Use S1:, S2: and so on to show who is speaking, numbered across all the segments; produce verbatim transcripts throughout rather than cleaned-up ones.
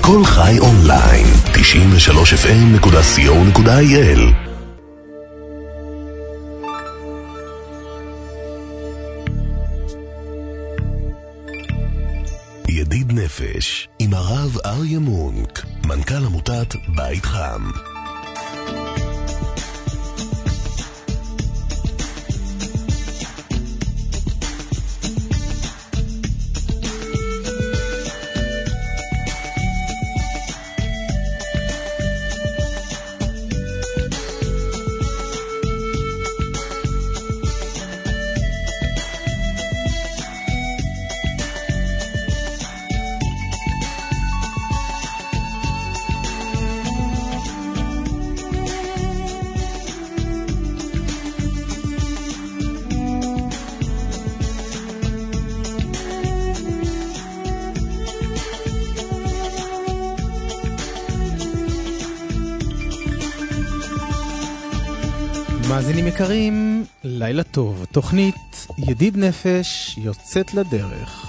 S1: כל חי אונליין, תשעים ושלוש אף אם נקודה סי או נקודה איי אל. ידיד נפש עם הרב אריה מונק, מנכ"ל עמותת בית חם. מאזינים יקרים, לילה טוב. תוכנית ידיד נפש יוצאת לדרך.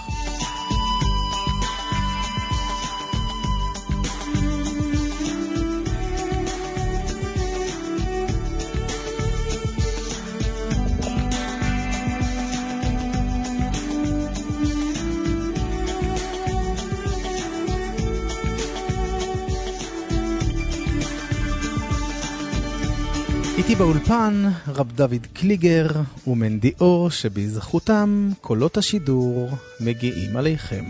S1: איתי באולפן רב דוד קליגר ומנדי אור, שבזכותם קולות השידור מגיעים עליכם.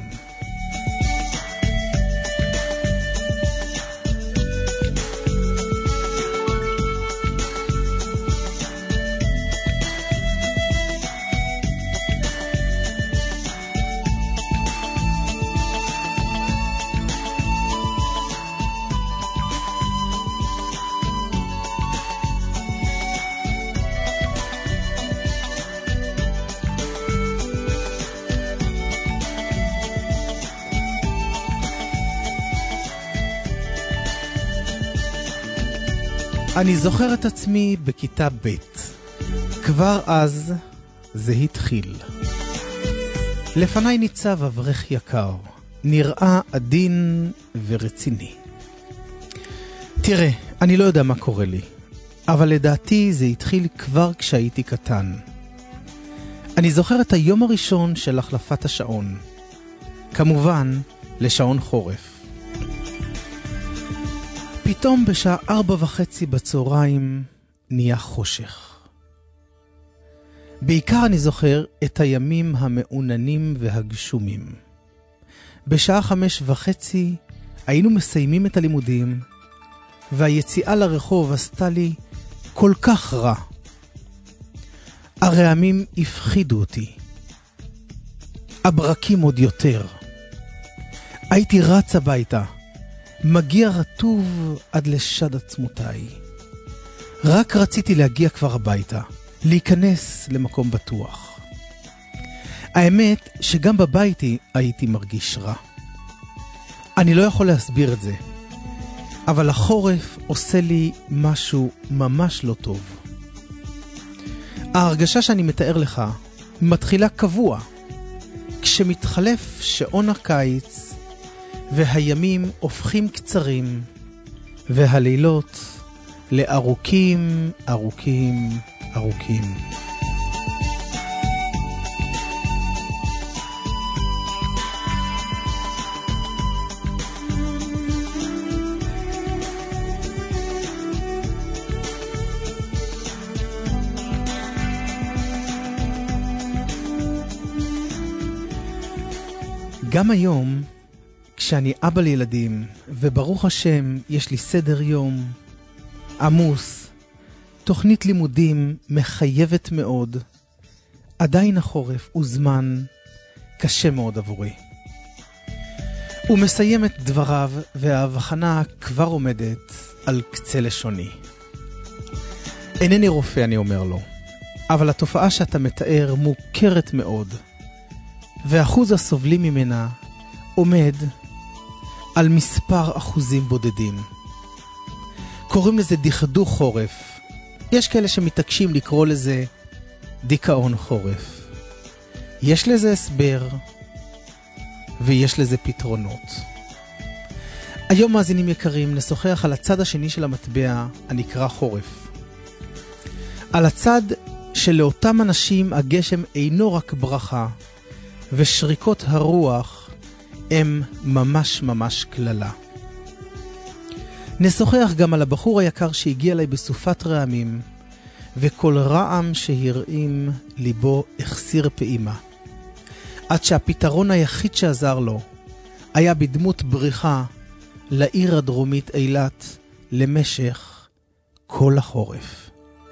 S1: אני זוכר את עצמי בכיתה ב'. כבר אז זה התחיל. לפניי ניצב אברך יקר, נראה עדין ורציני. תראה, אני לא יודע מה קורה לי, אבל לדעתי זה התחיל כבר כשהייתי קטן. אני זוכר את היום הראשון של החלפת השעון. כמובן, לשעון חורף. פתאום בשעה ארבע וחצי בצהריים נהיה חושך. בעיקר אני זוכר את הימים המעוננים והגשומים. בשעה חמש וחצי היינו מסיימים את הלימודים, והיציאה לרחוב עשתה לי כל כך רע. הרעמים הפחידו אותי. הברקים עוד יותר. הייתי רץ הביתה. מגיע רטוב עד לשד עצמותיי. רק רציתי להגיע כבר הביתה, להיכנס למקום בטוח. האמת שגם בבית הייתי מרגיש רע. אני לא יכול להסביר את זה, אבל החורף עושה לי משהו ממש לא טוב. ההרגשה שאני מתאר לך מתחילה קבוע, כשמתחלף שעון הקיץ, והימים הופכים קצרים, והלילות לארוכים, ארוכים, ארוכים. גם היום, כשאני אבא לילדים, וברוך השם יש לי סדר יום עמוס, תוכנית לימודים מחייבת מאוד, עדיין החורף הוא זמן קשה מאוד עבורי. הוא מסיים את דבריו, וההבחנה כבר עומדת על קצה לשוני. אינני רופא, אני אומר לו, אבל התופעה שאתה מתאר מוכרת מאוד, ואחוז הסובלים ממנה עומד על מספר אחוזים בודדים. קוראים לזה דכדוך חורף. יש כאלה שמתעקשים לקרוא לזה דיכאון חורף. יש לזה הסבר ויש לזה פתרונות. היום מאזינים יקרים, נשוחח על הצד השני של המטבע הנקרא חורף. על הצד שלאותם אנשים הגשם אינו רק ברכה, ושריקות הרוח הם ממש ממש כללה. נשוחח גם על הבחור היקר שהגיע אליי בסופת רעמים, וכל רעם שהרעים ליבו החסיר פעימה. עד שהפתרון היחיד שעזר לו היה בדמות בריחה לעיר הדרומית אילת למשך כל החורף.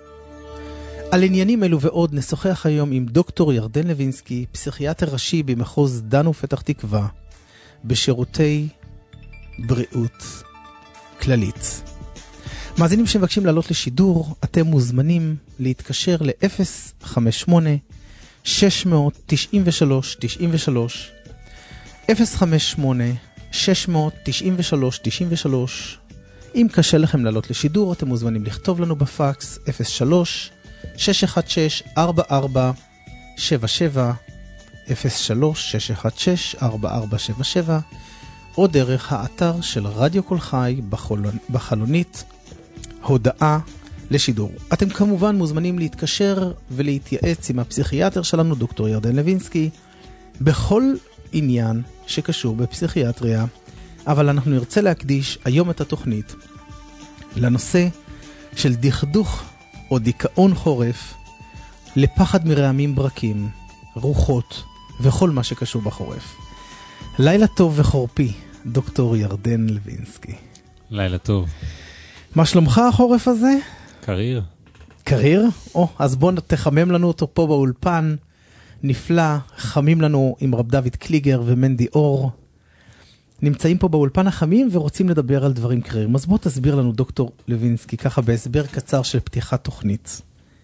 S1: על עניינים אלו ועוד נשוחח היום עם דוקטור ירדן לוינסקי, פסיכיאטר ראשי במחוז דן ופתח תקווה, בשירותי בריאות כללית. מאזינים שמבקשים לעלות לשידור, אתם מוזמנים להתקשר ל-אפס חמש שמונה שש תשע שלוש תשע שלוש אפס חמש שמונה שש תשע שלוש תשע שלוש. אם קשה לכם לעלות לשידור, אתם מוזמנים לכתוב לנו בפקס אפס שלוש שש אחת שש ארבע ארבע שבע שבע אפס שלוש שש אחת שש ארבע ארבע שבע שבע, או דרך האתר של רדיו כל חי בחלונ... בחלונית הודעה לשידור. אתם כמובן מוזמנים להתקשר ולהתייעץ עם הפסיכיאטר שלנו, דוקטור ירדן לוינסקי, בכל עניין שקשור בפסיכיאטריה, אבל אנחנו נרצה להקדיש היום את התוכנית לנושא של דכדוך או דיכאון חורף, לפחד מרעמים ברקים, רוחות וכל מה שקשור בחורף. לילה טוב וחורפי, דוקטור ירדן לוינסקי.
S2: לילה טוב.
S1: מה שלומך החורף הזה?
S2: קריר.
S1: קריר? או, אז בוא תחמם לנו אותו פה באולפן. נפלא, חמים לנו עם רב דוד קליגר ומנדי אור. נמצאים פה באולפן החמים ורוצים לדבר על דברים קרירים. אז בוא תסביר לנו, דוקטור לוינסקי, ככה בהסבר קצר של פתיחת תוכנית.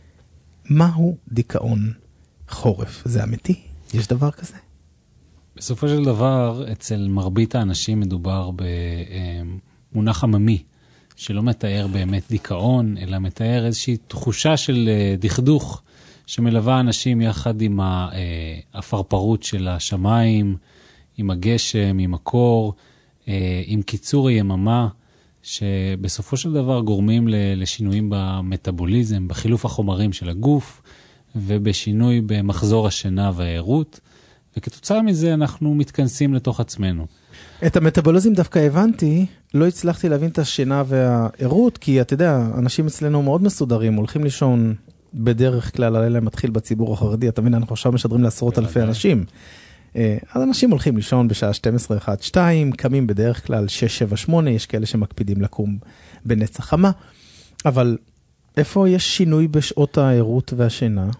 S1: מהו דיכאון חורף? זה אמיתי? יש דבר כזה?
S2: בסופו של דבר, אצל מרבית האנשים מדובר במונח עממי, שלא מתאר באמת דיכאון, אלא מתאר איזושהי תחושה של דכדוך, שמלווה אנשים יחד עם הפרפרות של השמיים, עם הגשם, עם הקור, עם קיצור היממה, שבסופו של דבר גורמים לשינויים במטאבוליזם, בחילוף החומרים של הגוף, ובשינוי במחזור השינה והעירות, וכתוצאה מזה אנחנו מתכנסים לתוך עצמנו.
S1: את המטאבוליזם דווקא הבנתי, לא הצלחתי להבין את השינה והעירות, כי אתה יודע, אנשים אצלנו מאוד מסודרים, הולכים לישון בדרך כלל, הלילה מתחיל בציבור החרדי, אתה מבין, אנחנו עכשיו משדרים לעשרות אלפי אנשים. אז אנשים הולכים לישון בשעה שתים עשרה, אחת, שתיים, קמים בדרך כלל שש, שבע, שמונה, יש כאלה שמקפידים לקום בנצח חמה, אבל איפה יש שינוי בשעות העירות והשינה?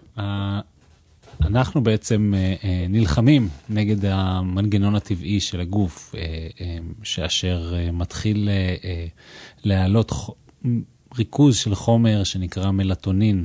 S2: אנחנו בעצם נלחמים נגד המנגנון הטבעי של הגוף, שאשר מתחיל להעלות ריכוז של חומר שנקרא מלטונין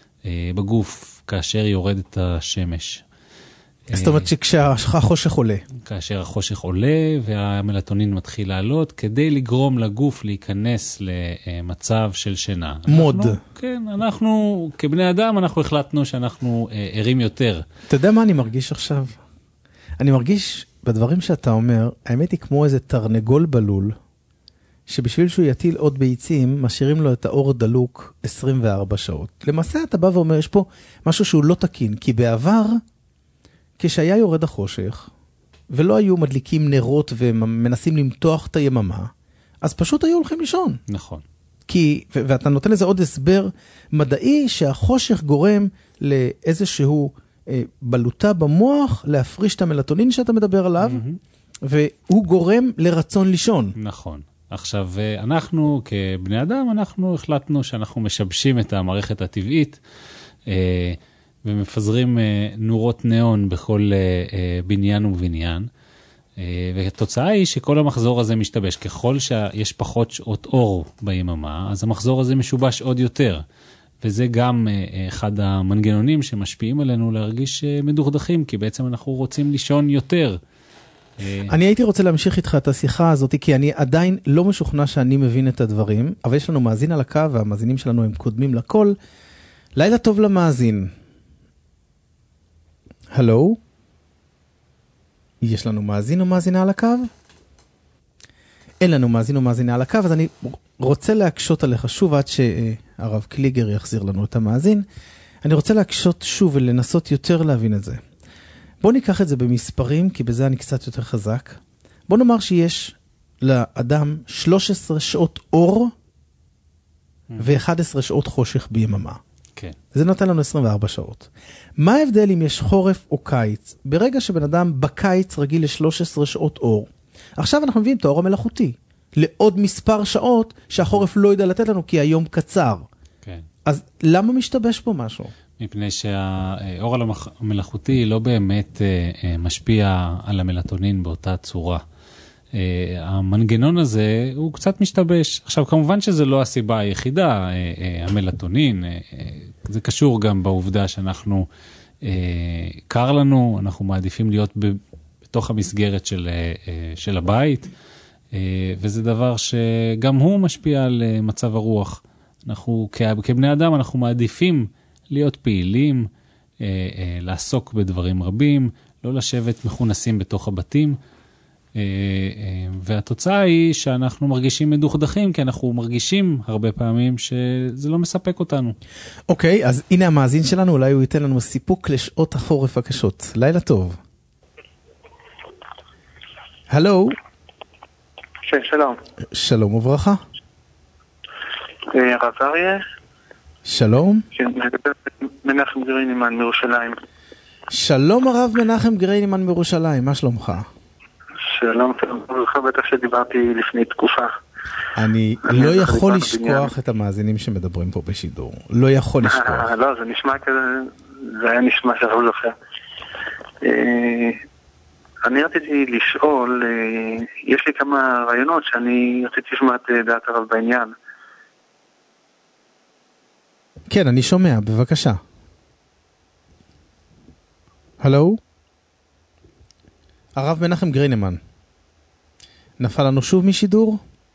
S2: בגוף כאשר יורדת השמש.
S1: זאת אומרת שכשהחושך עולה.
S2: כאשר החושך עולה והמלטונין מתחיל לעלות, כדי לגרום לגוף להיכנס למצב של שינה.
S1: מוד.
S2: אנחנו, כן, אנחנו כבני אדם אנחנו החלטנו שאנחנו ערים יותר.
S1: אתה יודע מה אני מרגיש עכשיו? אני מרגיש בדברים שאתה אומר, האמת היא כמו איזה תרנגול בלול, שבשביל שהוא יטיל עוד ביצים, משאירים לו את האור דלוק עשרים וארבע שעות. למעשה אתה בא ואומר, יש פה משהו שהוא לא תקין, כי בעבר, כשהיה יורד החושך, ולא היו מדליקים נרות ומנסים למתוח את היממה, אז פשוט היו הולכים לישון.
S2: נכון.
S1: כי, ו- ואתה נותן לזה עוד הסבר מדעי, שהחושך גורם לאיזשהו אה, בלוטה במוח, להפריש את המלטונין שאתה מדבר עליו, mm-hmm. והוא גורם לרצון לישון.
S2: נכון. עכשיו, אנחנו כבני אדם, אנחנו החלטנו שאנחנו משבשים את המערכת הטבעית, אה, ומפזרים נורות ניאון בכל בניין ובניין, והתוצאה היא שכל המחזור הזה משתבש. ככל שיש פחות שעות אור ביממה, אז המחזור הזה משובש עוד יותר, וזה גם אחד המנגנונים שמשפיעים עלינו להרגיש מדוכדכים, כי בעצם אנחנו רוצים לישון יותר.
S1: אני הייתי רוצה להמשיך איתך את השיחה הזאת, כי אני עדיין לא משוכנע שאני מבין את הדברים, אבל יש לנו מאזין על הקו, והמאזינים שלנו הם קודמים לכל. לילה טוב למאזין. הלו? יש לנו מאזין או מאזינה על הקו? אין לנו מאזין או מאזינה על הקו, אז אני רוצה להקשות עליך שוב עד שהרב קליגר יחזיר לנו את המאזין. אני רוצה להקשות שוב ולנסות יותר להבין את זה. בוא ניקח את זה במספרים, כי בזה אני קצת יותר חזק. בוא נאמר שיש לאדם שלוש עשרה שעות אור ו-אחת עשרה שעות חושך ביממה.
S2: כן.
S1: זה נותן לנו עשרים וארבע שעות. מה ההבדל אם יש חורף או קיץ? ברגע שבן אדם בקיץ רגיל ל-שלוש עשרה שעות אור, עכשיו אנחנו מביאים את האור המלאכותי, לעוד מספר שעות שהחורף לא יודע לתת לנו, כי היום קצר.
S2: כן.
S1: אז למה משתבש פה משהו?
S2: מפני שהאור המלאכותי לא באמת משפיע על המלטונין באותה צורה. המנגנון הזה הוא קצת משתבש. עכשיו, כמובן שזה לא הסיבה היחידה, המלטונין, זה קשור גם בעובדה שאנחנו, קר לנו, אנחנו מעדיפים להיות בתוך המסגרת של, של הבית, וזה דבר שגם הוא משפיע על מצב הרוח. אנחנו, כבני אדם, אנחנו מעדיפים להיות פעילים, לעסוק בדברים רבים, לא לשבת מכונסים בתוך הבתים, והתוצאה היא שאנחנו מרגישים מדוכדכים, כי אנחנו מרגישים הרבה פעמים שזה לא מספק אותנו.
S1: אוקיי, אז הנה המאזין שלנו, אולי הוא ייתן לנו סיפוק לשעות החורף הקשות. לילה טוב. הלו.
S3: שלום.
S1: שלום וברכה.
S3: הרב אריה.
S1: שלום.
S3: מנחם גריינימן מירושלים.
S1: שלום הרב מנחם גריינימן מירושלים, מה שלומך?
S3: שלום, טוב, בטח שדיברתי לפני תקופה.
S1: אני לא יכול לשכוח את המאזינים שמדברים פה בשידור. לא יכול לשכוח.
S3: לא, זה נשמע כזה, זה היה נשמע שהרב זוכר. אני רציתי לשאול, יש לי כמה רעיונות שאני רציתי לשמוע את דעת הרב בעניין.
S1: כן, אני שומע, בבקשה. הלו? הרב מנחם גריינימן. נפל לנו שוב משידור?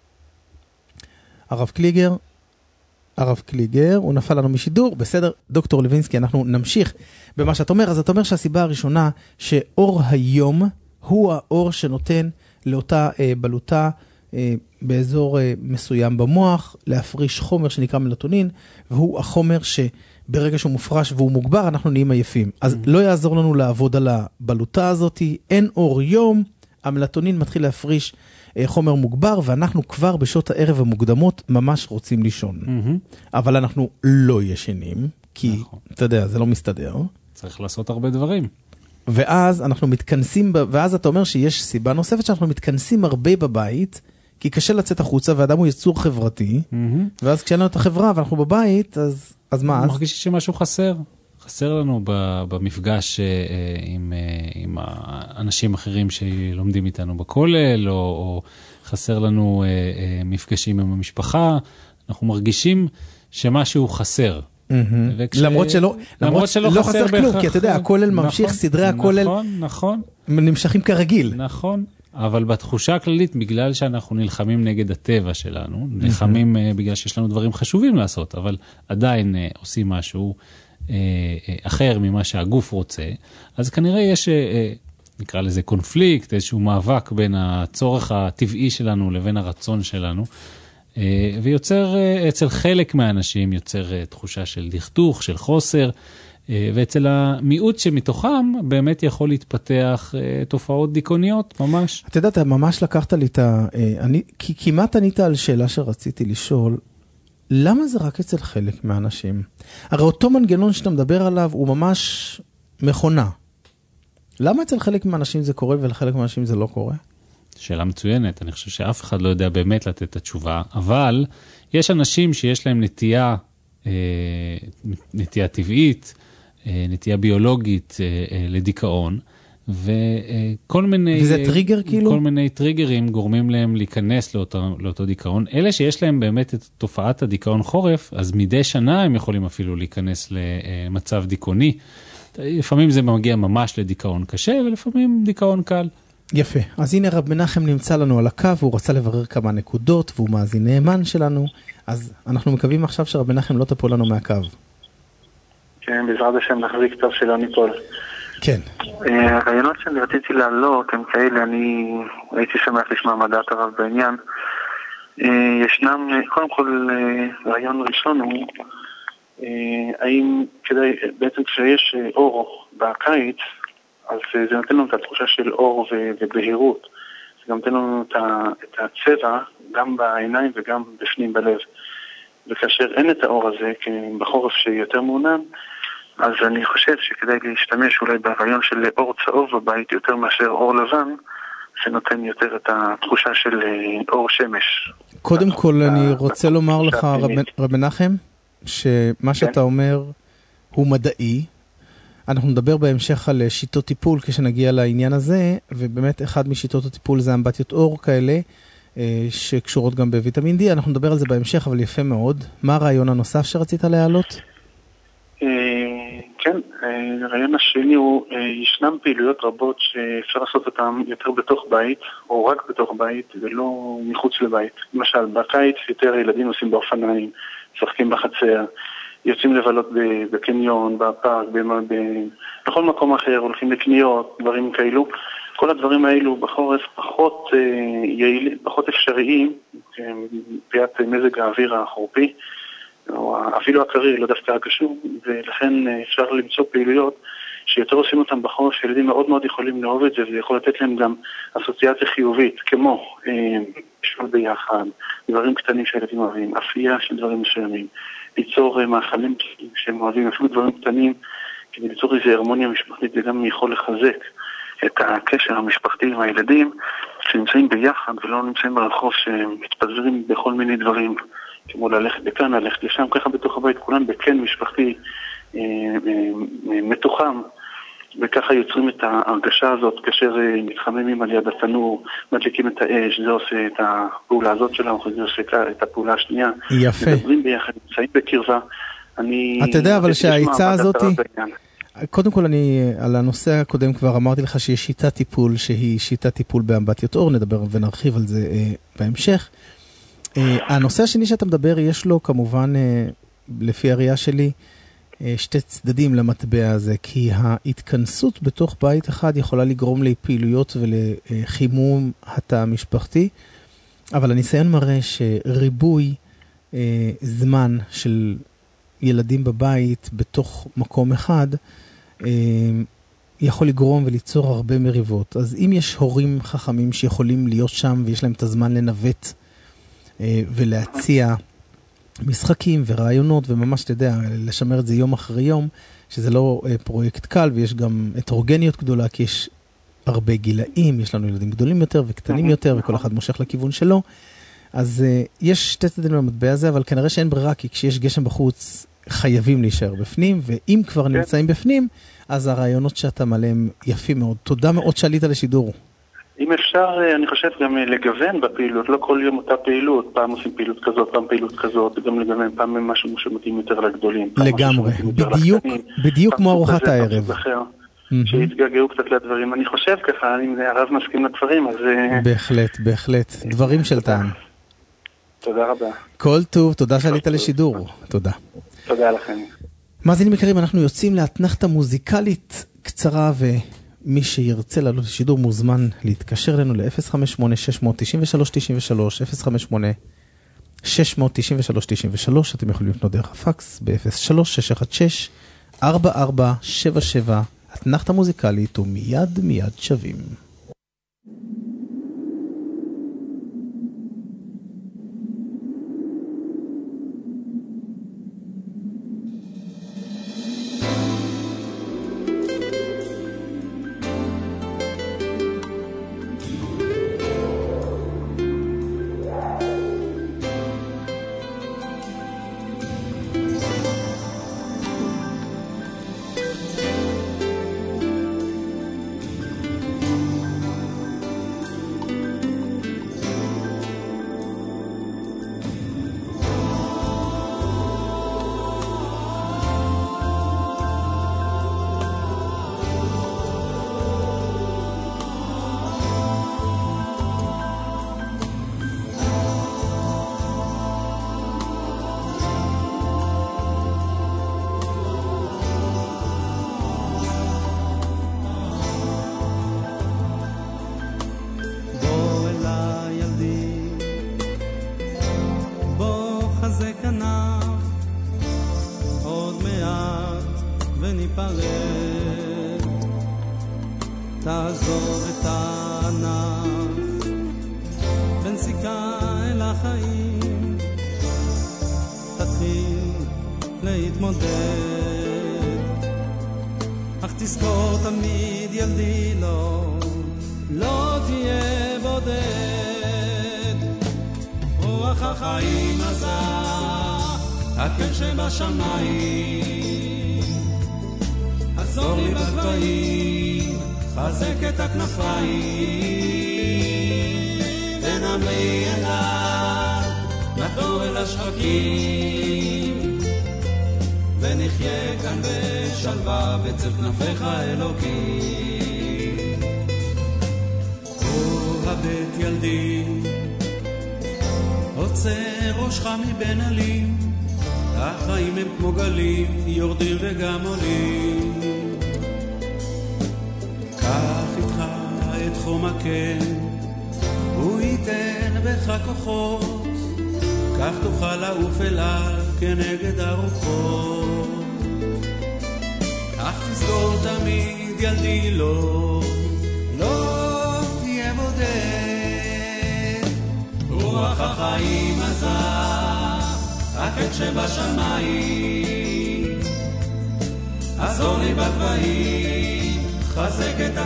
S1: הרב קליגר? הרב קליגר, הוא נפל לנו משידור. בסדר, דוקטור לוינסקי, אנחנו נמשיך במה שאת אומר. אז את אומר שהסיבה הראשונה שאור היום הוא האור שנותן לאותה אה, בלוטה אה, באזור אה, מסוים במוח להפריש חומר שנקרא מלטונין, והוא החומר שברגע שהוא מופרש והוא מוגבר אנחנו נהיים עייפים. אז לא יעזור לנו לעבוד על הבלוטה הזאת, אין אור יום, המלטונין מתחיל להפריש אה, חומר מוגבר, ואנחנו כבר בשעות הערב המוקדמות ממש רוצים לישון. Mm-hmm. אבל אנחנו לא ישנים, כי נכון. אתה יודע, זה לא מסתדר.
S2: צריך לעשות הרבה דברים.
S1: ואז אנחנו מתכנסים, ואז אתה אומר שיש סיבה נוספת שאנחנו מתכנסים הרבה בבית, כי קשה לצאת החוצה, ואדם הוא יצור חברתי, mm-hmm. ואז כשאין לנו את החברה ואנחנו בבית, אז, אז מה?
S2: אני מרגיש שמשהו חסר. חסר לנו במפגש עם, עם האנשים אחרים שלומדים איתנו בכולל, או, או חסר לנו מפגשים עם המשפחה. אנחנו מרגישים שמשהו חסר.
S1: למרות שלא, למרות שלא חסר כלום, כי אתה יודע, הכולל ממשיך, סדרי הכולל
S2: נכון, נכון.
S1: נמשכים כרגיל.
S2: נכון, אבל בתחושה הכללית, בגלל שאנחנו נלחמים נגד הטבע שלנו, נלחמים בגלל שיש לנו דברים חשובים לעשות, אבל עדיין עושים משהו אחר ממה שהגוף רוצה, אז כנראה יש, נקרא לזה קונפליקט, איזשהו מאבק בין הצורך הטבעי שלנו לבין הרצון שלנו, ויוצר אצל חלק מהאנשים יוצר תחושה של דכדוך, של חוסר, ואצל המיעוט שמתוכם באמת יכול להתפתח תופעות דיכאוניות ממש.
S1: אתה יודע, אתה ממש לקחת לי את ה... אני כמעט ענית על שאלה שרציתי לשאול, למה זה רק אצל חלק מהאנשים? הרי אותו מנגנון שאתה מדבר עליו הוא ממש מכונה. למה אצל חלק מהאנשים זה קורה ולחלק מהאנשים זה לא קורה?
S2: שאלה מצוינת, אני חושב שאף אחד לא יודע באמת לתת את התשובה, אבל יש אנשים שיש להם נטייה, נטייה טבעית, נטייה ביולוגית לדיכאון, וכל מיני...
S1: וזה טריגר כאילו?
S2: כל מיני טריגרים גורמים להם להיכנס לאותו, לאותו דיכאון. אלה שיש להם באמת את תופעת הדיכאון חורף, אז מדי שנה הם יכולים אפילו להיכנס למצב דיכאוני. לפעמים זה מגיע ממש לדיכאון קשה, ולפעמים דיכאון קל.
S1: יפה. אז הנה רב מנחם נמצא לנו על הקו, והוא רצה לברר כמה נקודות, והוא מאזין נאמן שלנו, אז אנחנו מקווים עכשיו שרב מנחם לא תפול לנו מהקו.
S3: כן, בעזרת השם נחזיק טוב שלא ניפול.
S1: כן.
S3: הרעיונות שאני רציתי להעלות הם כאלה, אני הייתי שמח לשמוע מה דעת הרב בעניין. ישנם, קודם כל, רעיון ראשון הוא, האם כדי, בעצם כשיש אור בקיץ, אז זה נותן לנו את התחושה של אור ובהירות. זה גם נותן לנו את הצבע, גם בעיניים וגם בפנים בלב. וכאשר אין את האור הזה, בחורף שיותר מעונן, אז אני חושב שכדאי להשתמש אולי ברעיון של אור צהוב בבית יותר מאשר אור לבן, שנותן יותר את התחושה של אור שמש.
S1: קודם כל אני רוצה לומר לך, רב מנחם, שמה שאתה אומר הוא מדעי. אנחנו נדבר בהמשך על שיטות טיפול כשנגיע לעניין הזה, ובאמת אחד משיטות הטיפול זה אמבטיות אור כאלה, שקשורות גם בוויטמין D. אנחנו נדבר על זה בהמשך, אבל יפה מאוד. מה הרעיון הנוסף שרצית להעלות?
S3: כן, הרעיון השני הוא, ישנם פעילויות רבות שאפשר לעשות אותן יותר בתוך בית, או רק בתוך בית, ולא מחוץ לבית. למשל, בקיץ יותר ילדים עושים באופניים, שחקים בחצר, יוצאים לבלות בקניון, בפארק, בכל מקום אחר, הולכים לקניות, דברים כאלו. כל הדברים האלו בחורף פחות יעיל, פחות אפשריים, מפאת מזג האוויר החורפי, או אפילו הקריר, לא דווקא הקשור, ולכן אפשר למצוא פעילויות שיותר עושים אותם בחורף, שילדים מאוד מאוד יכולים לאהוב את זה, ויכול לתת להם גם אסוציאציה חיובית, כמו לשאול ביחד, דברים קטנים שילדים אוהבים, אפייה של דברים מסוימים, ליצור מאכלים שהם אוהבים, אפילו דברים קטנים, כדי ליצור איזו הרמוניה משפחתית, זה גם יכול לחזק את הקשר המשפחתי עם הילדים, שנמצאים ביחד ולא נמצאים ברחוב, שמתפזרים בכל מיני דברים, כמו ללכת לכאן, ללכת לשם, ככה בתוך הבית, כולן בכן משפחתי אה, אה, מתוחם, וככה יוצרים את ההרגשה הזאת, כאשר אה, מתחממים על יד התנור, מדליקים את האש, זה עושה את הפעולה הזאת שלנו, זה עושה את הפעולה השנייה.
S1: יפה.
S3: מדברים ביחד, נמצאים בקרבה. אני...
S1: אתה יודע, אבל שהעיצה הזאת... קודם כל אני, על הנושא הקודם כבר אמרתי לך שיש שיטת טיפול, שהיא שיטת טיפול באמבטיות אור, נדבר ונרחיב על זה אה, בהמשך. Uh, הנושא השני שאתה מדבר, יש לו כמובן, uh, לפי הראייה שלי, uh, שתי צדדים למטבע הזה, כי ההתכנסות בתוך בית אחד יכולה לגרום לפעילויות ולחימום התא המשפחתי, אבל הניסיון מראה שריבוי uh, זמן של ילדים בבית בתוך מקום אחד, uh, יכול לגרום וליצור הרבה מריבות. אז אם יש הורים חכמים שיכולים להיות שם ויש להם את הזמן לנווט, ולהציע משחקים ורעיונות, וממש, אתה יודע, לשמר את זה יום אחרי יום, שזה לא פרויקט קל, ויש גם הטרוגניות גדולה, כי יש הרבה גילאים, יש לנו ילדים גדולים יותר וקטנים יותר, וכל אחד מושך לכיוון שלו. אז יש שתי צדדים למטבע הזה, אבל כנראה שאין ברירה, כי כשיש גשם בחוץ, חייבים להישאר בפנים, ואם כבר נמצאים בפנים, אז הרעיונות שאתה מלא הם יפים מאוד. תודה מאוד שעלית לשידור.
S3: אם אפשר, אני חושב גם לגוון בפעילות, לא כל יום אותה פעילות, פעם עושים פעילות כזאת, פעם פעילות כזאת, גם לגוון פעם משהו שמתאים יותר לגדולים.
S1: לגמרי, בדיוק, בדיוק כמו ארוחת הערב.
S3: שהתגעגעו קצת לדברים. אני חושב ככה, אם הרב מסכים לדברים, אז...
S1: בהחלט, בהחלט. דברים של טעם.
S3: תודה רבה.
S1: כל טוב, תודה שעלית לשידור. תודה.
S3: תודה לכם.
S1: מאזינים יקרים, אנחנו יוצאים לאתנחתה מוזיקלית קצרה ו... מי שירצה לעלות לשידור מוזמן להתקשר לנו ל-אפס חמש שמונה שש תשע שלוש תשע שלוש, אפס חמש שמונה שש תשע שלוש תשע שלוש, אתם יכולים לפנות דרך הפקס ב-אפס שלוש שש אחת שש ארבע ארבע שבע שבע, אתנחתה מוזיקלית ומיד מיד שווים.
S4: החיים, תתחיל להתמודד, אך תזכור תמיד ילדי לא, לא תהיה בודד. רוח החיים עזה, הקל שבשמיים, עזור לי בגבהים, חזק את הכנפיים, ונמלי אליו, נדור אל השחקים, ונחיה כאן בשלווה בצל כנפיך אלוקים. הבט ילדי, עוצר ראשך מבין עלים, החיים הם כמו גלים, יורדים וגם עולים. קח איתך את חום הקן, הוא ייתן בך כוחות, כך תוכל לעוף אליו כנגד הרוחות. אך תזכור תמיד ילדי לא, לא תהיה בודד. רוח החיים עזה, הקט שבשמיים, עזור לי בגבהים, חזק את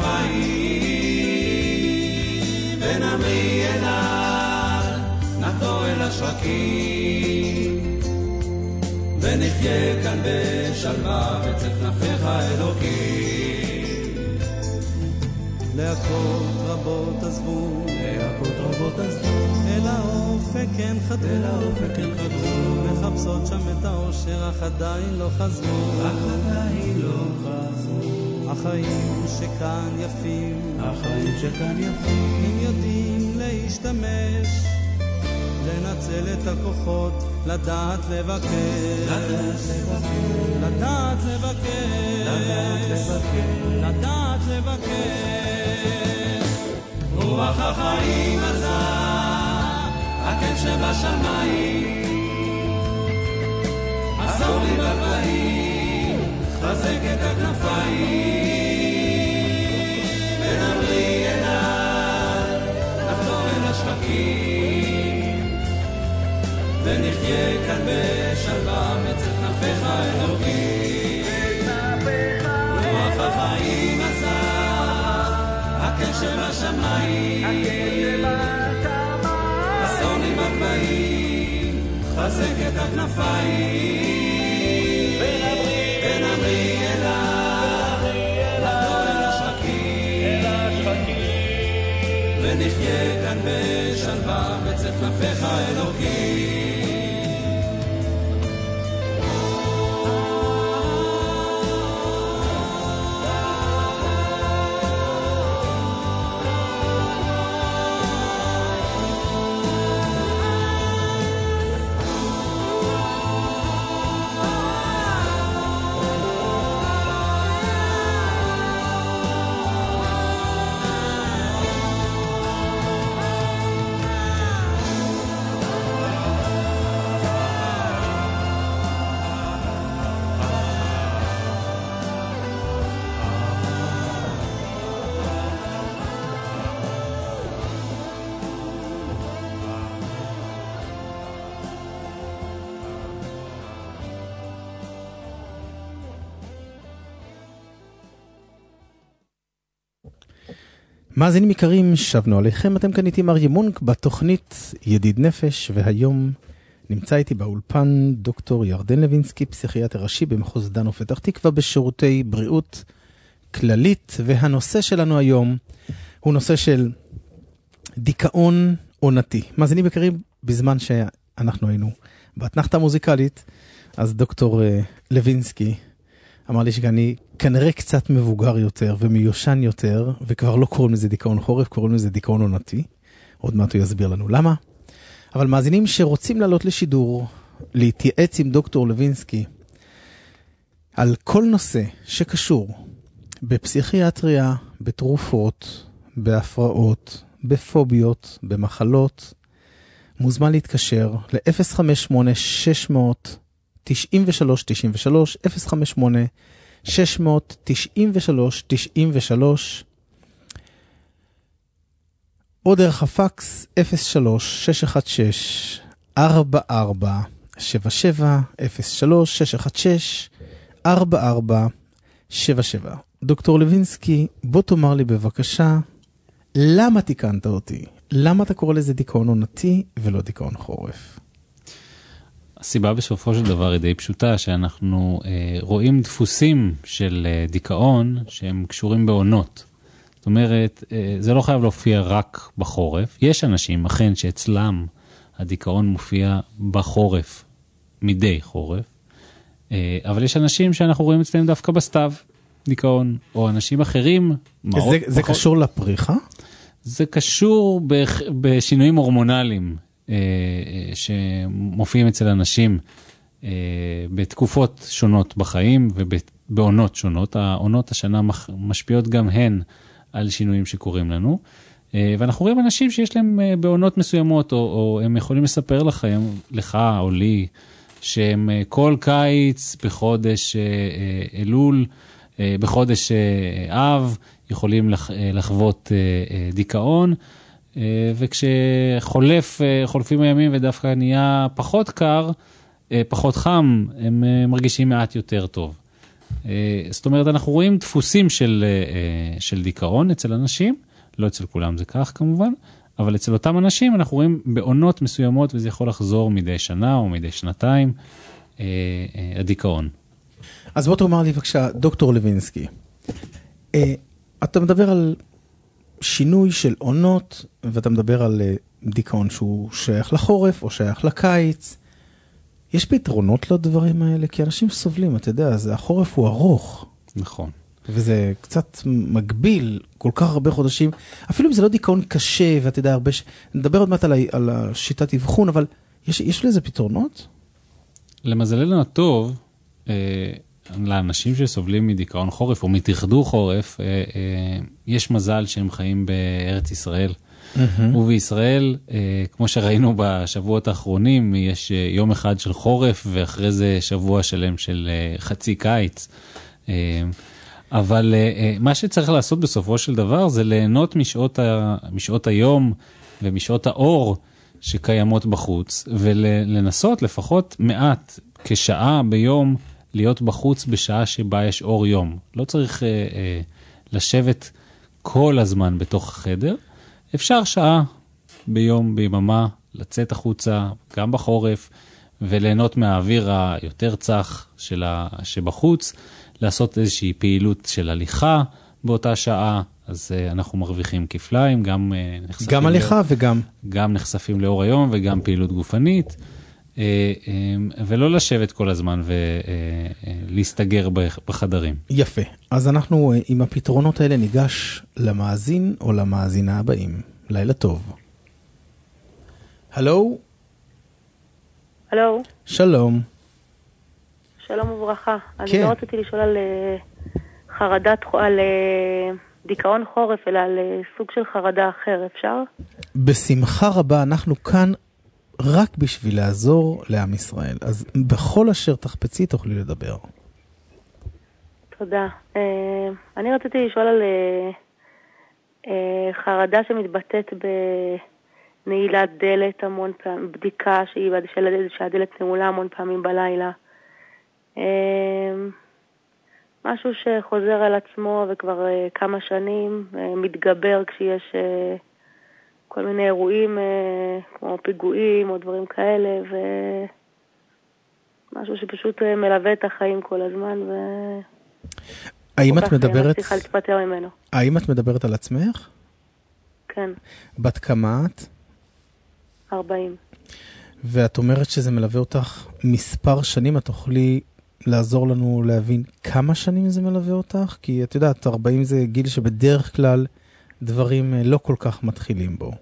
S4: הכנפיים, ונמריא אליו, נחתור אל השחקים, ונחיה כאן בשלווה בצל כנפיך אלוקים. להקות רבות עזבו, להקות רבות עזבו, אל האופק כן חדרו, אל האופק כן חדרו, מחפשות שם את האושר, אך עדיין לא חזרו, אך עדיין לא חזרו. החיים שכאן יפים, החיים שכאן יפים, הם יודעים להשתמש, לנצל את הכוחות, לדעת לבקש, לדעת לבקש, לדעת לבקש, לדעת לבקש. רוח החיים עזה, הקל שבשמיים, עזור לי בגבהים, חזק את הכנפיים, ונמריא אליו, נחתור אל השחקים, ונחיה כאן בשלווה בצל כנפיך אלוקים. רוח החיים עזה, הקל שבשמיים, עזור לי בגבהים, חזק את הכנפיים, ונמריא אליו, נחתור אל השחקים, ונחיה כאן בשלווה בצל כנפיך אלוקים.
S1: מאזינים יקרים, שבנו עליכם, אתם כאן איתי אריה מונק בתוכנית ידיד נפש, והיום נמצא איתי באולפן דוקטור ירדן לוינסקי, פסיכיאטר ראשי במחוז דן ופתח תקווה בשירותי בריאות כללית, והנושא שלנו היום הוא נושא של דיכאון עונתי. מאזינים יקרים, בזמן שאנחנו היינו בהתנחתה מוזיקלית, אז דוקטור לוינסקי אמר לי שאני כנראה קצת מבוגר יותר ומיושן יותר, וכבר לא קוראים לזה דיכאון חורף, קוראים לזה דיכאון עונתי. עוד מעט הוא יסביר לנו למה. אבל מאזינים שרוצים לעלות לשידור, להתייעץ עם דוקטור לוינסקי, על כל נושא שקשור בפסיכיאטריה, בתרופות, בהפרעות, בפוביות, במחלות, מוזמן להתקשר ל-אפס חמש שמונה שש תשעים ושלוש תשעים ושלוש, אפס חמש שמונה שש תשעים ושלוש תשעים ושלוש, או דרך הפקס אפס שלוש שש אחת שש ארבע ארבע שבע שבע, אפס שלוש שש אחת שש ארבע ארבע שבע שבע. דוקטור לוינסקי, בוא תאמר לי בבקשה, למה תיקנת אותי? למה אתה קורא לזה דיכאון עונתי ולא דיכאון חורף?
S2: הסיבה בסופו של דבר היא די פשוטה, שאנחנו אה, רואים דפוסים של אה, דיכאון שהם קשורים בעונות. זאת אומרת, אה, זה לא חייב להופיע רק בחורף. יש אנשים, אכן, שאצלם הדיכאון מופיע בחורף, מדי חורף. אה, אבל יש אנשים שאנחנו רואים אצלם דווקא בסתיו, דיכאון, או אנשים אחרים.
S1: זה, זה קשור לפריחה?
S2: זה קשור בח, בשינויים הורמונליים. שמופיעים אצל אנשים בתקופות שונות בחיים ובעונות שונות. העונות השנה משפיעות גם הן על שינויים שקורים לנו. ואנחנו רואים אנשים שיש להם בעונות מסוימות, או, או הם יכולים לספר לך, לך או לי, שהם כל קיץ בחודש אלול, בחודש אב, יכולים לחוות דיכאון, וכשחולף, חולפים הימים ודווקא נהיה פחות קר, פחות חם, הם מרגישים מעט יותר טוב. זאת אומרת, אנחנו רואים דפוסים של, של דיכאון אצל אנשים, לא אצל כולם זה כך כמובן, אבל אצל אותם אנשים אנחנו רואים בעונות מסוימות, וזה יכול לחזור מדי שנה או מדי שנתיים, הדיכאון.
S1: אז בוא תאמר לי בבקשה, דוקטור לוינסקי, אתה מדבר על שינוי של עונות, ואתה מדבר על דיכאון שהוא שייך לחורף או שייך לקיץ. יש פתרונות לדברים האלה? כי אנשים סובלים, אתה יודע, זה, החורף הוא ארוך.
S2: נכון.
S1: וזה קצת מגביל כל כך הרבה חודשים. אפילו אם זה לא דיכאון קשה, ואתה יודע, הרבה ש... נדבר עוד מעט על, ה... על השיטת אבחון, אבל יש, יש לזה פתרונות?
S2: למזלנו הטוב, אה... לאנשים שסובלים מדיכאון חורף או מתרחדור חורף, יש מזל שהם חיים בארץ ישראל. ובישראל, כמו שראינו בשבועות האחרונים, יש יום אחד של חורף, ואחרי זה שבוע שלם של חצי קיץ. אבל מה שצריך לעשות בסופו של דבר, זה ליהנות משעות, ה... משעות היום ומשעות האור שקיימות בחוץ, ולנסות לפחות מעט, כשעה ביום, להיות בחוץ בשעה שבה יש אור יום. לא צריך אה, אה, לשבת כל הזמן בתוך החדר. אפשר שעה ביום, ביממה, לצאת החוצה, גם בחורף, וליהנות מהאוויר היותר צח של ה... שבחוץ, לעשות איזושהי פעילות של הליכה באותה שעה, אז אה, אנחנו מרוויחים כפליים, גם אה, נחשפים...
S1: גם הליכה
S2: לאור,
S1: וגם...
S2: גם נחשפים לאור היום וגם פעילות גופנית. ולא לשבת כל הזמן ולהסתגר בחדרים.
S1: יפה. אז אנחנו עם הפתרונות האלה ניגש למאזין או למאזינה הבאים. לילה טוב. הלו?
S5: הלו?
S1: שלום.
S5: שלום וברכה.
S1: כן.
S5: אני לא רציתי לשאול על חרדת, על דיכאון חורף, אלא על סוג של חרדה אחר. אפשר?
S1: בשמחה רבה, אנחנו כאן רק בשביל לעזור לעם ישראל. אז בכל אשר תחפצי תוכלי לדבר.
S5: תודה. אני רציתי לשאול על חרדה שמתבטאת בנעילת דלת המון פעמים, בדיקה שהיא שהדלת נעולה המון פעמים בלילה. משהו שחוזר על עצמו וכבר כמה שנים מתגבר כשיש כל מיני אירועים כמו פיגועים או דברים כאלה, ומשהו שפשוט מלווה את החיים כל הזמן, ו...
S1: האם את מדברת...
S5: צריכה להתפטר ממנו.
S1: האם את מדברת על עצמך?
S5: כן.
S1: בת כמה את?
S5: ארבעים.
S1: ואת אומרת שזה מלווה אותך מספר שנים, את תוכלי לעזור לנו להבין כמה שנים זה מלווה אותך? כי את יודעת, ארבעים זה גיל שבדרך כלל דברים לא כל כך מתחילים בו.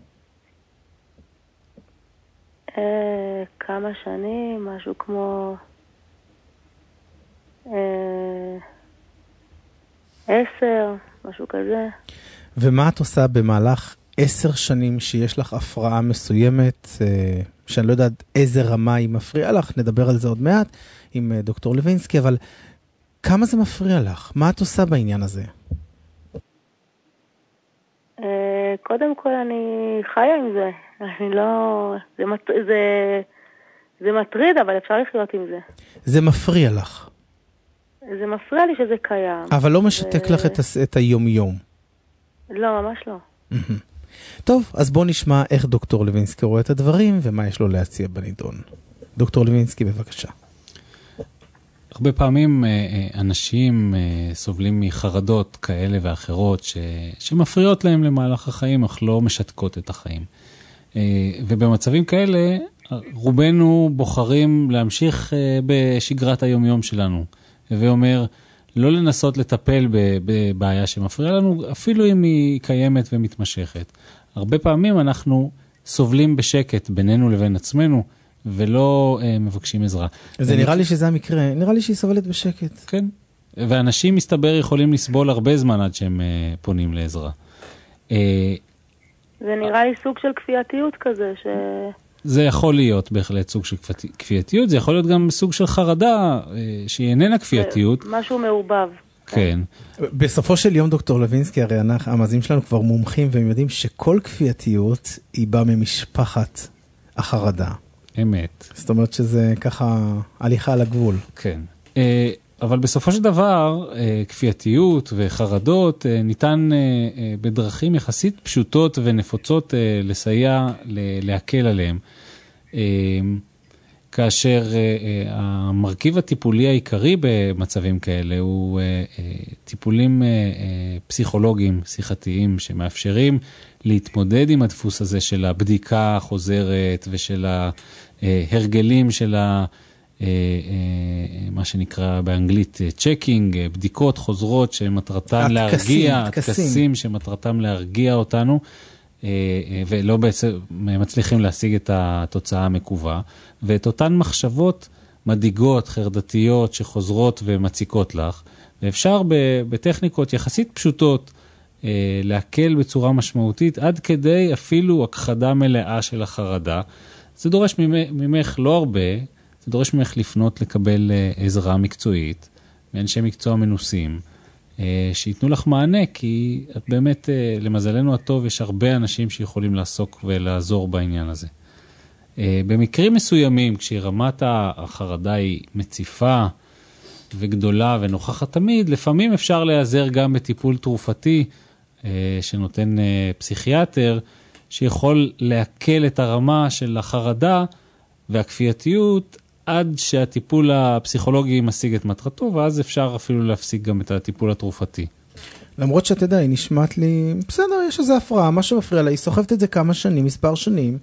S5: אה, כמה שנים, משהו כמו אה, עשר, משהו כזה.
S1: ומה את עושה במהלך עשר שנים שיש לך הפרעה מסוימת, אה, שאני לא יודעת איזה רמה היא מפריעה לך, נדבר על זה עוד מעט עם אה, דוקטור לוינסקי, אבל כמה זה מפריע לך? מה את עושה בעניין הזה?
S5: אה, קודם כל אני חיה עם זה. אני לא... זה, מט... זה... זה מטריד, אבל אפשר לחיות עם זה.
S1: זה מפריע לך.
S5: זה מפריע לי שזה קיים.
S1: אבל לא משתק ו... לך את, את היום-יום.
S5: לא, ממש לא.
S1: טוב, אז בוא נשמע איך דוקטור לוינסקי רואה את הדברים, ומה יש לו להציע בנידון. דוקטור לוינסקי, בבקשה.
S2: הרבה פעמים אנשים סובלים מחרדות כאלה ואחרות ש... שמפריעות להם למהלך החיים, אך לא משתקות את החיים. ובמצבים כאלה, רובנו בוחרים להמשיך בשגרת היומיום שלנו. ואומר, לא לנסות לטפל בבעיה שמפריעה לנו, אפילו אם היא קיימת ומתמשכת. הרבה פעמים אנחנו סובלים בשקט בינינו לבין עצמנו, ולא uh, מבקשים עזרה.
S1: זה נראה לי שזה המקרה, נראה לי שהיא סובלת בשקט.
S2: כן, ואנשים מסתבר יכולים לסבול הרבה זמן עד שהם uh, פונים לעזרה. Uh,
S5: זה נראה לי סוג של כפייתיות כזה, ש...
S2: זה יכול להיות בהחלט סוג של כפייתיות, זה יכול להיות גם סוג של חרדה, שהיא איננה כפייתיות.
S5: משהו מעובב.
S2: כן.
S1: בסופו של יום, דוקטור לוינסקי, הרי המאזינים שלנו כבר מומחים, והם יודעים שכל כפייתיות היא באה ממשפחת החרדה.
S2: אמת.
S1: זאת אומרת שזה ככה הליכה על הגבול.
S2: כן. אבל בסופו של דבר, כפייתיות וחרדות ניתן בדרכים יחסית פשוטות ונפוצות לסייע, להקל עליהם. כאשר המרכיב הטיפולי העיקרי במצבים כאלה הוא טיפולים פסיכולוגיים, שיחתיים, שמאפשרים להתמודד עם הדפוס הזה של הבדיקה החוזרת ושל ההרגלים של ה... מה שנקרא באנגלית צ'קינג, בדיקות חוזרות שמטרתן להרגיע, תקסים שמטרתם להרגיע אותנו, ולא בעצם מצליחים להשיג את התוצאה המקווה, ואת אותן מחשבות מדאיגות, חרדתיות, שחוזרות ומציקות לך, ואפשר בטכניקות יחסית פשוטות להקל בצורה משמעותית, עד כדי אפילו הכחדה מלאה של החרדה. זה דורש ממך לא הרבה, זה דורש ממך לפנות לקבל עזרה מקצועית, מאנשי מקצוע מנוסים, שיתנו לך מענה, כי את באמת, למזלנו הטוב, יש הרבה אנשים שיכולים לעסוק ולעזור בעניין הזה. במקרים מסוימים, כשרמת החרדה היא מציפה וגדולה ונוכחת תמיד, לפעמים אפשר להיעזר גם בטיפול תרופתי, שנותן פסיכיאטר, שיכול להקל את הרמה של החרדה והכפייתיות, עד שהטיפול הפסיכולוגי משיג את מטרתו, ואז אפשר אפילו להפסיק גם את הטיפול התרופתי.
S1: למרות שאתה יודע, היא נשמעת לי, בסדר, יש איזו הפרעה, מה שמפריע לה, היא סוחבת את זה כמה שנים, מספר שנים,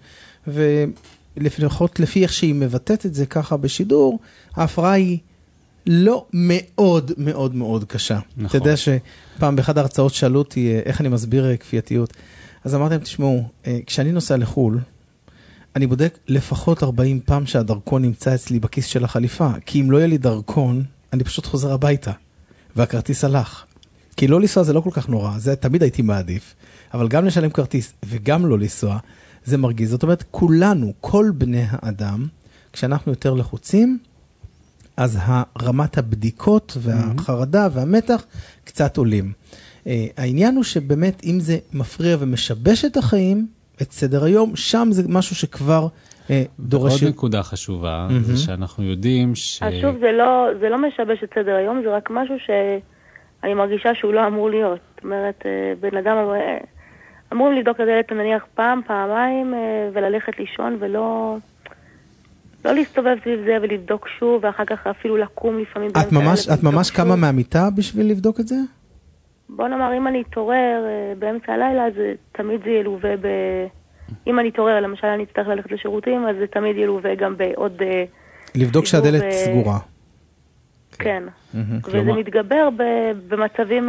S1: ולפחות לפי איך שהיא מבטאת את זה ככה בשידור, ההפרעה היא לא מאוד מאוד מאוד קשה. נכון. אתה יודע שפעם באחד ההרצאות שאלו אותי, איך אני מסביר כפייתיות, אז אמרתי להם, תשמעו, כשאני נוסע לחול, אני בודק לפחות ארבעים פעם שהדרכון נמצא אצלי בכיס של החליפה, כי אם לא יהיה לי דרכון, אני פשוט חוזר הביתה, והכרטיס הלך. כי לא לנסוע זה לא כל כך נורא, זה תמיד הייתי מעדיף, אבל גם לשלם כרטיס וגם לא לנסוע, זה מרגיז. זאת אומרת, כולנו, כל בני האדם, כשאנחנו יותר לחוצים, אז הרמת הבדיקות והחרדה והמתח קצת עולים. העניין הוא שבאמת, אם זה מפריע ומשבש את החיים, את סדר היום, שם זה משהו שכבר אה, דורש...
S2: עוד נקודה חשובה, mm-hmm. זה שאנחנו יודעים ש...
S5: אז שוב, זה לא, זה לא משבש את סדר היום, זה רק משהו שאני מרגישה שהוא לא אמור להיות. זאת אומרת, בן אדם אמורים לבדוק לדלת נניח פעם, פעמיים, וללכת לישון, ולא... לא להסתובב סביב זה ולבדוק שוב, ואחר כך אפילו לקום לפעמים...
S1: את ממש, את ממש כמה מהמיטה בשביל לבדוק את זה?
S5: בוא נאמר, אם אני אתעורר באמצע הלילה, אז תמיד זה ילווה ב... אם אני אתעורר, למשל אני אצטרך ללכת לשירותים, אז זה תמיד ילווה גם בעוד...
S1: לבדוק שהדלת סגורה.
S5: כן. וזה מתגבר במצבים...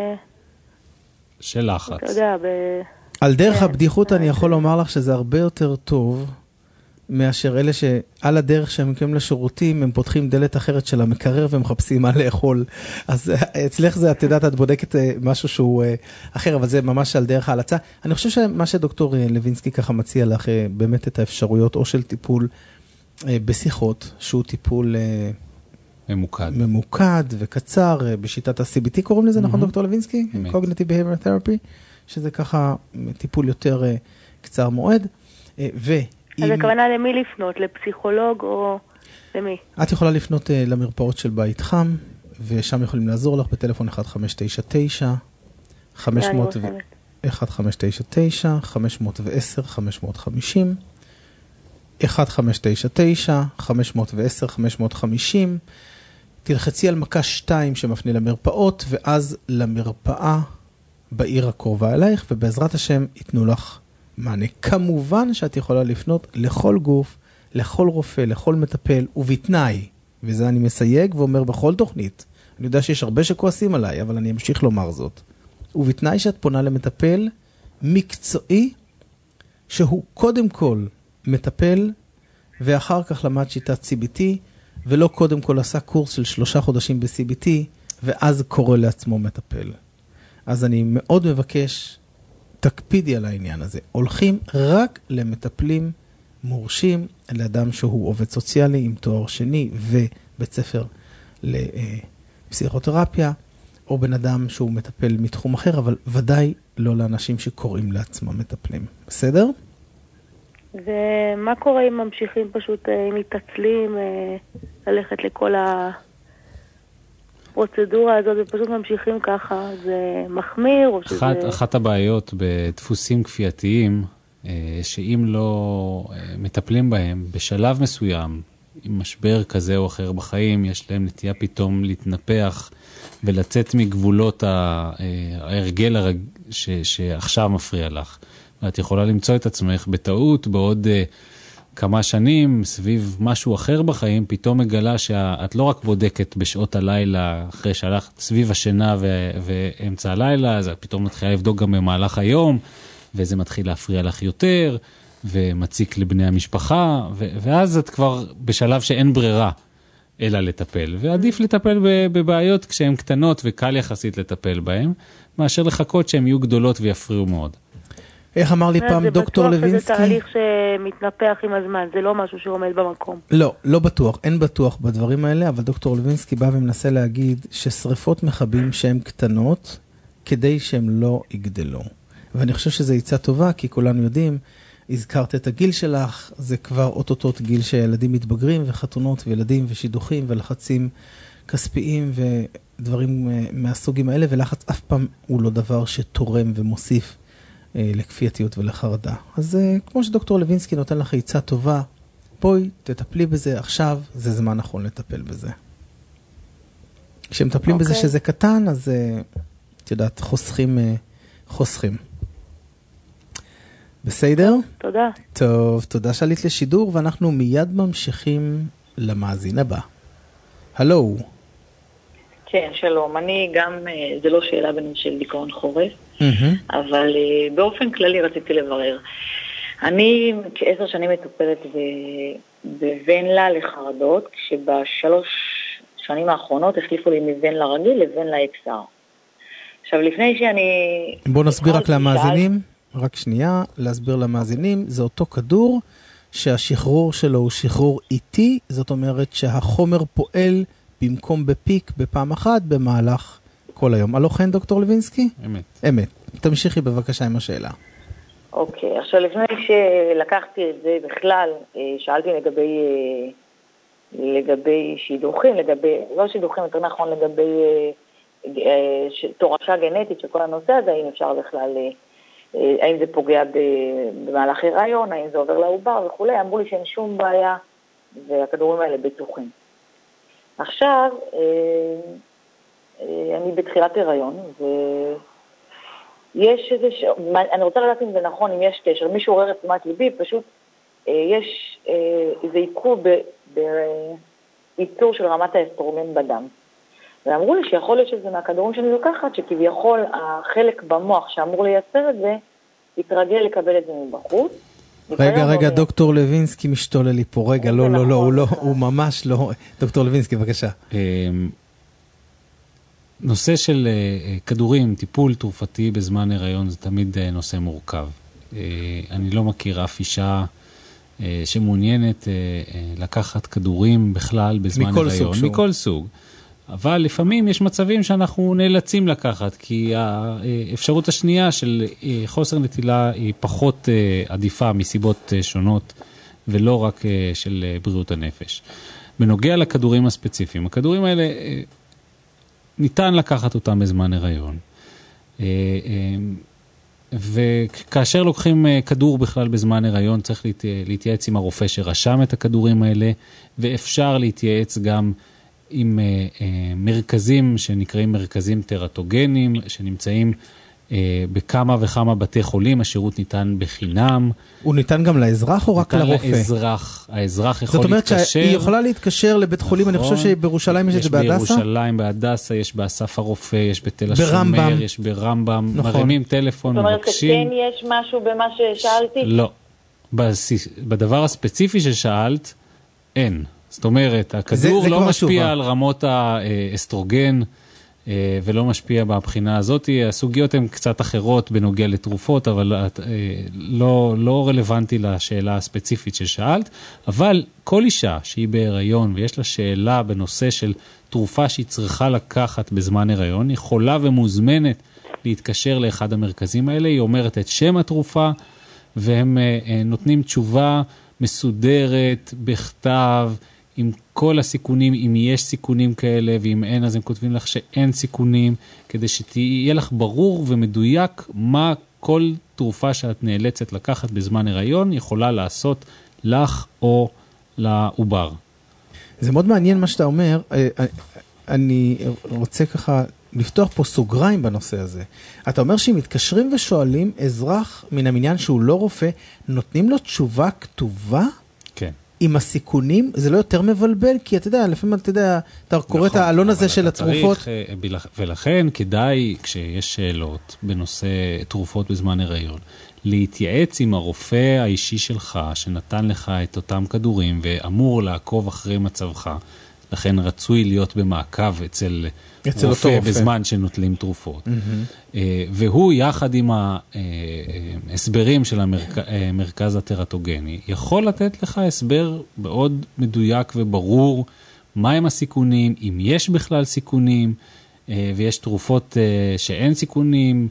S2: של לחץ.
S5: אתה יודע, ב...
S1: על דרך הבדיחות אני יכול לומר לך שזה הרבה יותר טוב... מאשר אלה שעל הדרך שהם מגיעים לשירותים, הם פותחים דלת אחרת של המקרר ומחפשים מה לאכול. אז אצלך זה, את יודעת, את בודקת משהו שהוא אחר, אבל זה ממש על דרך ההלצה. אני חושב שמה שדוקטור לוינסקי ככה מציע לך, באמת את האפשרויות, או של טיפול בשיחות, שהוא טיפול
S2: ממוקד,
S1: ממוקד וקצר, בשיטת ה-סי בי טי, קוראים לזה, נכון דוקטור לוינסקי? Cognitive Behavioral Therapy, שזה ככה טיפול יותר קצר מועד.
S5: אז הכוונה למי לפנות? לפסיכולוג או למי?
S1: את יכולה לפנות למרפאות של בית חם, ושם יכולים לעזור לך בטלפון אחת חמש תשע תשע, חמש אפס אפס, אחת חמש תשע תשע, חמש עשר, חמש חמישים, אחת חמש תשע תשע, חמש עשר, חמש חמישים, תלחצי על מכה שתיים שמפנה למרפאות, ואז למרפאה בעיר הקרובה אלייך, ובעזרת השם ייתנו לך מענה. כמובן שאת יכולה לפנות לכל גוף, לכל רופא, לכל מטפל, ובתנאי, וזה אני מסייג ואומר בכל תוכנית, אני יודע שיש הרבה שכועסים עליי, אבל אני אמשיך לומר זאת, ובתנאי שאת פונה למטפל מקצועי, שהוא קודם כל מטפל, ואחר כך למד שיטת סי בי טי, ולא קודם כל עשה קורס של שלושה חודשים ב-סי בי טי, ואז קורא לעצמו מטפל. אז אני מאוד מבקש, תקפידי על העניין הזה. הולכים רק למטפלים מורשים, לאדם שהוא עובד סוציאלי עם תואר שני, ובית ספר לפסיכותרפיה, או בן אדם שהוא מטפל מתחום אחר, אבל ודאי לא לאנשים שקוראים לעצמם מטפלים. בסדר?
S5: ומה קורה אם ממשיכים פשוט, אם מתעצלים, ללכת לכל הפרוצדורה הזאת, ופשוט ממשיכים ככה, זה מחמיר או שזה...
S2: אחת, אחת הבעיות בדפוסים כפייתיים, שאם לא מטפלים בהם, בשלב מסוים, עם משבר כזה או אחר בחיים, יש להם נטייה פתאום להתנפח, ולצאת מגבולות ההרגל הרג... ש... שעכשיו מפריע לך. ואת יכולה למצוא את עצמך בטעות בעוד uh, כמה שנים סביב משהו אחר בחיים, פתאום מגלה שאת לא רק בודקת בשעות הלילה אחרי שהלכת סביב השינה ו- ואמצע הלילה, אז את פתאום מתחילה לבדוק גם במהלך היום, וזה מתחיל להפריע לך יותר, ומציק לבני המשפחה, ו- ואז את כבר בשלב שאין ברירה אלא לטפל. ועדיף לטפל בבעיות כשהן קטנות וקל יחסית לטפל בהן, מאשר לחכות שהן יהיו גדולות ויפריעו מאוד.
S1: איך אמר לי פעם דוקטור לוינסקי?
S5: זה תהליך שמתנפח עם הזמן, זה לא משהו שעומד במקום.
S1: לא, לא בטוח, אין בטוח בדברים האלה, אבל דוקטור לוינסקי בא ומנסה להגיד ששריפות מכבים שהן קטנות, כדי שהן לא יגדלו. ואני חושב שזו יצאה טובה, כי כולנו יודעים, הזכרת את הגיל שלך, זה כבר אוטוטוט גיל שילדים מתבגרים, וחתונות וילדים ושידוכים ולחצים כספיים ודברים מהסוגים האלה, ולחץ אף פעם הוא לא דבר שתורם ומוסיף לכפייתיות ולחרדה. אז כמו שדוקטור לוינסקי נותן לך עצה טובה, בואי, תטפלי בזה עכשיו, זה זמן נכון לטפל בזה. כשמטפלים okay. בזה שזה קטן, אז את יודעת, חוסכים, חוסכים. בסדר?
S5: תודה.
S1: טוב, תודה שעלית לשידור, ואנחנו מיד ממשיכים למאזין הבא. הלו.
S6: כן, שלום. אני גם, זה לא שאלה בנושא של דיכאון חורף, אבל באופן כללי רציתי לברר. אני כעשר שנים מטופלת בוונלה לחרדות, כשבשלוש שנים האחרונות החליפו לי מוונלה רגיל לוונלה אקס אר. עכשיו, לפני שאני...
S1: בוא נסביר רק למאזינים, רק שנייה, להסביר למאזינים, זה אותו כדור שהשחרור שלו הוא שחרור איטי, זאת אומרת שהחומר פועל במקום בפיק בפעם אחת במהלך כל היום. הלא כן, דוקטור לוינסקי?
S2: אמת.
S1: אמת. תמשיכי בבקשה עם השאלה.
S6: אוקיי, עכשיו לפני שלקחתי את זה בכלל, שאלתי לגבי, לגבי שידוכים, לגבי, לא שידוכים, יותר נכון לגבי תורשה גנטית של כל הנושא הזה, האם אפשר בכלל, האם זה פוגע במהלך הריון, האם זה עובר לעובר וכו'. אמרו לי שאין שום בעיה והכדורים האלה בטוחים. עכשיו, אני בתחילת הריון, ויש איזה, ש... אני רוצה לדעת אם זה נכון, אם יש קשר, מישהו עורר את תשומת ליבי, פשוט יש איזה עיכוב בייצור של רמת האסטרובין בדם. ואמרו לי שיכול להיות שזה מהכדורים שאני לוקחת, שכביכול החלק במוח שאמור לייצר את זה, יתרגל לקבל את זה מבחוץ.
S1: רגע, רגע, דוקטור לוינסקי משתולל לי פה, רגע, לא, לא, לא, הוא לא, הוא ממש לא, דוקטור לוינסקי, בבקשה.
S2: נושא של כדורים, טיפול תרופתי בזמן הריון, זה תמיד נושא מורכב. אני לא מכיר אף אישה שמעוניינת לקחת כדורים בכלל בזמן הריון. מכל סוג. מכל סוג. אבל לפעמים יש מצבים שאנחנו נאלצים לקחת, כי האפשרות השנייה של חוסר נטילה היא פחות עדיפה מסיבות שונות, ולא רק של בריאות הנפש. בנוגע לכדורים הספציפיים, הכדורים האלה ניתן לקחת אותם בזמן הריון. וכאשר לוקחים כדור בכלל בזמן הריון, צריך להתייעץ עם הרופא שרשם את הכדורים האלה, ואפשר להתייעץ גם עם מרכזים שנקראים מרכזים טרטוגנים, שנמצאים בכמה וכמה בתי חולים, השירות ניתן בחינם.
S1: הוא ניתן גם לאזרח או רק לרופא?
S2: ניתן לאזרח, האזרח יכול להתקשר.
S1: זאת אומרת שהיא יכולה להתקשר לבית חולים, אני חושב שבירושלים יש את זה בהדסה?
S2: יש בירושלים, בהדסה, יש באסף הרופא, יש בתל השומר, יש ברמב"ם, מרימים טלפון, מבקשים.
S6: זאת אומרת, כן יש משהו במה ששאלתי?
S2: לא. בדבר הספציפי ששאלת, אין. זאת אומרת, הכדור לא משפיע על רמות האסטרוגן, ולא משפיע בבחינה הזאת. הסוגיות הן קצת אחרות בנוגע לתרופות, אבל לא, לא רלוונטי לשאלה הספציפית ששאלת. אבל כל אישה שהיא בהיריון ויש לה שאלה בנושא של תרופה שהיא צריכה לקחת בזמן הריון, היא יכולה ומוזמנת להתקשר לאחד המרכזים האלה. היא אומרת את שם התרופה, והם נותנים תשובה מסודרת, בכתב, עם כל הסיכונים, אם יש סיכונים כאלה, ואם אין, אז הם כותבים לך שאין סיכונים, כדי שתהיה לך ברור ומדויק מה כל תרופה שאת נאלצת לקחת בזמן הריון, יכולה לעשות לך או לעובר.
S1: זה מאוד מעניין מה שאתה אומר. אני רוצה ככה לפתוח פה סוגריים בנושא הזה. אתה אומר שאם מתקשרים ושואלים אזרח מן המניין שהוא לא רופא, נותנים לו תשובה כתובה?
S2: כן.
S1: עם הסיכונים, זה לא יותר מבלבל? כי אתה יודע, לפעמים אתה יודע, אתה קורא את העלון הזה של התרופות.
S2: ולכן כדאי, כשיש שאלות בנושא תרופות בזמן הריון, להתייעץ עם הרופא האישי שלך, שנתן לך את אותם כדורים, ואמור לעקוב אחרי מצבך. לכן רצוי להיות במעקב אצל רופא בזמן שנוטלים תרופות. והוא יחד עם ההסברים של המרכז הטרטוגני, יכול לתת לך הסבר מאוד מדויק וברור מהם הסיכונים, אם יש בכלל סיכונים, ויש תרופות שאין סיכונים,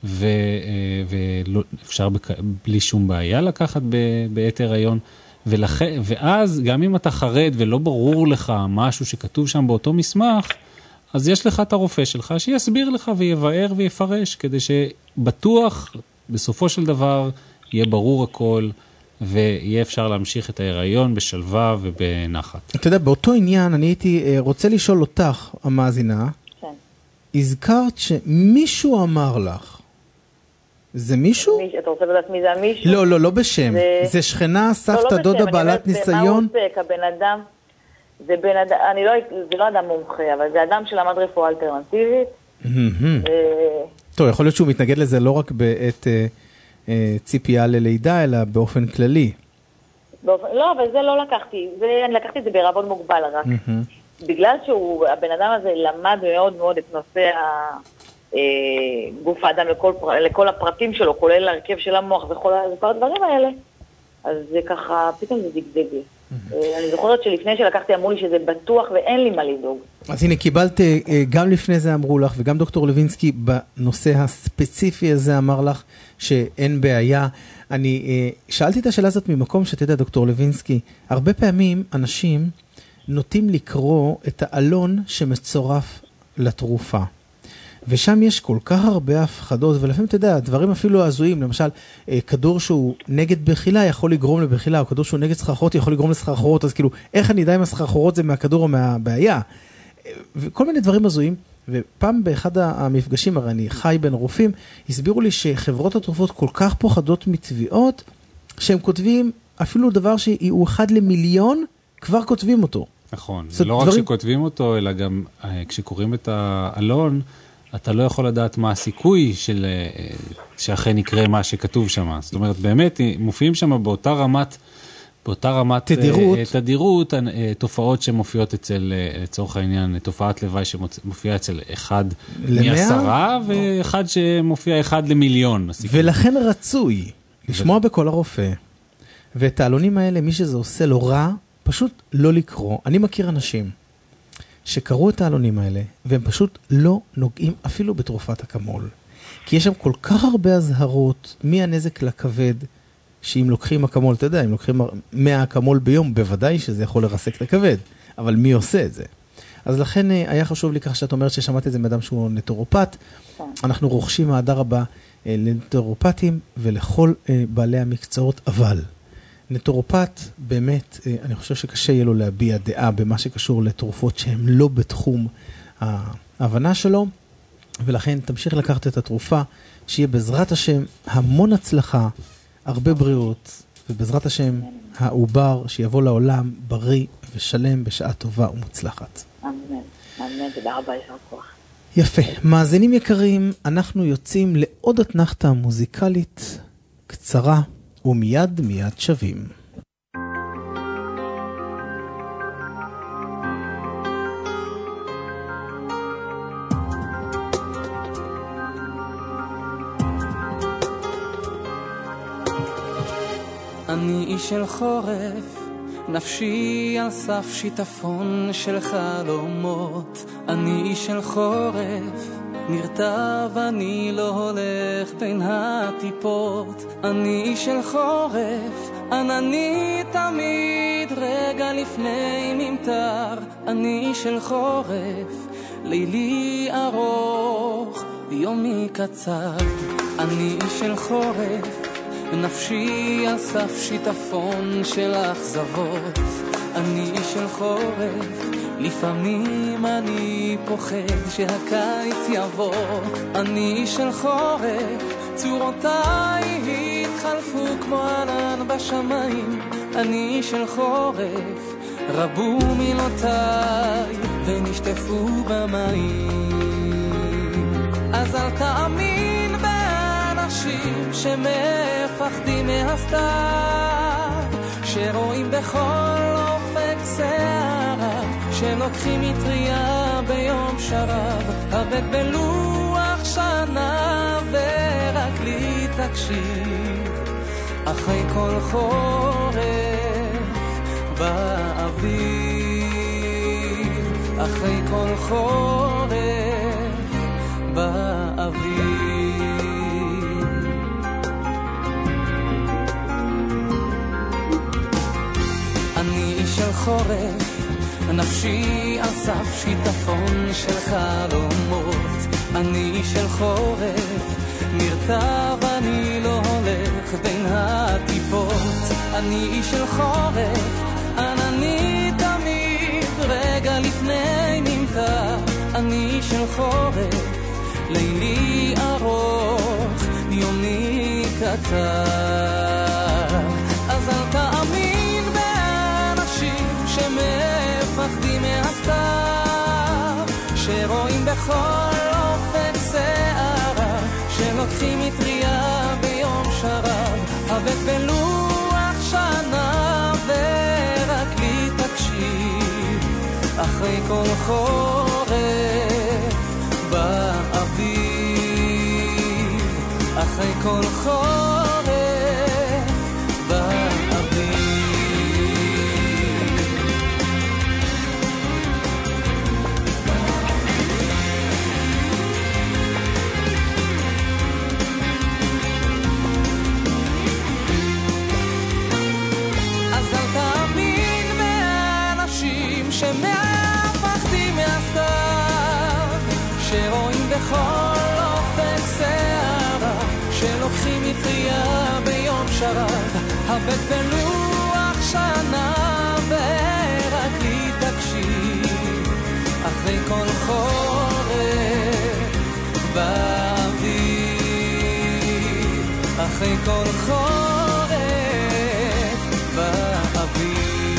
S2: ואפשר בלי שום בעיה לקחת בעת הריון. ולכן, ואז גם אם אתה חרד ולא ברור לך משהו שכתוב שם באותו מסמך, אז יש לך את הרופא שלך שיסביר לך ויבאר ויפרש, כדי שבטוח בסופו של דבר יהיה ברור הכל, ויהיה אפשר להמשיך את ההיריון בשלווה ובנחת.
S1: אתה יודע, באותו עניין אני הייתי רוצה לשאול אותך, המאזינה, כן. הזכרת שמישהו אמר לך, זה מישהו?
S6: אתה רוצה לדעת מי זה המישהו?
S1: לא, לא, לא בשם. זה שכנה, סבתא, דודה, בעלת ניסיון?
S6: מה הוא עוסק, הבן אדם, זה בן אדם, אני לא, זה לא אדם מומחה, אבל זה אדם שלמד רפואה אלטרנטיבית.
S1: טוב, יכול להיות שהוא מתנגד לזה לא רק בעת ציפייה ללידה, אלא באופן כללי.
S6: לא, אבל זה לא לקחתי, אני לקחתי את זה בערבון מוגבל רק. בגלל שהבן אדם הזה למד מאוד מאוד את נושא ה... גוף האדם לכל, לכל הפרטים שלו, כולל הרכב של המוח וכל הדברים האלה, אז זה ככה, פתאום זה דגדג לי. אני זוכרת שלפני שלקחתי אמרו לי שזה בטוח ואין לי מה לדאוג.
S1: אז הנה, קיבלת, גם לפני זה אמרו לך, וגם דוקטור לוינסקי בנושא הספציפי הזה אמר לך שאין בעיה. אני שאלתי את השאלה הזאת ממקום שתדע, דוקטור לוינסקי, הרבה פעמים אנשים נוטים לקרוא את העלון שמצורף לתרופה. ושם יש כל כך הרבה הפחדות, ולפעמים אתה יודע, דברים אפילו הזויים, למשל, כדור שהוא נגד בחילה יכול לגרום לבחילה, או כדור שהוא נגד סחרחורות יכול לגרום לסחרחורות, אז כאילו, איך אני יודע אם הסחרחורות זה מהכדור או מהבעיה? וכל מיני דברים הזויים, ופעם באחד המפגשים, הרי אני חי בין רופאים, הסבירו לי שחברות התרופות כל כך פוחדות מתביעות, שהם כותבים אפילו דבר שהוא אחד למיליון, כבר כותבים אותו.
S2: נכון, לא רק שכותבים אותו, אלא גם כשקוראים את העלון, אתה לא יכול לדעת מה הסיכוי של, שאכן יקרה מה שכתוב שם. זאת אומרת, באמת, מופיעים שם באותה רמת, באותה רמת
S1: תדירות,
S2: תדירות תופעות שמופיעות אצל, לצורך העניין, תופעת לוואי שמופיעה אצל אחד מעשרה, ואחד שמופיע אחד למיליון.
S1: ולכן רצוי לשמוע בכל הרופא, ואת העלונים האלה, מי שזה עושה לו רע, פשוט לא לקרוא. אני מכיר אנשים שקראו את העלונים האלה, והם פשוט לא נוגעים אפילו בתרופת אקמול. כי יש שם כל כך הרבה הזהרות מהנזק לכבד, שאם לוקחים אקמול, אתה יודע, אם לוקחים מאה אקמול ביום, בוודאי שזה יכול לרסק את הכבד, אבל מי עושה את זה? אז לכן היה חשוב לי כך שאת אומרת ששמעת את זה מאדם שהוא נטורופט. אנחנו רוכשים העדה רבה לנטורופטים ולכל בעלי המקצועות, אבל נטורופט באמת, אני חושב שקשה יהיה לו להביע דעה במה שקשור לתרופות שהן לא בתחום ההבנה שלו, ולכן תמשיך לקחת את התרופה, שיהיה בעזרת השם המון הצלחה, הרבה בריאות, ובעזרת השם העובר שיבוא לעולם בריא ושלם בשעה טובה ומוצלחת.
S6: אמן, אמן, תודה רבה, יישר כוח.
S1: יפה. מאזינים יקרים, אנחנו יוצאים לעוד אתנחתה מוזיקלית קצרה, ומיד מיד שווים.
S4: אני איש של חורף, נפשי על סף שיטפון של חלומות. אני איש של חורף, נרטב, אני לא הולך בין הטיפות. אני איש של חורף, ענני תמיד רגע לפני ממטר. אני איש של חורף, לילי ארוך, יומי קצר. אני איש של חורף, נפשי על סף שיטפון של אכזבות. אני איש של חורף, לפעמים אני פוחד שהקיץ יבוא. אני איש של חורף, צורותיי התחלפו כמו ענן בשמיים. אני איש של חורף, רבו מילותיי ונשטפו במים. אז אל תאמין באנשים שמפחדים מהסתר, שרואים בכל אופק שערה, שלוקחים מטריה ביום שרב. הבט בלוח שנה ורק לי תקשיב, אחרי כל חורף באוויר, אחרי כל חורף באוויר. אני איש של חורף, נפשי על סף שיטפון של חלומות. אני איש של חורף, נרטב, אני לא הולך בין הטיפות. אני איש של חורף, ענני תמיד רגע לפני ממטר. אני איש של חורף, לילי ארוך, יומי קצר. אז אל תאמין באנשים שמפחדים מהסתר, שרואים בכל אופק שערה, שלוקחים מטריה ביום שרב. הבט בלוח שנה ורק לי תקשיב, אחרי כל חורף באוויר, אחרי כל חורף באוויר. אז אל תאמין באנשים שמפחדים מהסתר, שרואים בכל אופק שערה, שלוקחים מטריה ביום שרב. הבט בלוח שנה ורק לי תקשיב, אחרי כל חורף באוויר, אחרי כל חורף באוויר.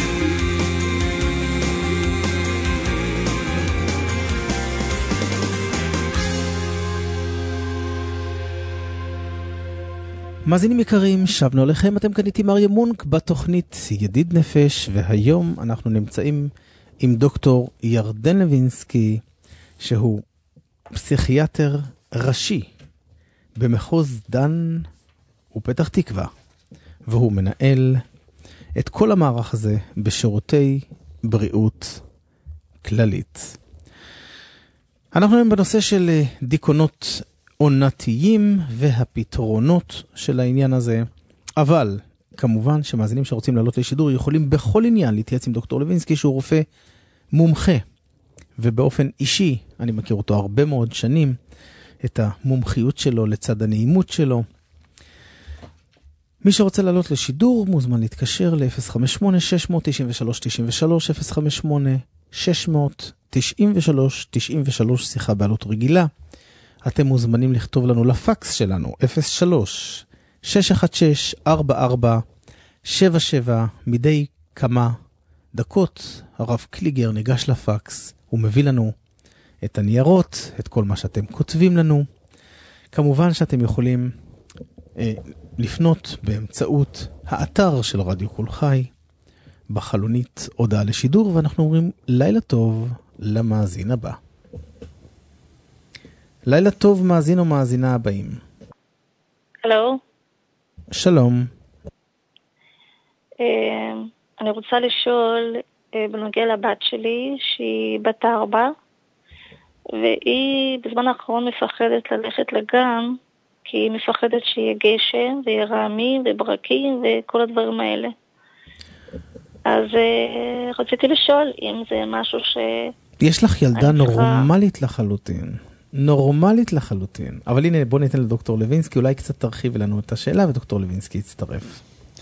S1: מאזינים יקרים, שבנו לכם, אתם כאן איתי מריה מונק בתוכנית ידיד נפש, והיום אנחנו נמצאים עם דוקטור ירדן לוינסקי, שהוא פסיכיאטר ראשי במחוז דן ופתח תקווה, והוא מנהל את כל המערך הזה בשירותי בריאות כללית. אנחנו היום בנושא של דיכאונות עונתיים והפתרונות של העניין הזה, אבל כמובן שמאזינים שרוצים לעלות לשידור יכולים בכל עניין להתייעץ עם דוקטור לוינסקי שהוא רופא מומחה, ובאופן אישי, אני מכיר אותו הרבה מאוד שנים, את המומחיות שלו לצד הנעימות שלו. מי שרוצה לעלות לשידור מוזמן להתקשר ל-אפס חמש שמונה שש תשע שלוש תשע שלוש, אפס חמש שמונה שש תשע שלוש תשע שלוש, שיחה בעלות רגילה. אתם מוזמנים לכתוב לנו לפקס שלנו, אפס שלוש שש אחת שש ארבע ארבע שבע שבע. מדי כמה דקות הרב קליגר ניגש לפקס, הוא מביא לנו את הניירות, את כל מה שאתם כותבים לנו. כמובן שאתם יכולים אה, לפנות באמצעות האתר של רדיו קול חי, בחלונית הודעה לשידור, ואנחנו אומרים לילה טוב למאזין הבא. לילה טוב מאזין או מאזינה הבאים.
S7: הלו.
S1: שלום.
S7: אני רוצה לשאול בנוגע לבת שלי שהיא בת ארבע, והיא בזמן האחרון מפחדת ללכת לגן, כי היא מפחדת שיהיה גשם ויהיה רעמים וברקים וכל הדברים האלה. אז רציתי לשאול אם זה משהו ש...
S1: יש לך ילדה נורמלית לחלוטין. נורמלית לחלוטין. אבל הנה, בוא ניתן לדוקטור לוינסקי, אולי קצת תרחיב לנו את השאלה, ודוקטור לוינסקי יצטרף.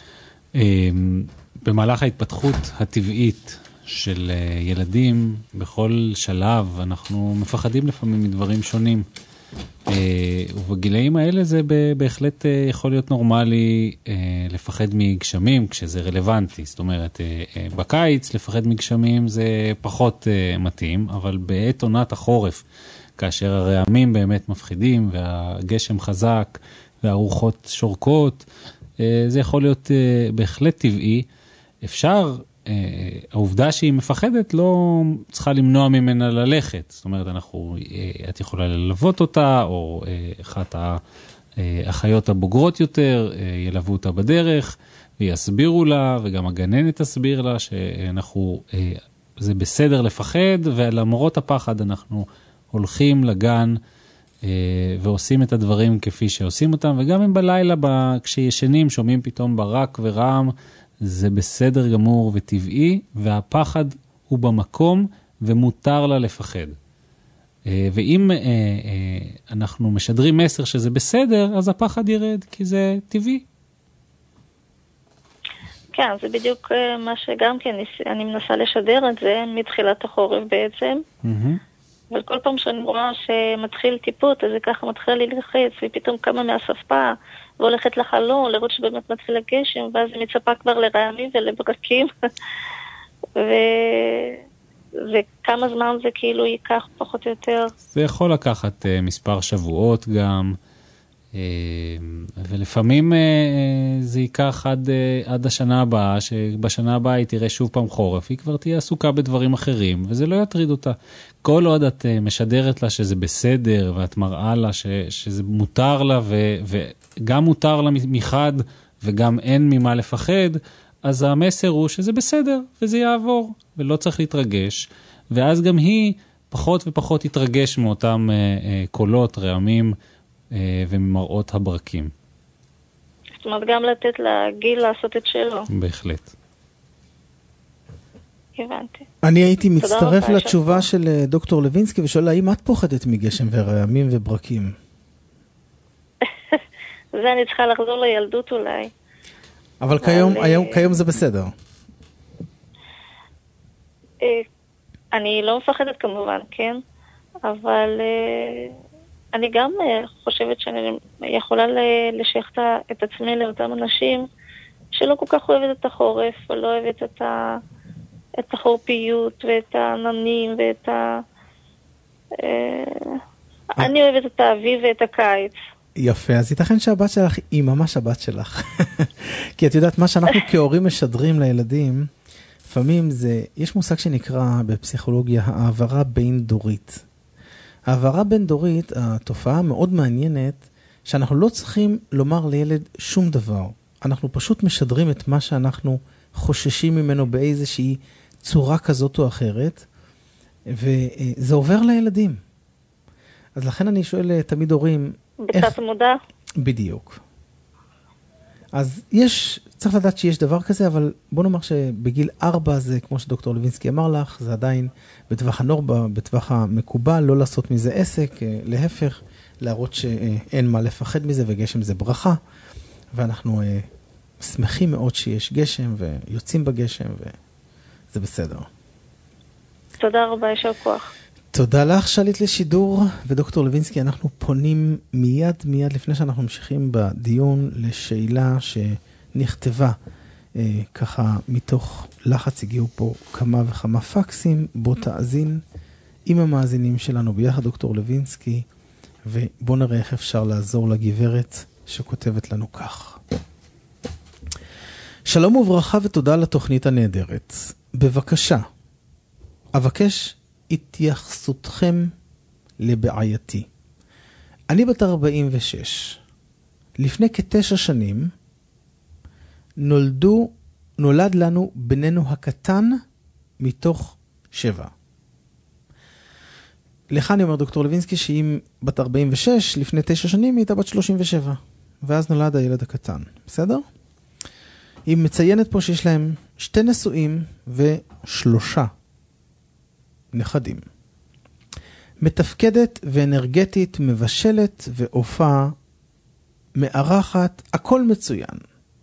S2: במהלך ההתפתחות הטבעית של ילדים, בכל שלב, אנחנו מפחדים לפעמים מדברים שונים. ובגילאים האלה זה בהחלט יכול להיות נורמלי לפחד מגשמים כשזה רלוונטי. זאת אומרת, בקיץ לפחד מגשמים זה פחות מתאים, אבל בעת עונת החורף, כאשר הרעמים באמת מפחידים והגשם חזק והרוחות שורקות, זה יכול להיות בהחלט טבעי. אפשר, העובדה שהיא מפחדת לא צריכה למנוע ממנה ללכת. זאת אומרת, אנחנו, את יכולה ללוות אותה, או אחת האחיות הבוגרות יותר ילוו אותה בדרך, ויסבירו לה, וגם הגננת תסביר לה שאנחנו, זה בסדר לפחד, ולמרות הפחד אנחנו הולכים לגן ועושים את הדברים כפי שעושים אותם, וגם אם בלילה כשישנים שומעים פתאום ברק ורעם, זה בסדר גמור וטבעי, והפחד הוא במקום ומותר לה לפחד. ואם אנחנו משדרים מסר שזה בסדר, אז הפחד ירד, כי זה טבעי.
S7: כן, זה בדיוק מה שגם כן אני מנסה לשדר את זה מתחילת החורף בעצם. אבל כל פעם שאני רואה שמתחיל טיפות, אז זה ככה מתחיל ללחץ, ופתאום כמה מהספה, והולכת לחלון, לראות שבאמת מתחיל הגשם, ואז היא מצפה כבר לרעמים ולברקים. ו... וכמה זמן זה כאילו ייקח פחות או יותר?
S2: זה יכול לקחת uh, מספר שבועות גם, uh, ולפעמים uh, זה ייקח עד, uh, עד השנה הבאה, שבשנה הבאה היא תראה שוב פעם חורף, היא כבר תהיה עסוקה בדברים אחרים, וזה לא יטריד אותה. כל עוד את uh, משדרת לה שזה בסדר, ואת מראה לה ש, שזה מותר לה, ו, וגם מותר לה מחד, וגם אין ממה לפחד, אז המסר הוא שזה בסדר, וזה יעבור, ולא צריך להתרגש, ואז גם היא פחות ופחות תתרגש מאותם uh, uh, קולות, רעמים uh, ומראות הברקים.
S7: זאת אומרת, גם לתת לגיל לעשות את שלו.
S2: בהחלט.
S7: הבנתי.
S1: אני הייתי מצטרף לתשובה של דוקטור לוינסקי, ושואל, האם את פוחדת מגשם ורעמים וברקים?
S7: זה אני צריכה לחזור לילדות אולי.
S1: אבל כיום, היום, כיום זה בסדר.
S7: אני לא מפחדת כמובן, כן? אבל אני גם חושבת שאני יכולה לשייך את עצמי לאותם אנשים שלא כל כך אוהבת את החורף, ולא אוהבת את ה... את החורפיות ואת העננים ואת ה... אני אוהבת את האביב ואת הקיץ.
S1: יפה, אז ייתכן שהבת שלך היא ממש הבת שלך. כי את יודעת, מה שאנחנו כהורים משדרים לילדים, לפעמים זה, יש מושג שנקרא בפסיכולוגיה העברה בין דורית. העברה בין דורית, התופעה מאוד מעניינת, שאנחנו לא צריכים לומר לילד שום דבר. אנחנו פשוט משדרים את מה שאנחנו חוששים ממנו באיזושהי צורה כזאת או אחרת, וזה עובר לילדים. אז לכן אני שואל תמיד הורים...
S7: בתת מודע?
S1: בדיוק. אז יש, צריך לדעת שיש דבר כזה, אבל בוא נאמר שבגיל ארבע זה, כמו שדוקטור לוינסקי אמר לך, זה עדיין בטווח הנורמה, בטווח המקובל, לא לעשות מזה עסק, להפך, להראות שאין מה לפחד מזה, וגשם זה ברכה, ואנחנו שמחים מאוד שיש גשם, ויוצאים בגשם, וזה בסדר.
S7: תודה רבה, ישר כוח.
S1: תודה לך, שעלית לשידור, ודוקטור לוינסקי, אנחנו פונים מיד מיד לפני שאנחנו ממשיכים בדיון לשאלה שנכתבה אה, ככה מתוך לחץ, הגיעו פה כמה וכמה פקסים, בוא תאזין עם המאזינים שלנו ביחד, דוקטור לוינסקי, ובוא נראה איך אפשר לעזור לגברת שכותבת לנו כך. שלום וברכה ותודה לתוכנית הנהדרת. בבקשה, אבקש התייחסותכם לבעייתי. אני בת ארבעים ושש. לפני כתשע שנים נולדו, נולד לנו בננו הקטן מתוך שבע. לך אני אומר, דוקטור לוינסקי, שאם בת ארבעים ושש, לפני תשע שנים היא הייתה בת שלושים ושבע. ואז נולד הילד הקטן. בסדר? היא מציינת פה שיש להם שתי נשואים ושלושה נכדים. מתפקדת ואנרגטית, מבשלת ואופה, מערכת, הכל מצוין.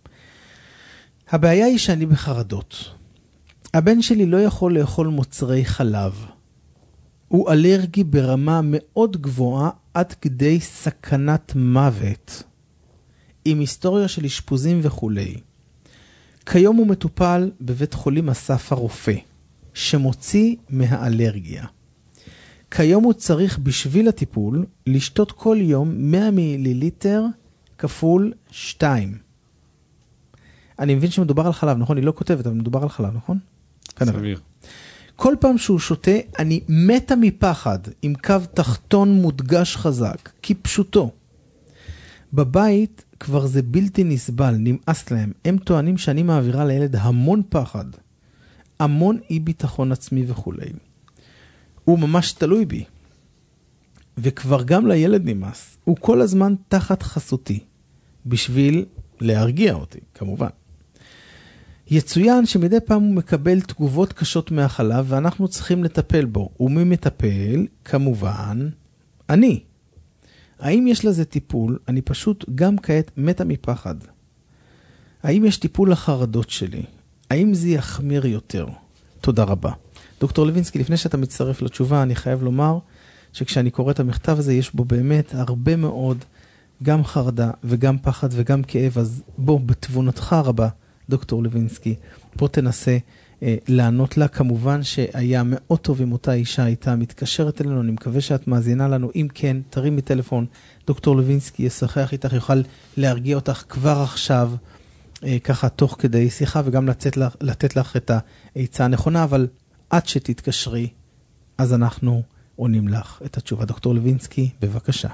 S1: הבעיה היא שאני בחרדות. הבן שלי לא יכול לאכול מוצרי חלב. הוא אלרגי ברמה מאוד גבוהה עד כדי סכנת מוות, עם היסטוריה של אשפוזים וכו'. כיום הוא מטופל בבית חולים אסף הרופא, שמוציא מהאלרגיה. כיום הוא צריך בשביל הטיפול לשתות כל יום מאה מיליליטר כפול שתיים. אני מבין שמדובר על חלב, נכון? היא לא כותבת, אבל מדובר על חלב, נכון?
S2: סביר.
S1: כל פעם שהוא שותה, אני מתה מפחד, עם קו תחתון מודגש חזק, כי פשוטו. בבית כבר זה בלתי נסבל, נמאס להם. הם טוענים שאני מעבירה לילד המון פחד, המון אי ביטחון עצמי וכו'. הוא ממש תלוי בי. וכבר גם לילד נמאס. הוא כל הזמן תחת חסותי, בשביל להרגיע אותי, כמובן. יצוין שמדי פעם הוא מקבל תגובות קשות מהחלב, ואנחנו צריכים לטפל בו. ומי מטפל? כמובן, אני. האם יש לזה טיפול? אני פשוט גם כעת מתה מפחד. האם יש טיפול לחרדות שלי? האם זה יחמיר יותר? תודה רבה. דוקטור לוינסקי, לפני שאתה מצטרף לתשובה, אני חייב לומר שכשאני קורא את המכתב הזה, יש בו באמת הרבה מאוד, גם חרדה וגם פחד וגם כאב. אז בוא, בתבונתך רבה, דוקטור לוינסקי, בוא תנסה אה, לענות לה. כמובן שהיה מאוד טוב אם אותה אישה הייתה מתקשרת אלינו, אני מקווה שאת מאזינה לנו. אם כן, תרים מטלפון, דוקטור לוינסקי ישחח איתך, יוכל להרגיע אותך כבר עכשיו, אה, ככה תוך כדי שיחה, וגם לצאת לך, לתת לך את העצה הנכונה, אבל עד שתתקשרי, אז אנחנו עונים לך את התשובה. דוקטור לוינסקי, בבקשה.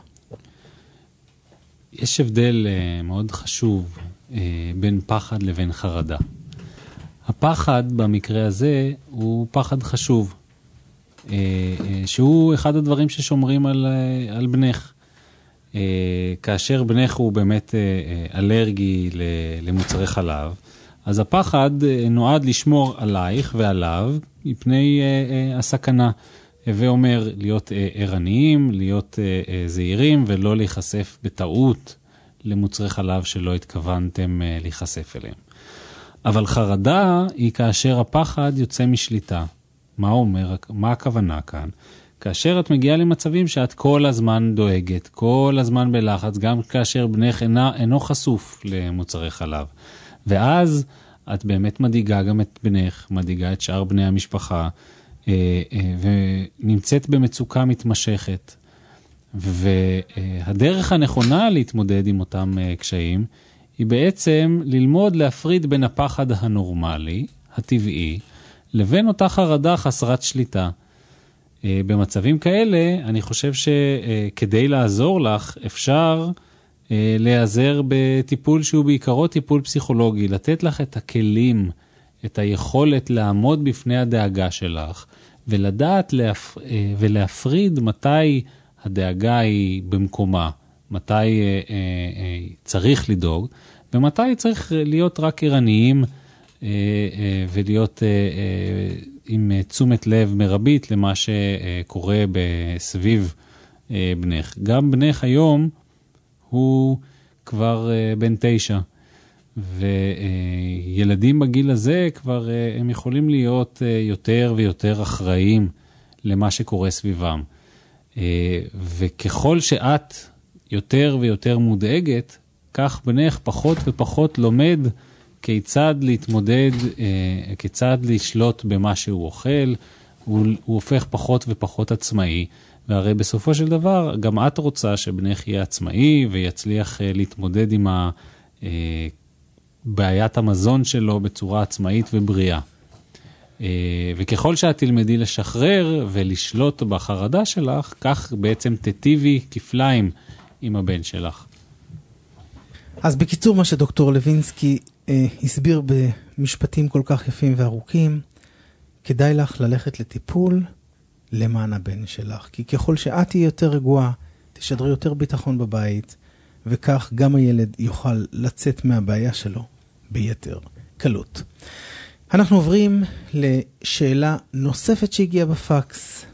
S2: יש הבדל uh, מאוד חשוב uh, בין פחד לבין חרדה. הפחד במקרה הזה הוא פחד חשוב, uh, uh, שהוא אחד הדברים ששומרים על, uh, על בנך. Uh, כאשר בנך הוא באמת uh, אלרגי למוצרי חלב, אז הפחד uh, נועד לשמור עלייך ועליו מפני uh, uh, הסכנה. ואומר להיות ערניים, להיות זהירים, ולא להיחשף בטעות למוצרי חלב שלא התכוונתם להיחשף אליהם. אבל חרדה היא כאשר הפחד יוצא משליטה. מה אומר, מה הכוונה כאן? כאשר את מגיעה למצבים שאת כל הזמן דואגת, כל הזמן בלחץ, גם כאשר בנך אינה, אינו חשוף למוצרי חלב. ואז את באמת מדאיגה גם את בנך, מדאיגה את שאר בני המשפחה, ונמצאת במצוקה מתמשכת. והדרך הנכונה להתמודד עם אותם קשיים היא בעצם ללמוד להפריד בין הפחד הנורמלי, הטבעי, לבין אותה חרדה חסרת שליטה. במצבים כאלה אני חושב שכדי לעזור לך אפשר להיעזר בטיפול שהוא בעיקרו טיפול פסיכולוגי, לתת לך את הכלים, את היכולת לעמוד בפני הדאגה שלך, ולדעת להפ... ולהפריד מתי הדאגה היא במקומה, מתי אה, אה, צריך לדאוג, ומתי צריך להיות רק ערניים, אה, אה, ולהיות אה, אה, עם תשומת לב מרבית למה שקורה בסביב אה, בנך. גם בנך היום הוא כבר אה, בן תשע, וילדים בגיל הזה כבר אה, הם יכולים להיות אה, יותר ויותר אחראיים למה שקורה סביבם. אה, וככל שאת יותר ויותר מודאגת, כך בנך פחות ופחות לומד כיצד להתמודד, אה, כיצד לשלוט במה שהוא אוכל, הוא, הוא הופך פחות ופחות עצמאי, והרי בסופו של דבר גם את רוצה שבנך יהיה עצמאי ויצליח אה, להתמודד עם ה, אה, בעיית המזון שלו בצורה עצמאית ובריאה. אה, וככל שאת תלמדי לשחרר ולשלוט בחרדה שלך, כך בעצם תטיבי כפליים עם הבן שלך.
S1: אז בקיצור, מה שדוקטור לוינסקי אה, הסביר במשפטים כל כך יפים וארוכים, כדאי לך ללכת לטיפול למען הבן שלך. כי ככל שאת תהיה יותר רגועה, תשדרי יותר ביטחון בבית, וכך גם הילד יוכל לצאת מהבעיה שלו ביתר קלות. אנחנו עוברים לשאלה נוספת שהגיעה בפקס.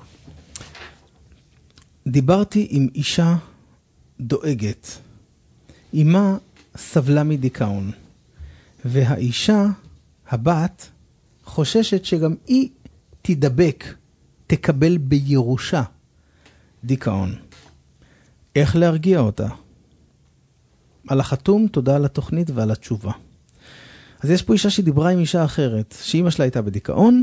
S1: דיברתי עם אישה דואגת. אימה סבלה מדיכאון, והאישה, הבת, חוששת שגם היא תדבק, תקבל בירושה דיכאון. איך להרגיע אותה? על החתום, תודה על התוכנית ועל התשובה. אז יש פה אישה שדיברה עם אישה אחרת, שאמא שלה הייתה בדיכאון,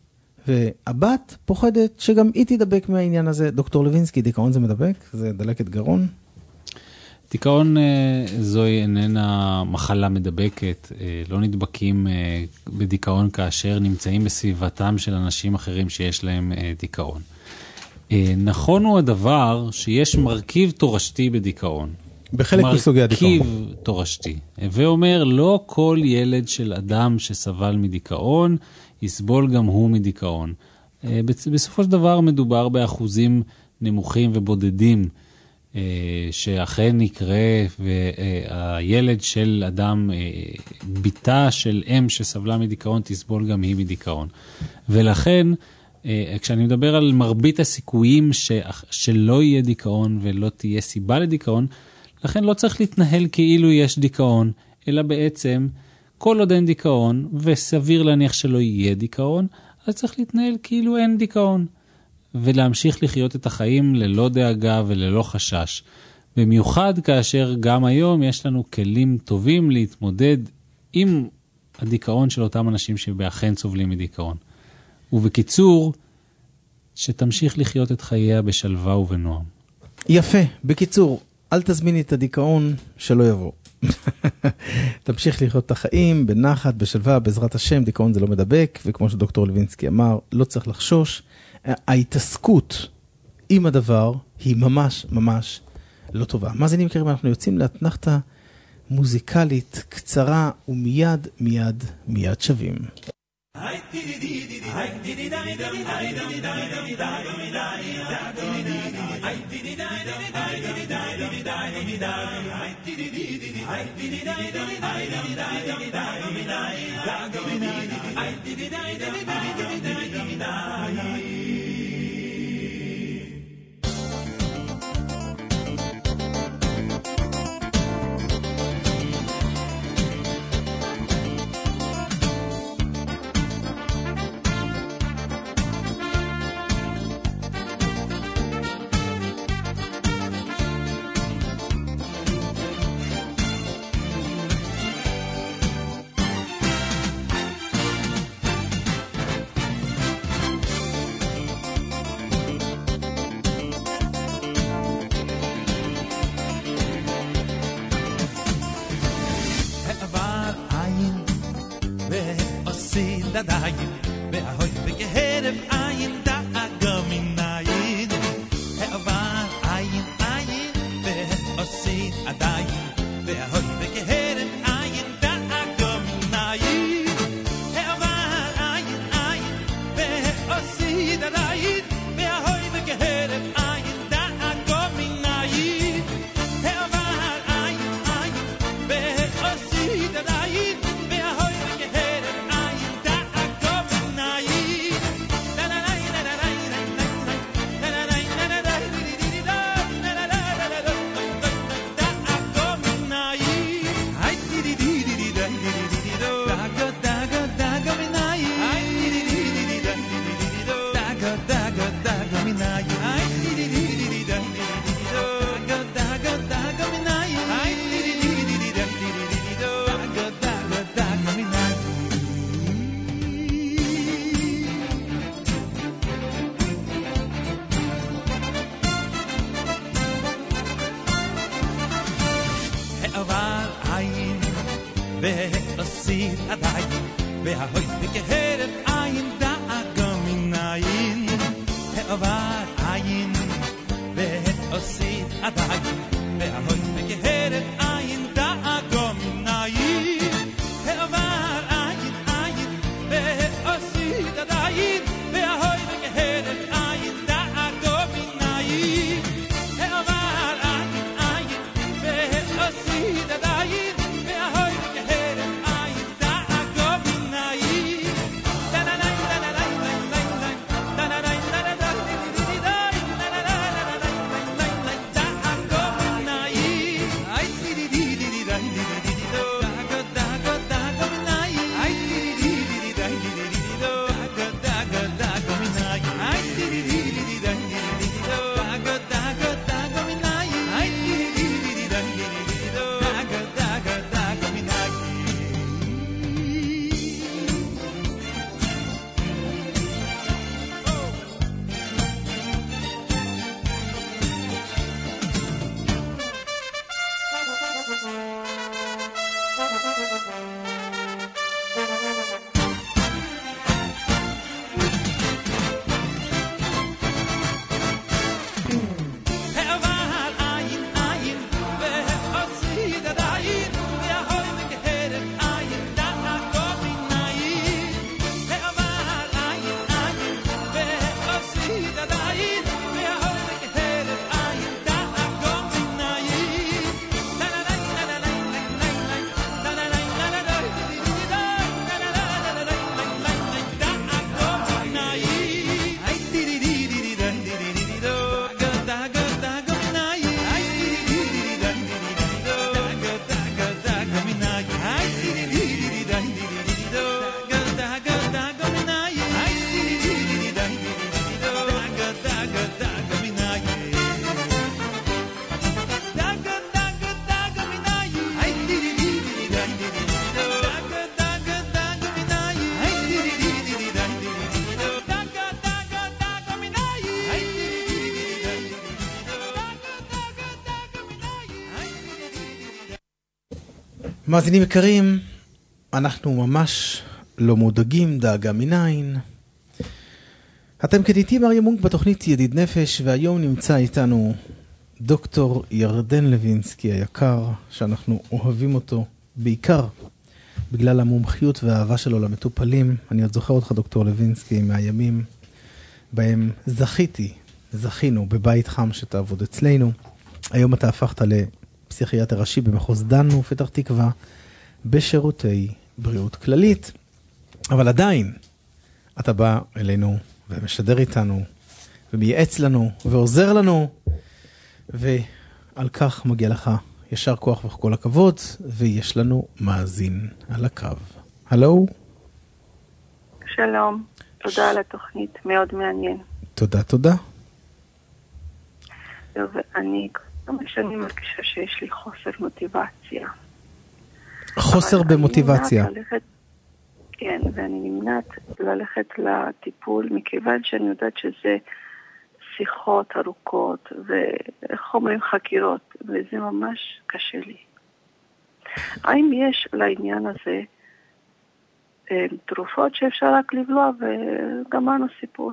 S1: והבת פוחדת שגם היא תדבק מהעניין הזה. דוקטור לוינסקי, דיכאון זה מדבק? זה דלקת גרון?
S2: דיכאון זוהי איננה מחלה מדבקת, לא נדבקים בדיכאון כאשר נמצאים בסביבתם של אנשים אחרים שיש להם דיכאון. נכון הוא הדבר שיש מרכיב תורשתי בדיכאון.
S1: בחלק מסוגי הדיכאון.
S2: מרכיב תורשתי. ואומר, לא כל ילד של אדם שסבל מדיכאון, יסבול גם הוא מדיכאון. בסופו של דבר מדובר באחוזים נמוכים ובודדים, שאכן יקרה, והילד של אדם, ביתה של אם שסבלה מדיכאון, תסבול גם היא מדיכאון. ולכן, כשאני מדבר על מרבית הסיכויים ש... שלא יהיה דיכאון ולא תהיה סיבה לדיכאון, לכן לא צריך להתנהל כאילו יש דיכאון, אלא בעצם כל עוד אין דיכאון, וסביר להניח שלא יהיה דיכאון, אז צריך להתנהל כאילו אין דיכאון. ולהמשיך לחיות את החיים ללא דאגה וללא חשש. במיוחד כאשר גם היום יש לנו כלים טובים להתמודד עם הדיכאון של אותם אנשים שבאכן סובלים מדיכאון. ובקיצור, שתמשיך לחיות את חייה בשלווה ובנועם.
S1: יפה. בקיצור, אל תזמיני את הדיכאון שלא יבוא. תמשיך לחיות את החיים בנחת, בשלווה, בעזרת השם. דיכאון זה לא מדבק, וכמו שדוקטור לוינסקי אמר, לא צריך לחשוש. ההתעסקות עם הדבר היא ממש ממש לא טובה. מה זה נמכרים? אנחנו יוצאים לאתנחתה מוזיקלית קצרה, ומיד מיד מיד שווים.
S8: דדיים והוי וכהרב עין דאגה מנין העבר עין עין ועושי עדיין והוי וכהרב עין דאגה מנין העבר עין עין ועושי דדיים ועשית עדיין וההוי וכהרף עין דאגה מנין העבר עין ועשית עדיין וההוי וכהרף עין דאגה מנין העבר עין עין ועשית עדיין וההוי וכהרף עין דאגה מנין העבר עין עין ועשית עדיין וההוי וכהרף עין דאגה מנין
S1: מאזינים יקרים, אנחנו ממש לא מודאגים, דאגה מנין. אתם כדיתי אריה מונק בתוכנית ידיד נפש, והיום נמצא איתנו דוקטור ירדן לוינסקי היקר, שאנחנו אוהבים אותו בעיקר בגלל המומחיות והאהבה שלו למטופלים. אני עוד זוכר אותך דוקטור לוינסקי מהימים בהם זכיתי, זכינו בבית חם שתעבוד אצלנו. היום אתה הפכת לפסיכיאטר ראשי במחוז דן ופתח תקווה בשירותי בריאות כללית, אבל עדיין אתה בא אלינו ומשדר איתנו ומייעץ לנו ועוזר לנו, ועל כך מגיע לך ישר כוח וכל הכבוד. ויש לנו מאזין על הקו. הלו?
S9: שלום, תודה על התוכנית, מאוד מעניין.
S1: תודה, תודה.
S9: ואני כמה שנים מרגישה שיש לי חוסר מוטיבציה.
S1: חוסר במוטיבציה.
S9: ללכת, כן, ואני נמנעת ללכת לטיפול, מכיוון שאני יודעת שזה שיחות ארוכות, ואיך אומרים חקירות, וזה ממש קשה לי. האם יש לעניין הזה תרופות שאפשר רק לבלוע, וגמרנו סיפור?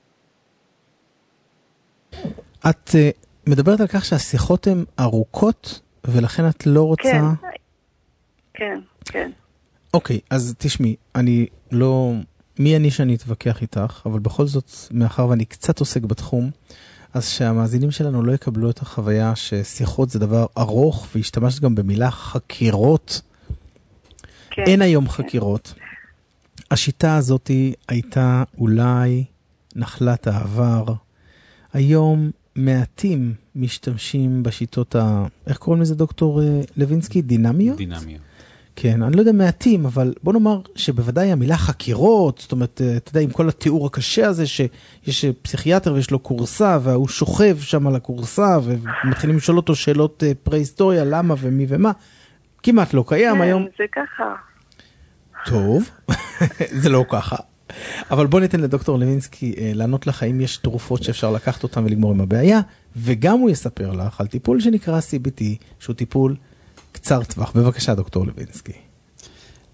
S1: את מדברת על כך שהשיחות הן ארוכות, ולכן את לא רוצה...
S9: כן, כן, כן.
S1: אוקיי, אז תשמעי, אני לא... מי אני שאני אתווכח איתך, אבל בכל זאת, מאחר ואני קצת עוסק בתחום, אז שהמאזינים שלנו לא יקבלו את החוויה ששיחות זה דבר ארוך, והשתמשת גם במילה חקירות. כן. אין היום כן. חקירות. השיטה הזאת הייתה אולי נחלת העבר. היום מעטים משתמשים בשיטות ה... איך קוראים לזה דוקטור לוינסקי? דינמיות?
S2: דינמיות.
S1: כן, אני לא יודע מעטים, אבל בוא נאמר שבוודאי המילה חקירות, זאת אומרת, אתה יודע, עם כל התיאור הקשה הזה, שיש פסיכיאטר ויש לו קורסה, והוא שוכב שם על הקורסה, ומתחילים לשאול אותו שאלות פרה-היסטוריה, למה ומי ומה, כמעט לא קיים
S9: כן,
S1: היום.
S9: כן, זה ככה.
S1: טוב, זה לא ככה. אבל בוא ניתן לדוקטור לוינסקי לענות לך אם יש תרופות שאפשר לקחת אותם ולגמור עם הבעיה, וגם הוא יספר לך על טיפול שנקרא סי בי טי, שהוא טיפול קצר טווח. בבקשה, דוקטור לוינסקי.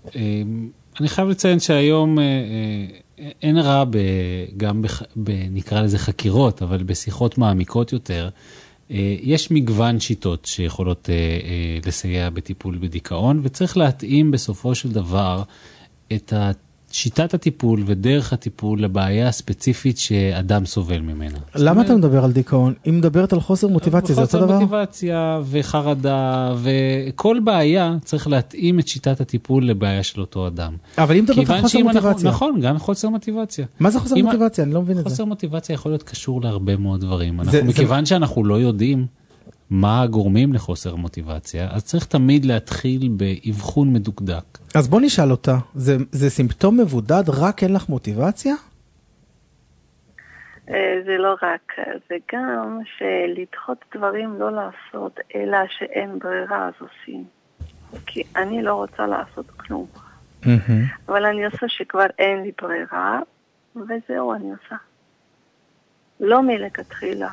S2: אני חייב לציין שהיום אין רע גם נקרא לזה חקירות, אבל בשיחות מעמיקות יותר, יש מגוון שיטות שיכולות לסייע בטיפול בדיכאון, וצריך להתאים בסופו של דבר את שיטת הטיפול ודרך הטיפול לבעיה הספציפית שאדם סובל ממנה.
S1: למה אתה מדבר על דיכאון? אם מדברת על חוסר מוטיבציה, זה אותו דבר?
S2: חוסר מוטיבציה וחרדה, וכל בעיה צריך להתאים את שיטת הטיפול לבעיה של אותו אדם.
S1: אבל אם מדברת על חוסר מוטיבציה.
S2: נכון, גם חוסר מוטיבציה.
S1: מה זה חוסר מוטיבציה? אני לא מבין את זה.
S2: חוסר מוטיבציה יכול להיות קשור להרבה מאוד דברים. מכיוון שאנחנו לא יודעים מה הגורמים לחוסר מוטיבציה, אז צריך תמיד להתחיל באבחון מדוקדק.
S1: אז בוא נשאל אותה, זה, זה סימפטום מבודד, רק אין לך מוטיבציה?
S9: זה לא רק, זה גם שלדחות דברים לא לעשות, אלא שאין ברירה אז עושים. כי אני לא רוצה לעשות כלום. אבל אני עושה שכבר אין לי ברירה, וזהו אני עושה. לא מלכתחילה.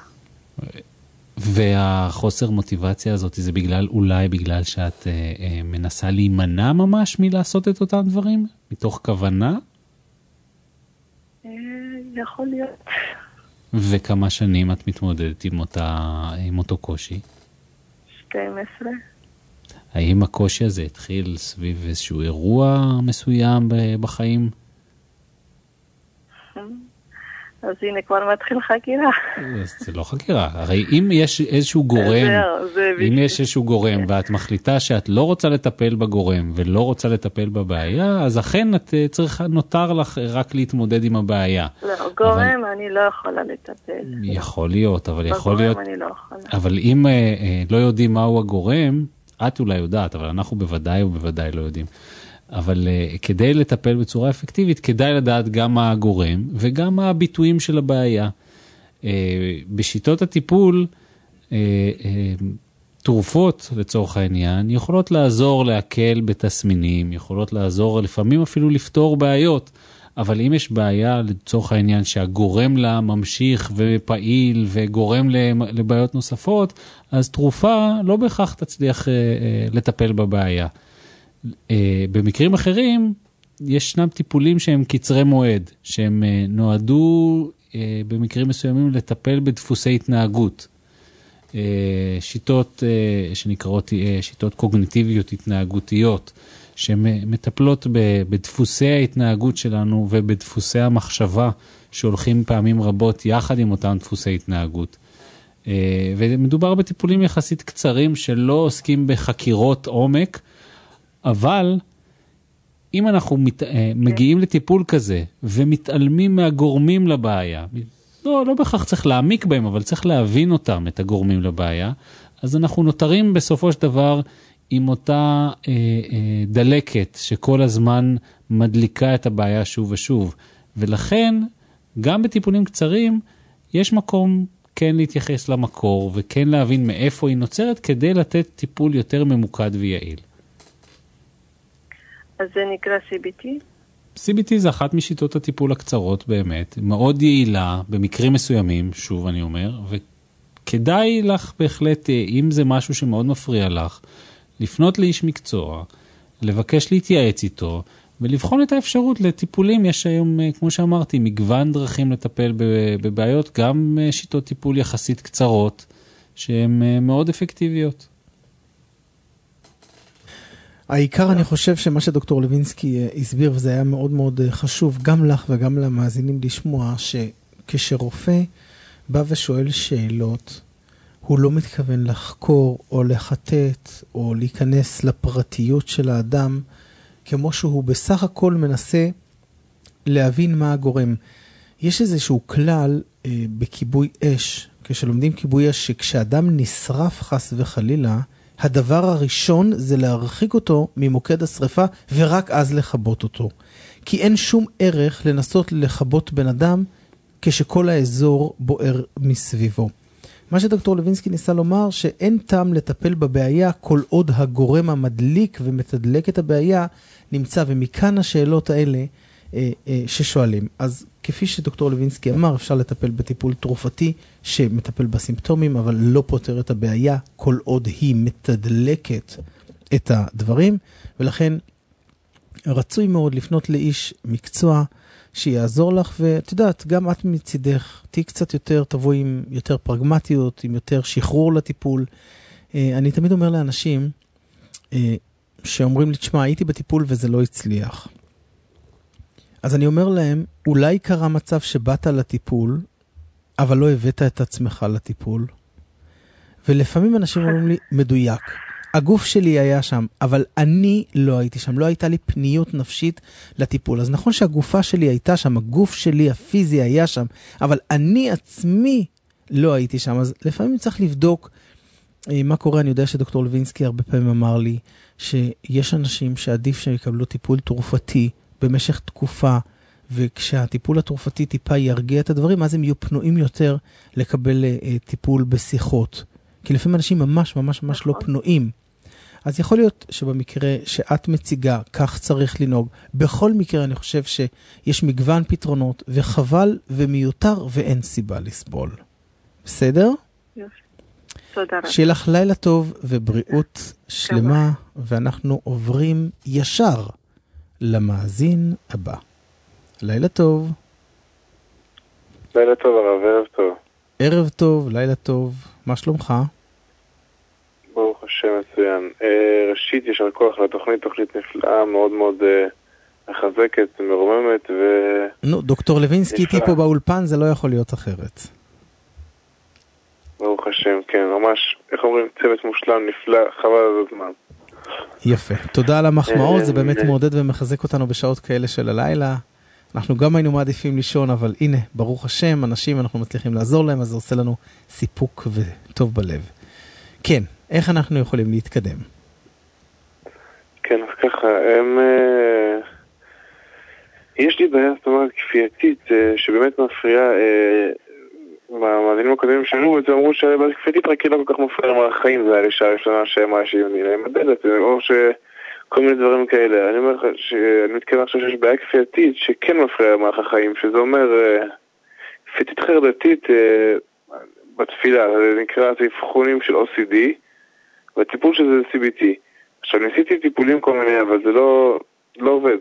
S2: והחוסר מוטיבציה הזאת זה בגלל, אולי בגלל שאת אה, אה, מנסה להימנע ממש מלעשות את אותם דברים? מתוך כוונה?
S9: אה, יכול להיות.
S2: וכמה שנים את מתמודדת עם, אותה, עם אותו קושי?
S9: שתים עשרה.
S2: האם הקושי הזה התחיל סביב איזשהו אירוע מסוים בחיים?
S9: אז הנה כבר מתחיל חקירה.
S2: זה לא חקירה. הרי אם יש איזשהו גורם, אם יש איזשהו גורם, ואת מחליטה שאת לא רוצה לטפל בגורם, ולא רוצה לטפל בבעיה, אז אכן את צריכה, נותר לך רק להתמודד עם הבעיה.
S9: לא, גורם אני לא יכולה לטפל.
S2: יכול להיות, אבל יכול להיות...
S9: בגורם אני לא יכולה.
S2: אבל אם לא יודעים מהו הגורם, את אולי יודעת, אבל אנחנו בוודאי ובוודאי לא יודעים. אבל uh, כדי לטפל בצורה אפקטיבית, כדאי לדעת גם מה הגורם, וגם מה הביטויים של הבעיה. Uh, בשיטות הטיפול, uh, uh, תרופות לצורך העניין, יכולות לעזור להקל בתסמינים, יכולות לעזור לפעמים אפילו לפתור בעיות, אבל אם יש בעיה לצורך העניין שהגורם לה ממשיך ופעיל וגורם לבעיות נוספות, אז תרופה לא בהכרח תצליח uh, uh, לטפל בבעיה. Uh, במקרים אחרים, ישנם טיפולים שהם קצרי מועד, שהם uh, נועדו uh, במקרים מסוימים לטפל בדפוסי התנהגות. Uh, שיטות uh, שנקראות uh, שיטות קוגניטיביות התנהגותיות, שמטפלות בדפוסי ההתנהגות שלנו ובדפוסי המחשבה, שהולכים פעמים רבות יחד עם אותם דפוסי התנהגות. Uh, ומדובר בטיפולים יחסית קצרים שלא עוסקים בחקירות עומק, אבל אם אנחנו מת, מגיעים לטיפול כזה ומתעלמים מהגורמים לבעיה, לא, לא בכך צריך להעמיק בהם, אבל צריך להבין אותם, את הגורמים לבעיה, אז אנחנו נותרים בסופו של דבר עם אותה אה, אה, דלקת שכל הזמן מדליקה את הבעיה שוב ושוב. ולכן, גם בטיפולים קצרים, יש מקום כן להתייחס למקור וכן להבין מאיפה היא נוצרת כדי לתת טיפול יותר ממוקד ויעיל.
S9: אז זה נקרא סי בי טי?
S2: סי בי טי זה אחת משיטות הטיפול הקצרות באמת, מאוד יעילה במקרים מסוימים, שוב אני אומר, וכדאי לך בהחלט, אם זה משהו שמאוד מפריע לך, לפנות לאיש מקצוע, לבקש להתייעץ איתו, ולבחון את האפשרות לטיפולים. יש היום, כמו שאמרתי, מגוון דרכים לטפל בבעיות, גם שיטות טיפול יחסית קצרות, שהן מאוד אפקטיביות.
S1: העיקר אני חושב שמה שדוקטור לוינסקי הסביר, וזה היה מאוד מאוד חשוב גם לך וגם למאזינים לשמוע, שכשרופא בא ושואל שאלות, הוא לא מתכוון לחקור או לחטט או להיכנס לפרטיות של האדם, כמו שהוא בסך הכל מנסה להבין מה הגורם. יש איזשהו כלל אה, בכיבוי אש, כשלומדים כיבוי אש, שכשאדם נשרף חס וחלילה, הדבר הראשון זה להרחיק אותו ממוקד השריפה, ורק אז לחבות אותו. כי אין שום ערך לנסות לחבות בן אדם, כשכל האזור בוער מסביבו. מה שדוקטור לוינסקי ניסה לומר, שאין טעם לטפל בבעיה, כל עוד הגורם המדליק ומתדלק את הבעיה נמצא, ומכאן השאלות האלה אה, אה, ששואלים. אז כפי שדוקטור לוינסקי אמר, אפשר לטפל בטיפול תרופתי שמטפל בסימפטומים, אבל לא פותר את הבעיה כל עוד היא מתדלקת את הדברים, ולכן רצוי מאוד לפנות לאיש מקצוע שיעזור לך, ואת יודעת, גם את מצידך, תהי קצת יותר, תבוא עם יותר פרגמטיות, עם יותר שחרור לטיפול. אני תמיד אומר לאנשים שאומרים לי, תשמע, הייתי בטיפול וזה לא הצליח. אז אני אומר להם, אולי קרה מצב שבאת לטיפול, אבל לא הבאת את עצמך לטיפול. ולפעמים אנשים אומרים לי, מדויק. הגוף שלי היה שם, אבל אני לא הייתי שם. לא הייתה לי פניות נפשית לטיפול. אז נכון שהגופה שלי הייתה שם, הגוף שלי הפיזי היה שם, אבל אני עצמי לא הייתי שם. אז לפעמים צריך לבדוק מה קורה. אני יודע שדוקטור לוינסקי הרבה פעמים אמר לי, שיש אנשים שעדיף שהם יקבלו טיפול תרופתי במשך תקופה, וכשהטיפול התרופתי טיפה ירגיע את הדברים, אז הם יהיו פנויים יותר לקבל uh, טיפול בשיחות. כי לפעמים אנשים ממש ממש ממש לא פנויים. אז יכול להיות שבמקרה שאת מציגה, כך צריך לנהוג. בכל מקרה אני חושב שיש מגוון פתרונות, וחבל ומיותר ואין סיבה לסבול. בסדר?
S9: תודה רבה.
S1: שיהיה לך לילה טוב ובריאות שלמה, ואנחנו עוברים ישר למאזין הבא. לילה טוב.
S10: לילה טוב הרב, ערב טוב.
S1: ערב טוב, לילה טוב. מה שלומך?
S10: ברוך השם, מצוין. ראשית, ישר כוח לתוכנית, תוכנית נפלאה, מאוד מאוד מחזקת, מרוממת ו...
S1: נו, דוקטור לוינסקי איתי פה באולפן, זה לא יכול להיות אחרת.
S10: ברוך השם, כן, ממש, איך אומרים, צוות מושלם, נפלא, חבל על הזמן.
S1: יפה, תודה על המחמאות, זה באמת מעודד ומחזק אותנו בשעות כאלה של הלילה. אנחנו גם היינו מעדיפים לישון, אבל הנה, ברוך השם, אנשים, אנחנו מצליחים לעזור להם, אז זה עושה לנו סיפוק וטוב בלב. כן, איך אנחנו יכולים להתקדם?
S10: כן, אז ככה, הם... יש לי בעיה, זאת אומרת, כפייתית, שבאמת מפריעה, מהמאזינים הקודמים שאלו את זה, אמרו שבעיה כפייתית רק לא כל כך מפריעה על החיים, זה היה לי שעה ראשונה שמה שיוני להם מדלת, או שכל מיני דברים כאלה. אני אומר לך שאני מתכוון עכשיו שיש בעיה כפייתית שכן מפריעה על החיים, שזה אומר כפייתית חרדתית בתפילה, זה נקרא אבחונים של או סי די, והטיפול שזה סי בי טי. עכשיו ניסיתי טיפולים כל מיני, אבל זה לא, לא עובד.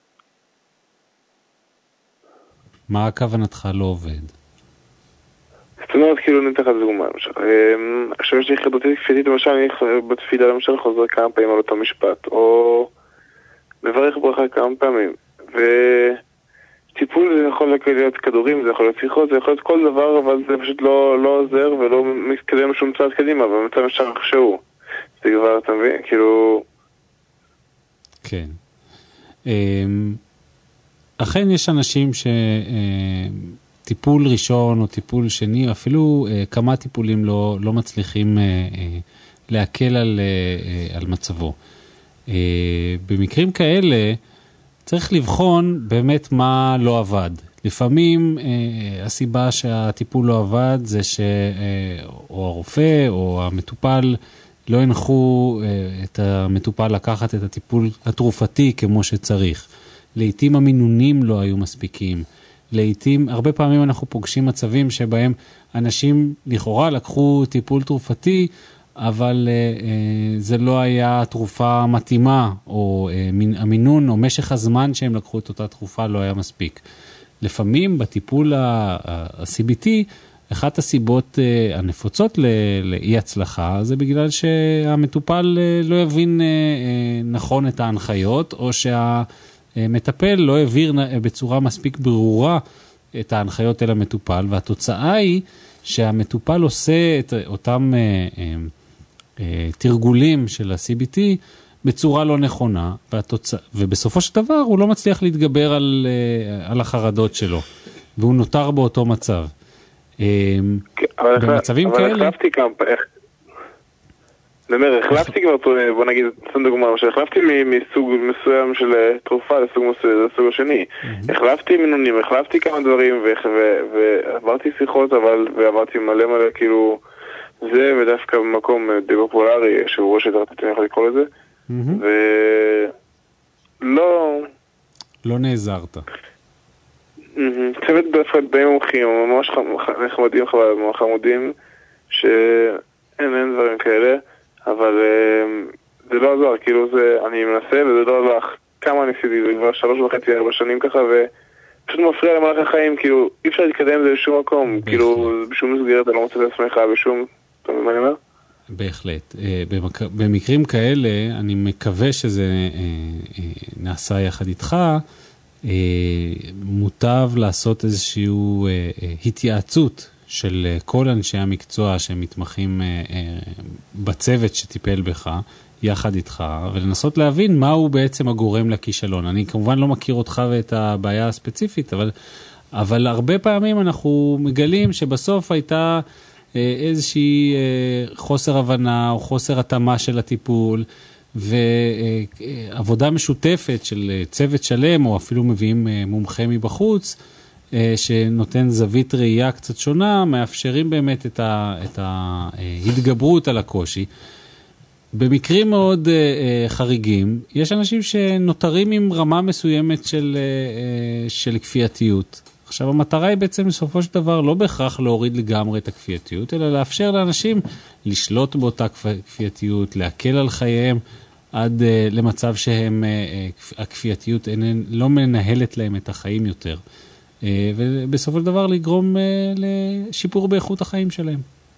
S2: מה הכוונתך לא עובד?
S10: זאת אומרת, כאילו נתח את דוגמה, למשל. עכשיו יש לי חרדתית כפייתית, למשל, אני בתפילה, למשל, חוזר כמה פעמים על אותו משפט, או מברך ברכה כמה פעמים. וטיפול זה יכול להיות כדורים, זה יכול להיות שיחות, זה יכול להיות כל דבר, אבל זה פשוט לא, לא עוזר ולא מתקדם שום צעד קדימה, במצב אפשר לחשוב. זה כבר, אתה מבין? כאילו...
S2: כן. אכן יש אנשים ש... טיפול ראשון או טיפול שני, אפילו אה, כמה טיפולים לא, לא מצליחים אה, אה, להקל על, אה, על מצבו. אה, במקרים כאלה צריך לבחון באמת מה לא עבד. לפעמים אה, הסיבה שהטיפול לא עבד זה שאו אה, הרופא או המטופל לא הנחו אה, את המטופל לקחת את הטיפול התרופתי כמו שצריך. לעתים המינונים לא היו מספיקים. לעתים, הרבה פעמים אנחנו פוגשים מצבים שבהם אנשים לכאורה לקחו טיפול תרופתי, אבל אה, אה, זה לא היה תרופה מתאימה, או אה, המינון או משך הזמן שהם לקחו את אותה תרופה לא היה מספיק. לפעמים בטיפול ה-סי בי טי, אחת הסיבות אה, הנפוצות לאי הצלחה, זה בגלל שהמטופל אה, לא יבין אה, אה, נכון את ההנחיות, או שה... מטפל לא העביר בצורה מספיק ברורה את ההנחיות אל המטופל, והתוצאה היא שהמטופל עושה את אותם אה, אה, תרגולים של ה-סי בי טי בצורה לא נכונה, והתוצא... ובסופו של דבר הוא לא מצליח להתגבר על, אה, על החרדות שלו, והוא נותר באותו מצב. אה, במצבים
S10: אבל
S2: כאלה...
S10: אבל החלפתי כמה פעמים. אני אומר, החלפתי כבר, בוא נגיד, נתן דוגמה, שהחלפתי מסוג מסוים של תרופה לסוג מסוים, לסוג השני. החלפתי מינונים, החלפתי כמה דברים, ועברתי שיחות, אבל, ועברתי מלא מלא, כאילו, זה, ודווקא במקום די פופולרי, שהוא ראש את אני יכול לקרוא לזה, ולא...
S2: לא נעזרת.
S10: צוות דווקא די מומחים, ממש נחמדים, חמודים, שאין, אין דברים כאלה. אבל זה לא עזר, כאילו זה, אני מנסה וזה לא הלך. כמה ניסיתי, זה כבר שלוש וחצי, ארבע שנים ככה, ופשוט מפריע למהלך החיים, כאילו, אי אפשר להתקדם עם זה בשום מקום, כאילו, בשום מסגרת, אתה לא מוצא את עצמך, בשום, אתה מבין מה אני אומר?
S2: בהחלט. במקרים כאלה, אני מקווה שזה נעשה יחד איתך, מוטב לעשות איזושהי התייעצות של כל אנשי המקצוע שמתמחים בצוות שטיפל בך, יחד איתך, ולנסות להבין מהו בעצם הגורם לכישלון. אני כמובן לא מכיר אותך ואת הבעיה הספציפית, אבל, אבל הרבה פעמים אנחנו מגלים שבסוף הייתה איזושהי חוסר הבנה או חוסר התאמה של הטיפול, ועבודה משותפת של צוות שלם, או אפילו מביאים מומחה מבחוץ, שנותן זווית ראייה קצת שונה, מאפשרים באמת את, ה, את ההתגברות על הקושי. במקרים מאוד uh, חריגים, יש אנשים שנותרים עם רמה מסוימת של, uh, של כפייתיות. עכשיו, המטרה היא בעצם בסופו של דבר לא בהכרח להוריד לגמרי את הכפייתיות, אלא לאפשר לאנשים לשלוט באותה כפייתיות, להקל על חייהם, עד uh, למצב שהם, uh, הכפייתיות אינן, לא מנהלת להם את החיים יותר. Uh, ובסופו של דבר לגרום uh, לשיפור באיכות החיים שלהם.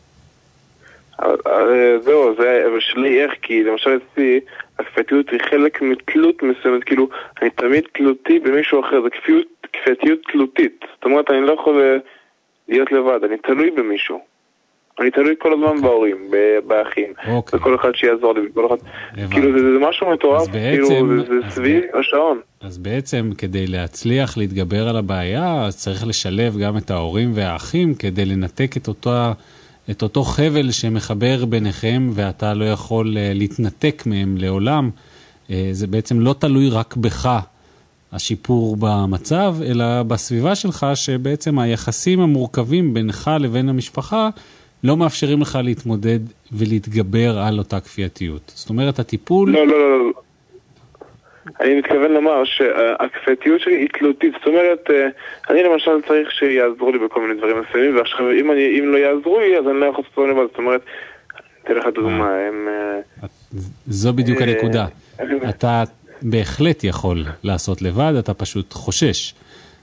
S10: זהו, זה שלי איך, כי למשל אצלי, הכפייתיות היא חלק מתלות מסוימת, כאילו, אני תמיד תלותי במישהו אחר, זה כפייתיות תלותית. זאת אומרת, אני לא יכול להיות לבד, אני תלוי במישהו. אני תלוי כל הזמן בהורים, באחים, בכל אחד שיעזור לי, בכל אחד. כאילו, זה משהו מטורף, כאילו, זה סביב השעון.
S2: אז בעצם, כדי להצליח להתגבר על הבעיה, אז צריך לשלב גם את ההורים והאחים, כדי לנתק את אותה... את אותו חבל שמחבר ביניכם, ואתה לא יכול להתנתק מהם לעולם. זה בעצם לא תלוי רק בך, השיפור במצב, אלא בסביבה שלך, שבעצם היחסים המורכבים בינך לבין המשפחה, לא מאפשרים לך להתמודד ולהתגבר על אותה כפייתיות. זאת אומרת, הטיפול...
S10: לא, לא, לא, לא. אני מתכוון לומר שהכפייתיות שלי היא תלותית, זאת אומרת, אני למשל צריך שיעזרו לי בכל מיני דברים מסוימים, ועכשיו אם, אני, אם לא יעזרו לי, אז אני לא יכול לעשות לבד, זאת אומרת, תן לך דוגמה, הם...
S2: זו בדיוק הנקודה. אתה בהחלט יכול לעשות לבד, אתה פשוט חושש.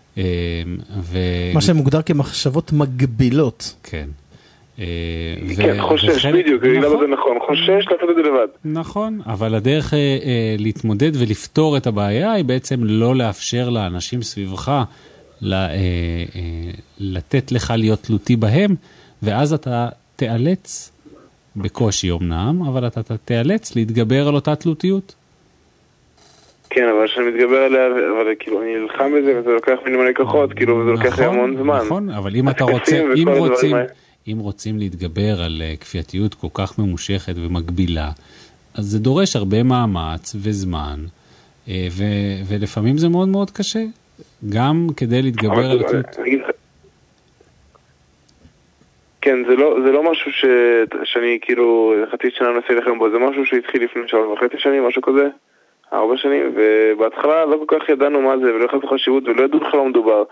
S1: מה שמוגדר כמחשבות מגבילות.
S2: כן.
S10: כן, חושש, בדיוק, למה זה נכון, חושש לעשות את זה לבד.
S2: נכון, אבל הדרך להתמודד ולפתור את הבעיה היא בעצם לא לאפשר לאנשים סביבך לתת לך להיות תלותי בהם, ואז אתה תיאלץ, בקושי אומנם, אבל אתה תיאלץ להתגבר על אותה תלותיות.
S10: כן, אבל כשאני מתגבר עליה, אבל כאילו אני נלחם בזה וזה לוקח מיני כוחות, כאילו וזה לוקח המון זמן.
S2: נכון, אבל אם אתה רוצה, אם רוצים... אם רוצים להתגבר על כפייתיות כל כך ממושכת ומגבילה, אז זה דורש הרבה מאמץ וזמן, ו- ולפעמים זה מאוד מאוד קשה, גם כדי להתגבר על התלות.
S10: כן, זה לא, זה לא משהו ש... שאני כאילו חצי שנה מנסה לכם בו, זה משהו שהתחיל לפני שלוש וחצי שנים, משהו כזה, ארבע שנים, ובהתחלה לא כל כך ידענו מה זה, ולא יחד חשיבות, ולא ידעו בכלל לא מדובר.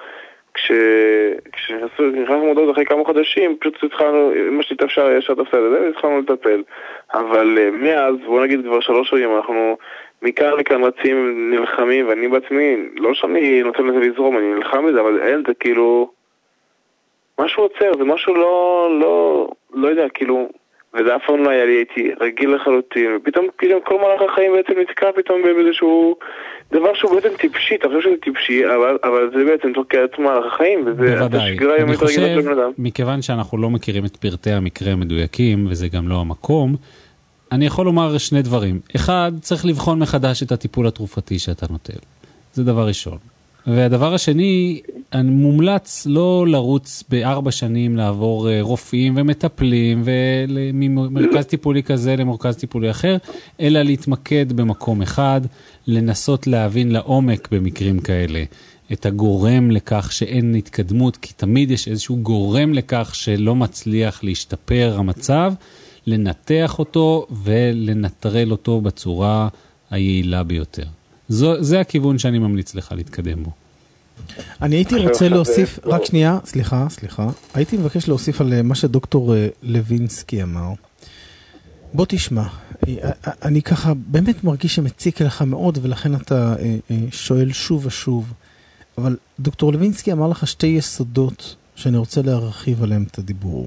S10: כשנכנסנו מודעות אחרי כמה חודשים, פשוט התחלנו, מה שתאפשר ישר תפסד את זה, והתחלנו לטפל. אבל מאז, בוא נגיד כבר שלוש שנים, אנחנו מכאן לכאן רצים, נלחמים, ואני בעצמי, לא שאני נותן לזה לזרום, אני נלחם בזה, אבל אין, זה כאילו, משהו עוצר, זה משהו לא, לא, לא יודע, כאילו, וזה אף פעם לא היה לי, הייתי רגיל לחלוטין, ופתאום, פתאום כל מהלך החיים בעצם נתקע פתאום באיזשהו דבר שהוא בעצם טיפשי, אתה חושב שזה טיפשי, אבל, אבל זה בעצם תוקע את מהלך החיים, וזה
S2: בוודאי. אני חושב, מכיוון שאנחנו לא מכירים את פרטי המקרה המדויקים, וזה גם לא המקום, אני יכול לומר שני דברים. אחד, צריך לבחון מחדש את הטיפול התרופתי שאתה נוטל. זה דבר ראשון. והדבר השני, אני מומלץ לא לרוץ בארבע שנים לעבור רופאים ומטפלים וממרכז טיפולי כזה למרכז טיפולי אחר, אלא להתמקד במקום אחד, לנסות להבין לעומק במקרים כאלה את הגורם לכך שאין התקדמות, כי תמיד יש איזשהו גורם לכך שלא מצליח להשתפר המצב, לנתח אותו ולנטרל אותו בצורה היעילה ביותר. זו, זה הכיוון שאני ממליץ לך להתקדם בו.
S1: אני הייתי רוצה להוסיף, רק שנייה, סליחה, סליחה. הייתי מבקש להוסיף על מה שדוקטור לוינסקי אמר. בוא תשמע, אני ככה באמת מרגיש שמציק לך מאוד, ולכן אתה שואל שוב ושוב. אבל דוקטור לוינסקי אמר לך שתי יסודות שאני רוצה להרחיב עליהם את הדיבור.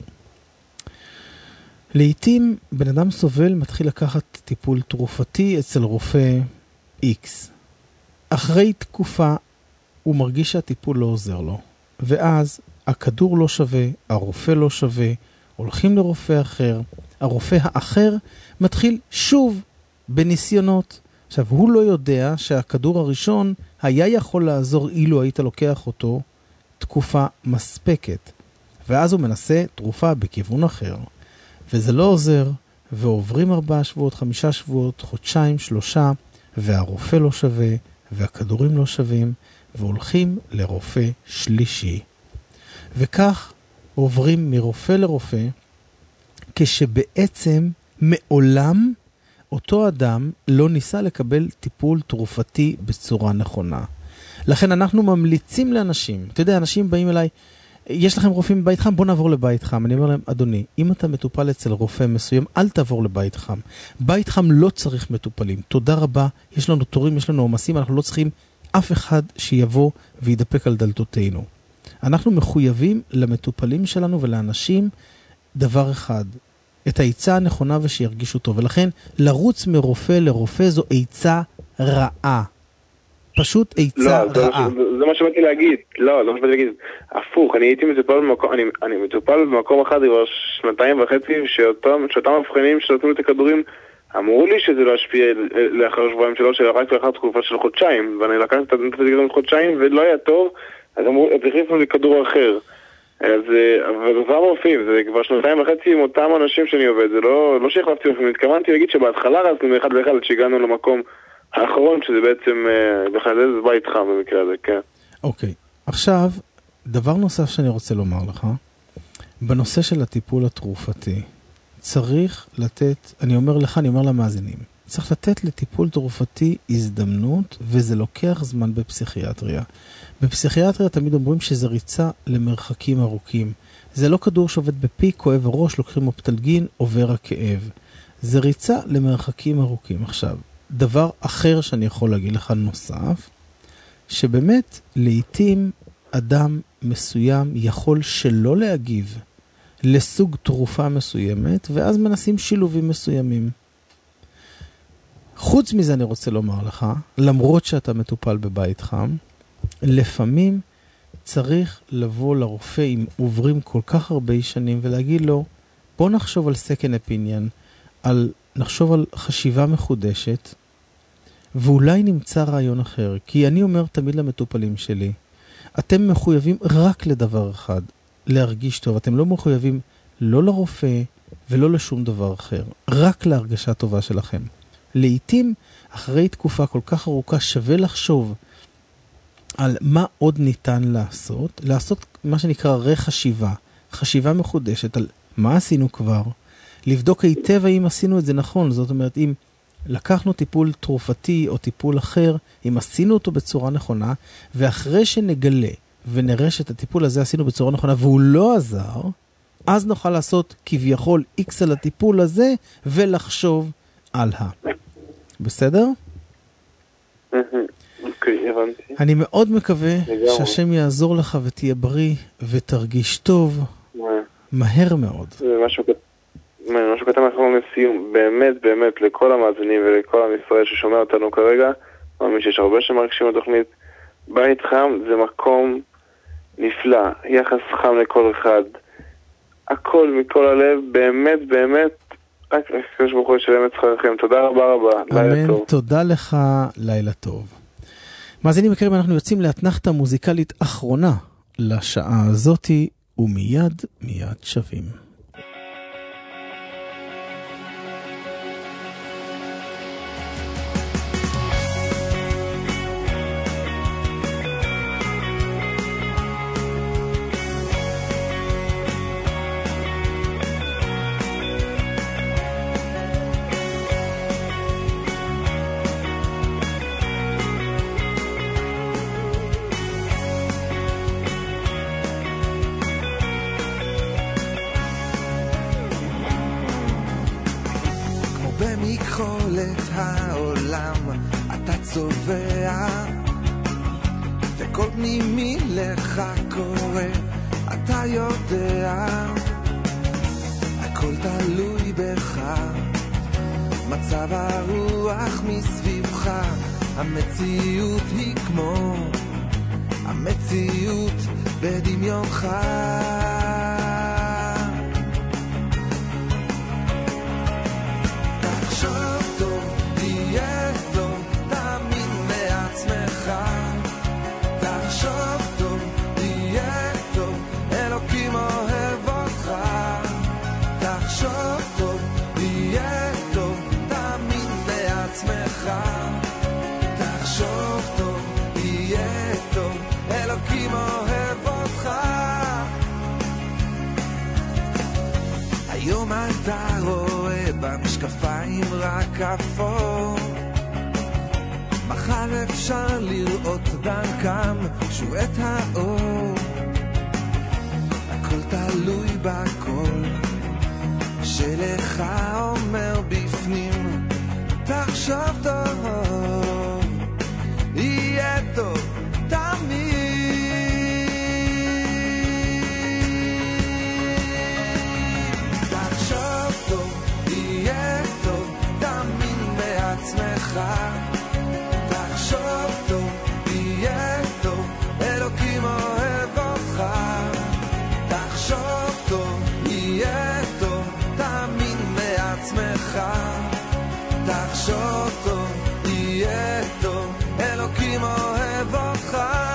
S1: לעתים בן אדם סובל מתחיל לקחת טיפול תרופתי אצל רופא X. אחרי תקופה הוא מרגיש שהטיפול לא עוזר לו. ואז הכדור לא שווה, הרופא לא שווה, הולכים לרופא אחר. הרופא האחר מתחיל שוב בניסיונות. עכשיו, הוא לא יודע שהכדור הראשון היה יכול לעזור אילו היית לוקח אותו תקופה מספקת. ואז הוא מנסה תרופה בכיוון אחר. וזה לא עוזר, ועוברים ארבעה שבועות, חמישה שבועות, חודשיים, שלושה, והרופא לא שווה, והכדורים לא שווים, והולכים לרופא שלישי. וכך עוברים מרופא לרופא, כשבעצם מעולם אותו אדם לא ניסה לקבל טיפול תרופתי בצורה נכונה. לכן אנחנו ממליצים לאנשים, אתה יודע, אנשים באים אליי, יש לכם רופאים בבית חם, בוא נעבור לבית חם. אני אומר להם, אדוני, אם אתה מטופל אצל רופא מסוים, אל תעבור לבית חם. בית חם לא צריך מטופלים. תודה רבה, יש לנו תורים, יש לנו עומסים, אנחנו לא צריכים אף אחד שיבוא וידפק על דלתותינו. אנחנו מחויבים למטופלים שלנו ולאנשים דבר אחד, את העיצה הנכונה ושירגישו טוב. ולכן לרוץ מרופא לרופא זו עיצה רעה. פשוט עיצה
S10: לא,
S1: רעה.
S10: זה, זה מה שבאתי להגיד. לא, זה מה שבאתי להגיד. הפוך, אני הייתי מטופל במקום, אני, אני מטופל במקום אחד כבר שנתיים וחצי, שאותם, שאותם מבחנים שנתנו את הכדורים, אמרו לי שזה לא השפיע לאחר שבועיים שלוש, אלא רק לאחר תקופה של חודשיים, ואני לקחתי את הכדורים חודשיים ולא היה טוב, אז אמרו, אז החליפו לי כדור אחר. אז, אבל זה רופאים, זה כבר שנתיים וחצי עם אותם אנשים שאני עובד, זה לא, לא שהחלפתי רופאים, התכוונתי להגיד שבהתחלה רצנו מאחד לאחד, שהגענו למקום האחרון, שזה בעצם, בכלל זה בית חם במקרה הזה, כן.
S1: אוקיי, עכשיו, דבר נוסף שאני רוצה לומר לך, בנושא של הטיפול התרופתי, צריך לתת, אני אומר לך, אני אומר למאזינים, צריך לתת לטיפול תרופתי הזדמנות, וזה לוקח זמן בפסיכיאטריה. בפסיכיאטריה תמיד אומרים שזה ריצה למרחקים ארוכים. זה לא כדור שעובד בפי, כואב הראש, לוקחים אופטלגין, עובר הכאב. זה ריצה למרחקים ארוכים. עכשיו, דבר אחר שאני יכול להגיד לך נוסף, שבאמת לעתים אדם מסוים יכול שלא להגיב לסוג תרופה מסוימת, ואז מנסים שילובים מסוימים. חוץ מזה אני רוצה לומר לך, למרות שאתה מטופל בבית חם, לפעמים צריך לבוא לרופא אם עוברים כל כך הרבה שנים ולהגיד לו, בוא נחשוב על second opinion, על, נחשוב על חשיבה מחודשת, ואולי נמצא רעיון אחר. כי אני אומר תמיד למטופלים שלי, אתם מחויבים רק לדבר אחד, להרגיש טוב. אתם לא מחויבים לא לרופא ולא לשום דבר אחר, רק להרגשה טובה שלכם. לעתים, אחרי תקופה כל כך ארוכה, שווה לחשוב על מה עוד ניתן לעשות, לעשות מה שנקרא רחשיבה, חשיבה מחודשת על מה עשינו כבר, לבדוק היטב האם עשינו את זה נכון, זאת אומרת, אם לקחנו טיפול תרופתי או טיפול אחר, אם עשינו אותו בצורה נכונה, ואחרי שנגלה ונראה שאת הטיפול הזה עשינו בצורה נכונה והוא לא עזר, אז נוכל לעשות כביכול איקס על הטיפול הזה ולחשוב הלאה. בסדר?
S10: אוקיי, הבנתי.
S1: אני מאוד מקווה שהשם יעזור לך ותהיה בריא ותרגיש טוב מהר מאוד.
S10: זה משהו משהו קטן אחרון לסיום. באמת, באמת, לכל המאזינים ולכל עם ישראל ששומע אותנו כרגע, מאמין שיש הרבה שמרגישים בתוכנית. בית חם זה מקום נפלא, יחס חם לכל אחד. הכל מכל הלב, באמת, באמת, רק הקדוש ברוך הוא ישלם את שכרכם. תודה רבה רבה, לילה טוב.
S1: תודה לך, לילה טוב. מאזינים יקרים, אנחנו יוצאים לאתנחתה מוזיקלית אחרונה לשעה הזאתי, ומיד מיד שווים.
S11: בכל את העולם אתה צובע, וכל פנימי לך קורה, אתה יודע, הכל תלוי בך, מצב הרוח מסביבך, המציאות היא כמו המציאות בדמיונך. תחשוב טוב, תהיה טוב, תאמין לעצמך. תחשוב טוב, תהיה טוב, אלוקים אוהב אותך. תחשוב טוב, תהיה טוב, תאמין לעצמך. תחשוב טוב, תהיה טוב, אלוקים אוהב אותך. היום אתה רואה במשקפיים רק אפור, מחר אפשר לראות דרכם שועט האור. הכל תלוי בכל שלך אומר בפנים. תחשוב טוב, יהיה טוב תמיד. תחשוב טוב, יהיה טוב, תאמין בעצמך. תחשוב טוב, יהיה טוב, אלוקים אוהב אותך. תחשוב טוב, יהיה טוב, תאמין בעצמך. תחשוב טוב, יהיה טוב, אלוקים אוהב אותך.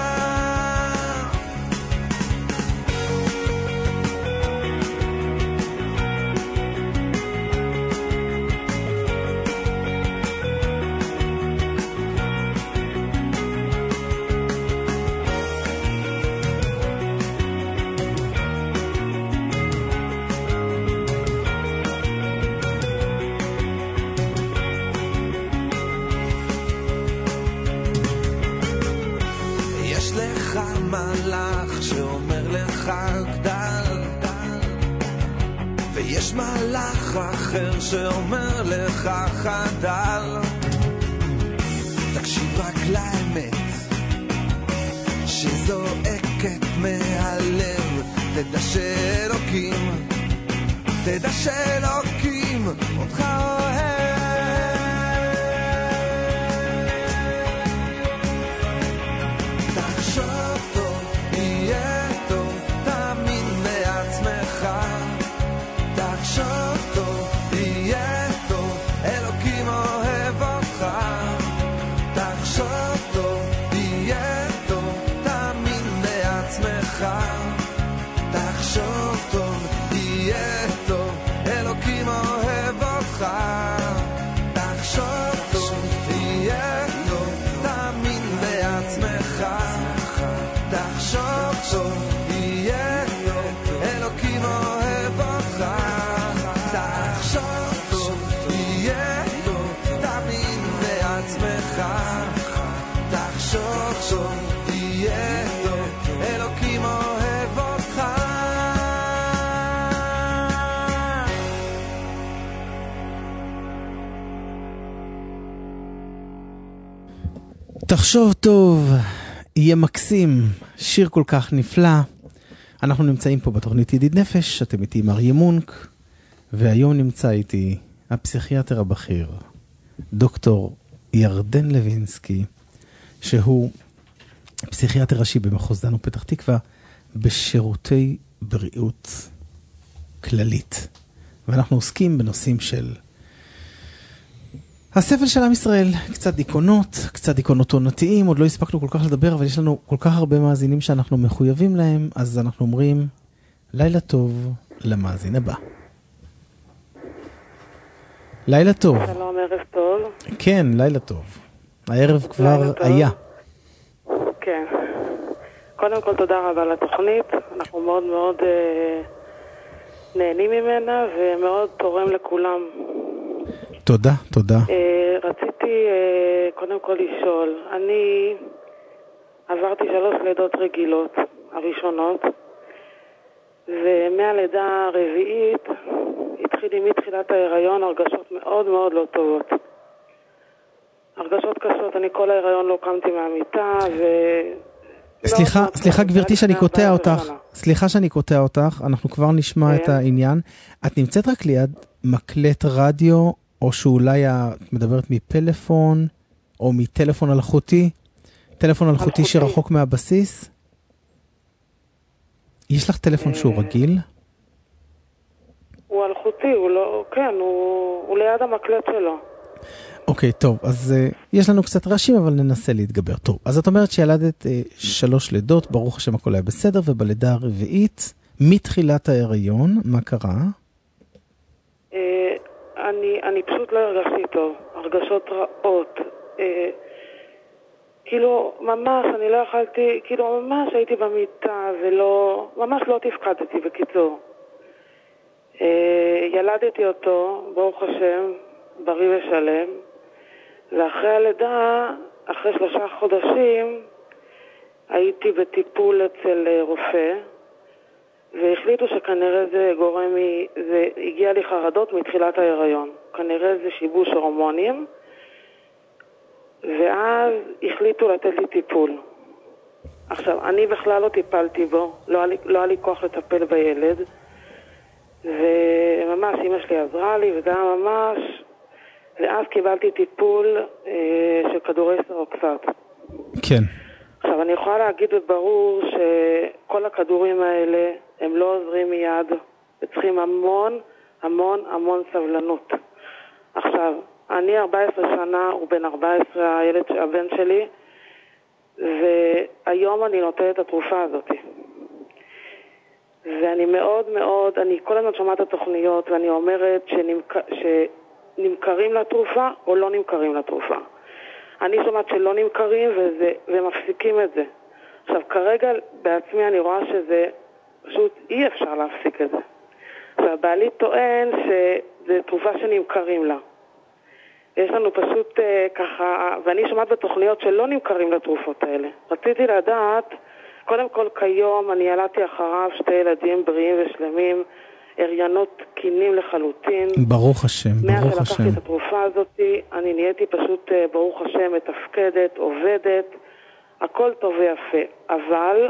S11: מלאך שאומר לך גדל, ויש מלאך אחר שאומר לך חדל. תקשיב רק לאמת שזועקת מהלב, תדע שאלוקים, תדע שאלוקים אותך אוהב. תחשוב טוב, יהיה טוב, אלוקים אוהב אותך. תחשוב טוב, יהיה טוב, תאמין לעצמך. תחשוב טוב, יהיה טוב, אלוקים אוהב אותך. תחשוב טוב, יהיה טוב, תאמין לעצמך. תחשוב טוב, יהיה טוב, אלוקים אוהב אותך. תחשוב טוב, יהיה טוב, תאמין לעצמך. תחשוב טוב, יהיה טוב, אלוקים אוהב אותך.
S1: תחשוב טוב, יהיה מקסים, שיר כל כך נפלא. אנחנו נמצאים פה בתוכנית ידיד נפש, אתם איתי מריה מונק, והיום נמצא איתי הפסיכיאטר הבכיר, דוקטור ירדן לוינסקי, שהוא פסיכיאטר ראשי במחוז דן ופתח תקווה, בשירותי בריאות כללית. ואנחנו עוסקים בנושאים של הסבל של עם ישראל, קצת דיכאונות, קצת דיכאונות עונתיים, עוד לא הספקנו כל כך לדבר, אבל יש לנו כל כך הרבה מאזינים שאנחנו מחויבים להם, אז אנחנו אומרים לילה טוב למאזין הבא. לילה טוב.
S12: שלום, ערב טוב.
S1: כן, לילה טוב. הערב כבר לילה היה.
S12: כן. קודם כל תודה רבה לתוכנית, אנחנו מאוד מאוד אה, נהנים ממנה ומאוד תורם לכולם.
S1: תודה, תודה.
S12: אה, רציתי אה, קודם כל לשאול, אני עברתי שלוש לידות רגילות הראשונות, ומהלידה הרביעית התחיל התחיל לי מתחילת ההיריון הרגשות מאוד מאוד לא טובות. הרגשות קשות, אני כל ההיריון לא קמתי מהמיטה ו...
S1: סליחה, סליחה גברתי שאני קוטע אותך, סליחה שאני קוטע אותך, אנחנו כבר נשמע את העניין. את נמצאת רק ליד מקלט רדיו, או שאולי את מדברת מפלאפון, או מטלפון אלחוטי, טלפון אלחוטי שרחוק מהבסיס? יש לך טלפון שהוא רגיל?
S12: הוא אלחוטי, הוא לא, כן, הוא ליד המקלט שלו.
S1: אוקיי, טוב, אז uh, יש לנו קצת רעשים, אבל ננסה להתגבר. טוב, אז את אומרת שילדת uh, שלוש לידות, ברוך השם הכל היה בסדר, ובלידה הרביעית, מתחילת ההיריון, מה קרה?
S12: Uh, אני, אני פשוט לא הרגשתי טוב, הרגשות רעות. Uh, כאילו, ממש, אני לא יכלתי, כאילו, ממש הייתי במיטה, ולא, ממש לא תפקדתי, בקיצור. Uh, ילדתי אותו, ברוך השם, בריא ושלם, ואחרי הלידה, אחרי שלושה חודשים, הייתי בטיפול אצל רופא, והחליטו שכנראה זה גורם, זה הגיע לי חרדות מתחילת ההיריון. כנראה זה שיבוש הורמונים, ואז החליטו לתת לי טיפול. עכשיו, אני בכלל לא טיפלתי בו, לא היה לי, לא היה לי כוח לטפל בילד, וממש אמא שלי עזרה לי, וזה היה ממש... ואז קיבלתי טיפול אה, של כדורי סרוקסט.
S1: כן.
S12: עכשיו, אני יכולה להגיד בברור שכל הכדורים האלה הם לא עוזרים מיד, וצריכים המון, המון, המון סבלנות. עכשיו, אני ארבע עשרה שנה, הוא בן ארבע עשרה, הילד, הבן שלי, והיום אני נותנת את התרופה הזאת. ואני מאוד מאוד, אני כל הזמן שומעת את התוכניות, ואני אומרת שנמכ... ש... נמכרים לתרופה או לא נמכרים לתרופה. אני שומעת שלא נמכרים וזה, ומפסיקים את זה. עכשיו, כרגע בעצמי אני רואה שזה פשוט אי אפשר להפסיק את זה. עכשיו, בעלי טוען שזה תרופה שנמכרים לה. יש לנו פשוט אה, ככה, ואני שומעת בתוכניות שלא נמכרים לתרופות האלה. רציתי לדעת, קודם כל כיום אני ילדתי אחריו שתי ילדים בריאים ושלמים, הריינות תקינים לחלוטין.
S1: ברוך השם, ברוך השם.
S12: מאז שלקחתי את התרופה הזאת, אני נהייתי פשוט, ברוך השם, מתפקדת, עובדת, הכל טוב ויפה. אבל,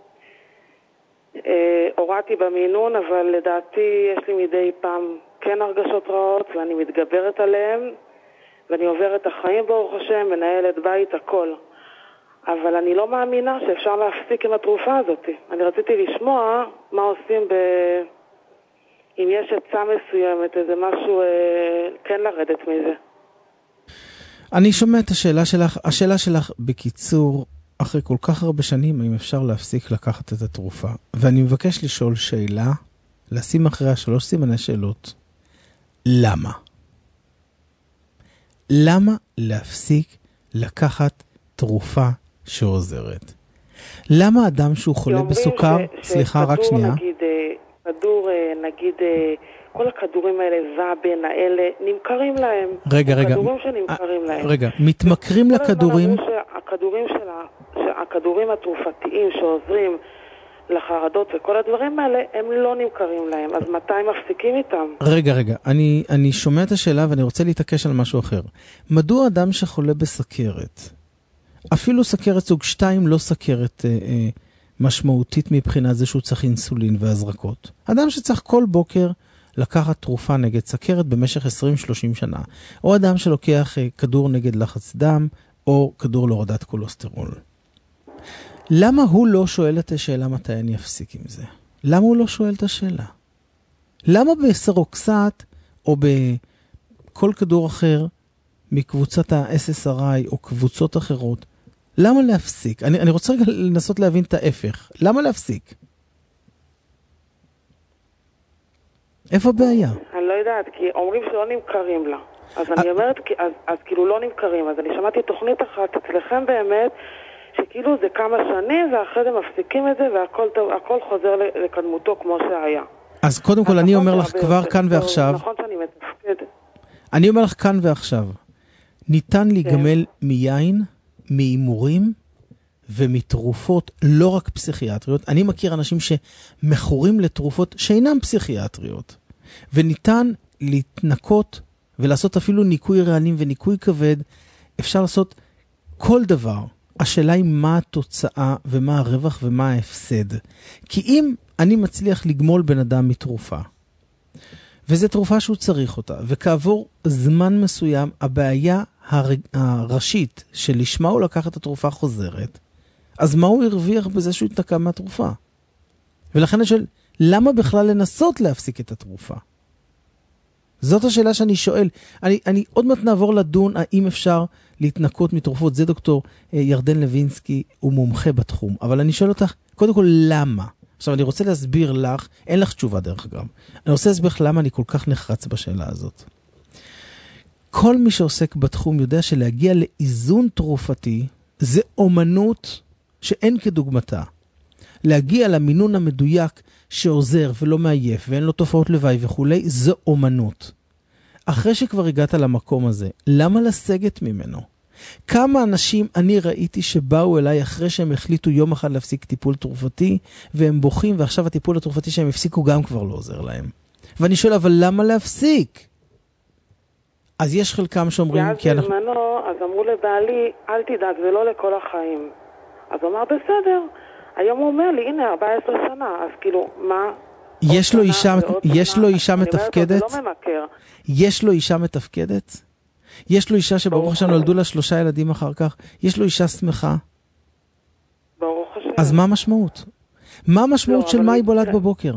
S12: אה, הורדתי במינון, אבל לדעתי יש לי מדי פעם כן הרגשות רעות, ואני מתגברת עליהן, ואני עוברת החיים, ברוך השם, מנהלת בית, הכל. אבל אני לא מאמינה שאפשר להפסיק עם התרופה הזאת. אני רציתי לשמוע מה עושים ב... אם יש עצה מסוימת, איזה משהו, אה, כן לרדת מזה.
S1: אני שומע את השאלה שלך, השאלה שלך בקיצור, אחרי כל כך הרבה שנים, האם אפשר להפסיק לקחת את התרופה. ואני מבקש לשאול שאלה, לשים אחריה שלוש סימני שאלות. למה? למה להפסיק לקחת תרופה שעוזרת? למה אדם שהוא חולה בסוכר, ש, סליחה רק שנייה,
S12: נגיד, כדור, נגיד, כל הכדורים האלה, והבין האלה, נמכרים להם.
S1: רגע, רגע.
S12: הכדורים שנמכרים להם.
S1: רגע, מתמכרים לכדורים.
S12: הכדורים שלה, הכדורים התרופתיים שעוזרים לחרדות וכל הדברים האלה, הם לא נמכרים להם. אז מתי מפסיקים איתם?
S1: רגע, רגע. אני, אני שומע את השאלה ואני רוצה להתעקש על משהו אחר. מדוע אדם שחולה בסכרת, אפילו סכרת סוג שתיים, לא סכרת אה, אה, משמעותית מבחינת זה שהוא צריך אינסולין והזרקות. אדם שצריך כל בוקר לקחת תרופה נגד סכרת במשך עשרים שלושים שנה. או אדם שלוקח אה, כדור נגד לחץ דם, או כדור להורדת קולסטרול. למה הוא לא שואל את השאלה מתי אני אפסיק עם זה? למה הוא לא שואל את השאלה? למה בסרוקסט, או בכל כדור אחר, מקבוצת ה-אס אס אר איי, או קבוצות אחרות, למה להפסיק? אני, אני רוצה רגע לנסות להבין את ההפך. למה להפסיק? איפה הבעיה?
S12: אני לא יודעת, כי אומרים שלא נמכרים לה. אז אני אומרת, אז, אז כאילו לא נמכרים. אז אני שמעתי תוכנית אחת אצלכם באמת, שכאילו זה כמה שנים, ואחרי זה מפסיקים את זה, והכל טוב, הכל חוזר לקדמותו כמו שהיה.
S1: אז קודם כל אני אומר לך כבר כאן ועכשיו,
S12: נכון שאני מתפקדת.
S1: אני אומר לך כאן ועכשיו, ניתן להיגמל מיין, מאימורים ומתרופות לא רק פסיכיאטריות. אני מכיר אנשים שמכורים לתרופות שאינם פסיכיאטריות. וניתן להתנקות ולעשות אפילו ניקוי רעלים וניקוי כבד. אפשר לעשות כל דבר. השאלה היא מה התוצאה ומה הרווח ומה ההפסד. כי אם אני מצליח לגמול בן אדם מתרופה, וזו תרופה שהוא צריך אותה, וכעבור זמן מסוים, הבעיה הר... הראשית שלשמה הוא לקח את התרופה חוזרת, אז מה הוא הרוויח בזה שהוא התנקה מהתרופה? ולכן השאלה, למה בכלל לנסות להפסיק את התרופה? זאת השאלה שאני שואל. אני, אני עוד מעט נעבור לדון האם אפשר להתנקות מתרופות. זה דוקטור ירדן לוינסקי, הוא מומחה בתחום. אבל אני שואל אותך, קודם כל, למה? עכשיו, אני רוצה להסביר לך, אין לך תשובה דרך אגב. אני רוצה להסביר לך למה אני כל כך נחרץ בשאלה הזאת. כל מי שעוסק בתחום יודע שלהגיע לאיזון תרופתי, זה אומנות שאין כדוגמתה. להגיע למינון המדויק שעוזר ולא מעייף ואין לו תופעות לוואי וכולי, זו אומנות. אחרי שכבר הגעת למקום הזה, למה לסגת ממנו? כמה אנשים אני ראיתי שבאו אליי אחרי שהם החליטו יום אחד להפסיק טיפול תרופתי, והם בוכים, ועכשיו הטיפול התרופתי שהם הפסיקו גם כבר לא עוזר להם. ואני שואל, אבל למה להפסיק? אז יש חלקם שאומרים, כי אנחנו...
S12: בזמנו, אז אמרו לבעלי, אל תדאג, זה לא לכל החיים. אז הוא אמר, בסדר. היום הוא אומר לי, הנה, ארבע עשרה שנה, אז כאילו, מה?
S1: יש לו אישה, יש לו אישה מתפקדת?
S12: אני אומרת, זה לא ממכר.
S1: יש לו אישה מתפקדת? יש לו אישה שברוך השם נולדו לה שלושה ילדים אחר כך? יש לו אישה שמחה?
S12: ברוך השם.
S1: אז מה המשמעות? מה המשמעות של מה היא בולעת בבוקר?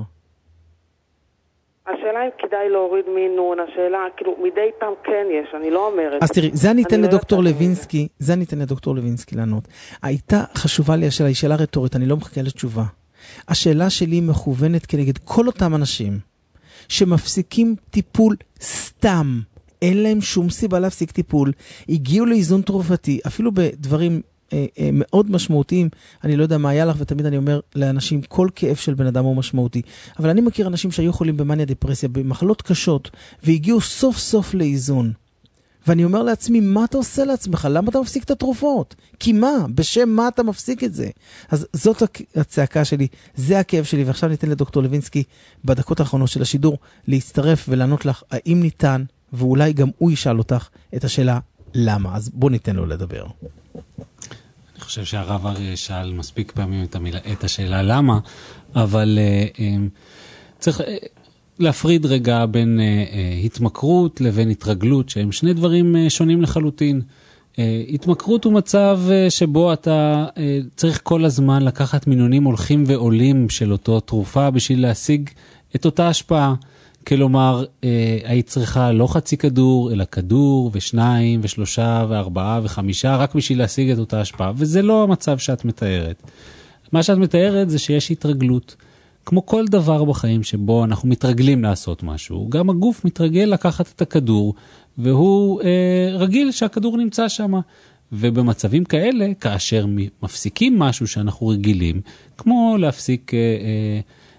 S12: השאלה אם כדאי להוריד מינון, השאלה, כאילו, מדי פעם כן יש, אני לא אומרת.
S1: אז תראי, זה אני אתן לדוקטור לוינסקי, זה אני אתן לדוקטור לוינסקי לענות. הייתה חשובה לי השאלה, היא שאלה רטורית, אני לא מחכה לתשובה. השאלה שלי מכוונת כנגד כל אותם אנשים שמפסיקים טיפול סתם, אין להם שום סיבה להפסיק טיפול, הגיעו לאיזון תרופתי, אפילו בדברים אה, אה, מאוד משמעותיים, אני לא יודע מה היה לך, ותמיד אני אומר לאנשים, כל כאב של בן אדם הוא משמעותי, אבל אני מכיר אנשים שהיו חולים במניה דיפרסיה, במחלות קשות, והגיעו סוף סוף לאיזון. ואני אומר לעצמי, מה אתה עושה לעצמך? למה אתה מפסיק את התרופות? כי מה? בשם מה אתה מפסיק את זה? אז זאת הצעקה שלי, זה הכאב שלי, ועכשיו ניתן לדוקטור לוינסקי, בדקות האחרונות של השידור, להצטרף ולענות לך, האם ניתן, ואולי גם הוא ישאל אותך את השאלה, למה? אז בוא ניתן לו לדבר.
S2: אני חושב שהרב אריה שאל מספיק פעמים את, המילה, את השאלה למה, אבל uh, um, צריך uh, להפריד רגע בין uh, uh, התמכרות לבין התרגלות, שהם שני דברים uh, שונים לחלוטין. Uh, התמכרות הוא מצב uh, שבו אתה uh, צריך כל הזמן לקחת מינונים הולכים ועולים של אותו תרופה בשביל להשיג את אותה השפעה. כלומר, אה, היית צריכה לא חצי כדור, אלא כדור ושניים ושלושה וארבעה וחמישה, רק בשביל להשיג את אותה השפעה, וזה לא המצב שאת מתארת. מה שאת מתארת זה שיש התרגלות. כמו כל דבר בחיים שבו אנחנו מתרגלים לעשות משהו, גם הגוף מתרגל לקחת את הכדור, והוא אה, רגיל שהכדור נמצא שם. ובמצבים כאלה, כאשר מפסיקים משהו שאנחנו רגילים, כמו להפסיק... אה, אה,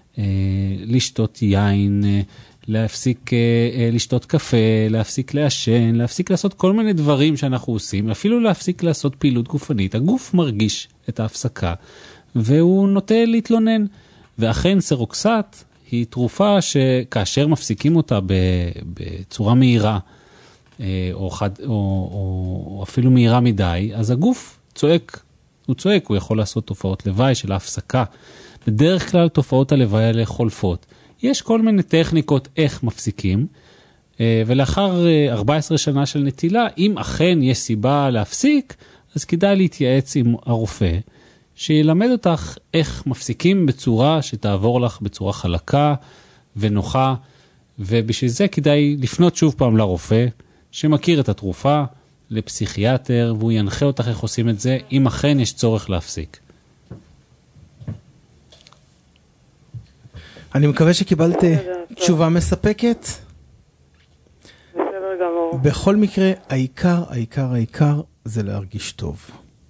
S2: לשתות יין, להפסיק לשתות קפה, להפסיק לעשן, להפסיק לעשות כל מיני דברים שאנחנו עושים, אפילו להפסיק לעשות פעילות גופנית. הגוף מרגיש את ההפסקה, והוא נוטה להתלונן. ואכן סרוקסט היא תרופה שכאשר מפסיקים אותה בצורה מהירה, או, חד, או, או, או אפילו מהירה מדי, אז הגוף צועק, הוא צועק, הוא יכול לעשות תופעות לוואי של ההפסקה. בדרך כלל תופעות הלוואי האלה חולפות. יש כל מיני טכניקות איך מפסיקים, ולאחר ארבע עשרה שנה של נטילה, אם אכן יש סיבה להפסיק, אז כדאי להתייעץ עם הרופא, שילמד אותך איך מפסיקים בצורה שתעבור לך בצורה חלקה ונוחה, ובשביל זה כדאי לפנות שוב פעם לרופא, שמכיר את התרופה, לפסיכיאטר, והוא ינחה אותך איך עושים את זה, אם אכן יש צורך להפסיק.
S1: אני מקווה שקיבלת תשובה מספקת.
S12: בסדר גמור.
S1: בכל מקרה, העיקר, העיקר, העיקר זה להרגיש טוב.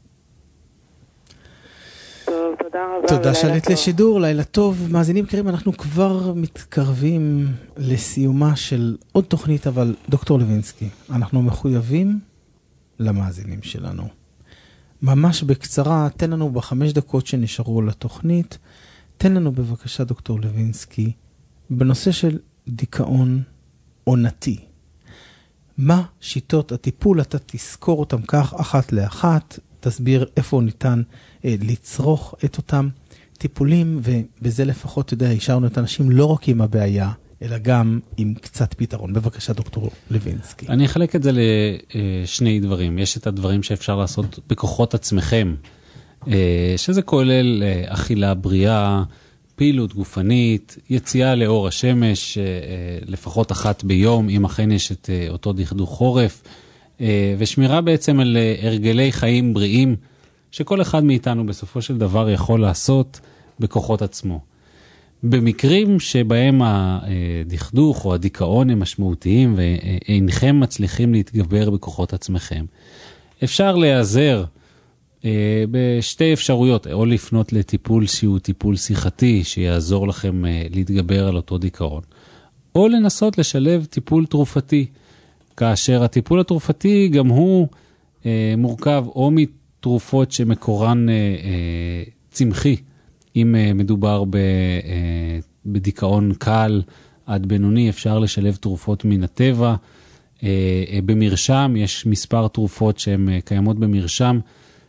S12: טוב, תודה רבה.
S1: תודה שעלית לשידור, לילה טוב. מאזינים קרים, אנחנו כבר מתקרבים לסיומה של עוד תוכנית, אבל דוקטור לוינסקי, אנחנו מחויבים למאזינים שלנו. ממש בקצרה, תן לנו בחמש דקות שנשארו לתוכנית, תן לנו בבקשה דוקטור לוינסקי, בנושא של דיכאון עונתי. מה שיטות הטיפול? אתה תזכור אותם כך אחת לאחת, תסביר איפה ניתן אה, לצרוך את אותם טיפולים, ובזה לפחות, אתה יודע, השארנו את האנשים לא רק עם הבעיה, אלא גם עם קצת פתרון. בבקשה, דוקטור לוינסקי.
S2: אני אחלק את זה לשני דברים. יש את הדברים שאפשר לעשות בכוחות עצמכם, שזה כולל אכילה בריאה, פעילות גופנית, יציאה לאור השמש, לפחות אחת ביום, אם אכן יש את אותו דכדוך חורף, ושמירה בעצם על הרגלי חיים בריאים, שכל אחד מאיתנו בסופו של דבר יכול לעשות בכוחות עצמו. במקרים שבהם הדכדוך או הדיכאון הם משמעותיים ואינכם מצליחים להתגבר בכוחות עצמכם, אפשר להיעזר בשתי אפשרויות, או לפנות לטיפול שהוא טיפול שיחתי שיעזור לכם להתגבר על אותו דיכאון, או לנסות לשלב טיפול תרופתי, כאשר הטיפול התרופתי גם הוא מורכב או מתרופות שמקורן צמחי, אם מדובר בדיכאון קל עד בינוני, אפשר לשלב תרופות מן הטבע. במרשם יש מספר תרופות שהן קיימות במרשם,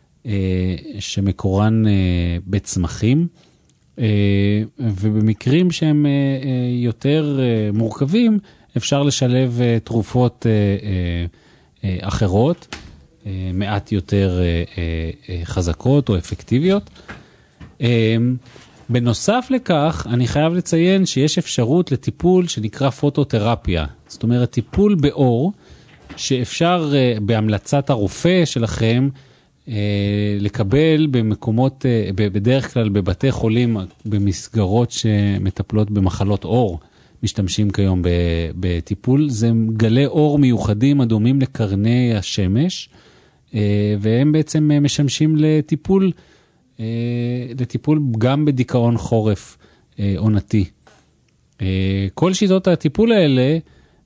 S2: שמקורן בצמחים, ובמקרים שהם יותר מורכבים, אפשר לשלב תרופות אחרות, מעט יותר חזקות או אפקטיביות. בנוסף לכך, אני חייב לציין שיש אפשרות לטיפול שנקרא פוטותרפיה. זאת אומרת, טיפול באור, שאפשר בהמלצת הרופא שלכם לקבל במקומות, בדרך כלל בבתי חולים, במסגרות שמטפלות במחלות אור, משתמשים כיום בטיפול. זה גלי אור מיוחדים הדומים לקרני השמש, והם בעצם משמשים לטיפול, לטיפול גם בדיכאון חורף עונתי. כל שיטות הטיפול האלה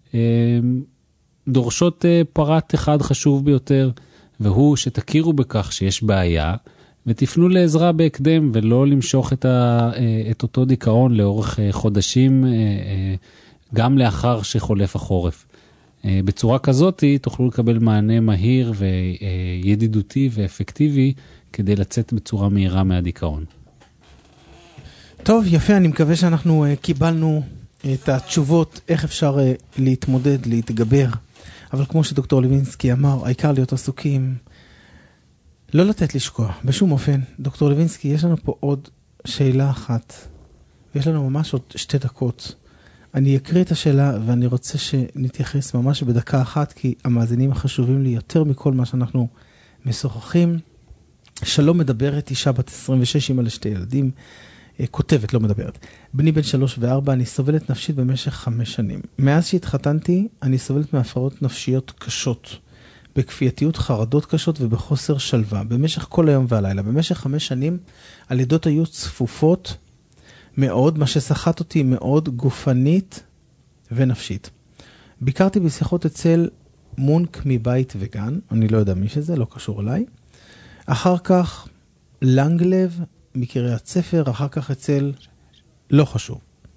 S2: דורשות פרט אחד חשוב ביותר, והוא שתכירו בכך שיש בעיה, ותפנו לעזרה בהקדם, ולא למשוך את, ה, את אותו דיכאון לאורך חודשים, גם לאחר שחולף החורף. בצורה כזאת תוכלו לקבל מענה מהיר וידידותי ואפקטיבי, כדי לצאת בצורה מהירה מהדיכאון.
S1: טוב, יפה, אני מקווה שאנחנו קיבלנו את התשובות, איך אפשר להתמודד, להתגבר. אבל כמו שדוקטור לוינסקי אמר, העיקר להיות עסוקים, לא לתת לשקוע, בשום אופן. דוקטור לוינסקי, יש לנו פה עוד שאלה אחת, ויש לנו ממש עוד שתי דקות. אני אקריא את השאלה, ואני רוצה שנתייחס ממש בדקה אחת, כי המאזינים החשובים לי יותר מכל מה שאנחנו משוחחים. שלום, מדברת אישה בת עשרים ושש, אמא לשתי ילדים, כותבת, לא מדברת. בני בן שלוש וארבע, אני סובלת נפשית במשך חמש שנים. מאז שהתחתנתי, אני סובלת מהפרעות נפשיות קשות, בכפייתיות, חרדות קשות ובחוסר שלווה, במשך כל היום והלילה. במשך חמש שנים, הלידות היו צפופות מאוד, מה ששחט אותי מאוד גופנית ונפשית. ביקרתי בשיחות אצל מונק מבית וגן, אני לא יודע מי שזה, לא קשור אליי. אחר כך לנגלב מקריית ספר, אחר כך אצל, לא חשוב.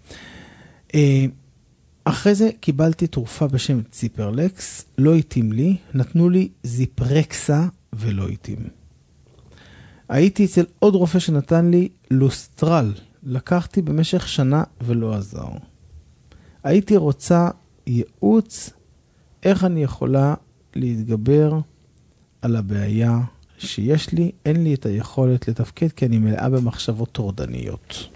S1: אחרי זה קיבלתי תרופה בשם ציפרלקס, לא התאים לי, נתנו לי זיפרקסה ולא התאים. הייתי אצל עוד רופא שנתן לי לוסטרל, לקחתי במשך שנה ולא עזר. הייתי רוצה ייעוץ, איך אני יכולה להתגבר על הבעיה שיש לי, אין לי את היכולת לתפקד, כי אני מלאה במחשבות טורדניות.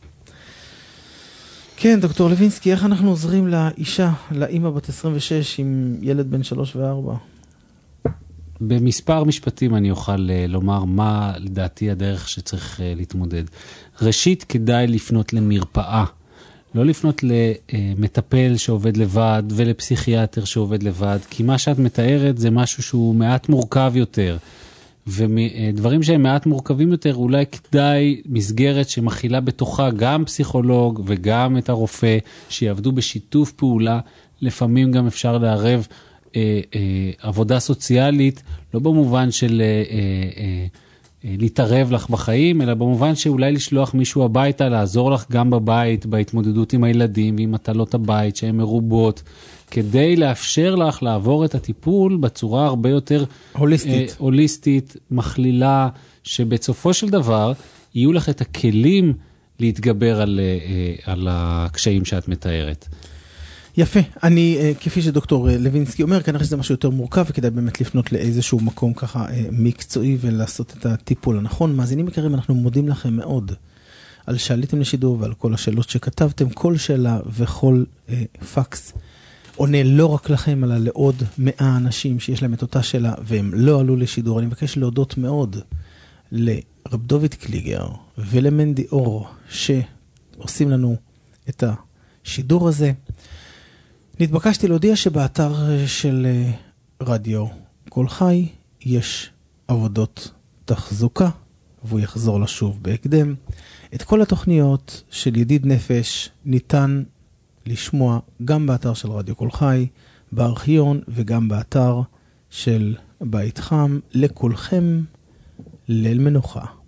S1: כן, דוקטור לוינסקי, איך אנחנו עוזרים לאישה, לאמא בת עשרים ושש עם ילד בן שלוש וארבע?
S2: במספר משפטים אני אוכל לומר מה לדעתי הדרך שצריך להתמודד. ראשית, כדאי לפנות למרפאה. לא לפנות למטפל שעובד לבד ולפסיכיאטר שעובד לבד, כי מה שאת מתארת זה משהו שהוא מעט מורכב יותר. ודברים שהם מעט מורכבים יותר, אולי כדאי מסגרת שמכילה בתוכה גם פסיכולוג וגם את הרופא, שיעבדו בשיתוף פעולה. לפעמים גם אפשר לערב אה, אה, עבודה סוציאלית, לא במובן של אה, אה, להתערב לך בחיים, אלא במובן שאולי לשלוח מישהו הביתה, לעזור לך גם בבית, בהתמודדות עם הילדים, ועם מטלות הבית, שהן מרובות, כדי לאפשר לך לעבור את הטיפול בצורה הרבה יותר
S1: הוליסטית,
S2: אה, הוליסטית, מכלילה, שבסופו של דבר יהיו לך את הכלים להתגבר על, אה, על הקשיים שאת מתארת.
S1: יפה. אני, כפי שדוקטור לוינסקי אומר, כנראה שזה משהו יותר מורכב, וכדאי באמת לפנות לאיזשהו מקום ככה מקצועי ולעשות את הטיפול הנכון. מאזינים יקרים, אנחנו מודים לכם מאוד על שעליתם לשידור ועל כל השאלות שכתבתם. כל שאלה וכל אה, פקס עונה לא רק לכם, אלא לעוד מאה אנשים שיש להם את אותה שאלה והם לא עלו לשידור. אני מבקש להודות מאוד לרב דוד קליגר ולמנדי אור שעושים לנו את השידור הזה. נתבקשתי להודיע שבאתר של רדיו קול חי יש עבודות תחזוקה, והוא יחזור לשוב בהקדם. את כל התוכניות של ידיד נפש ניתן לשמוע גם באתר של רדיו קול חי, בארכיון וגם באתר של בית חם. לכולכם ליל מנוחה.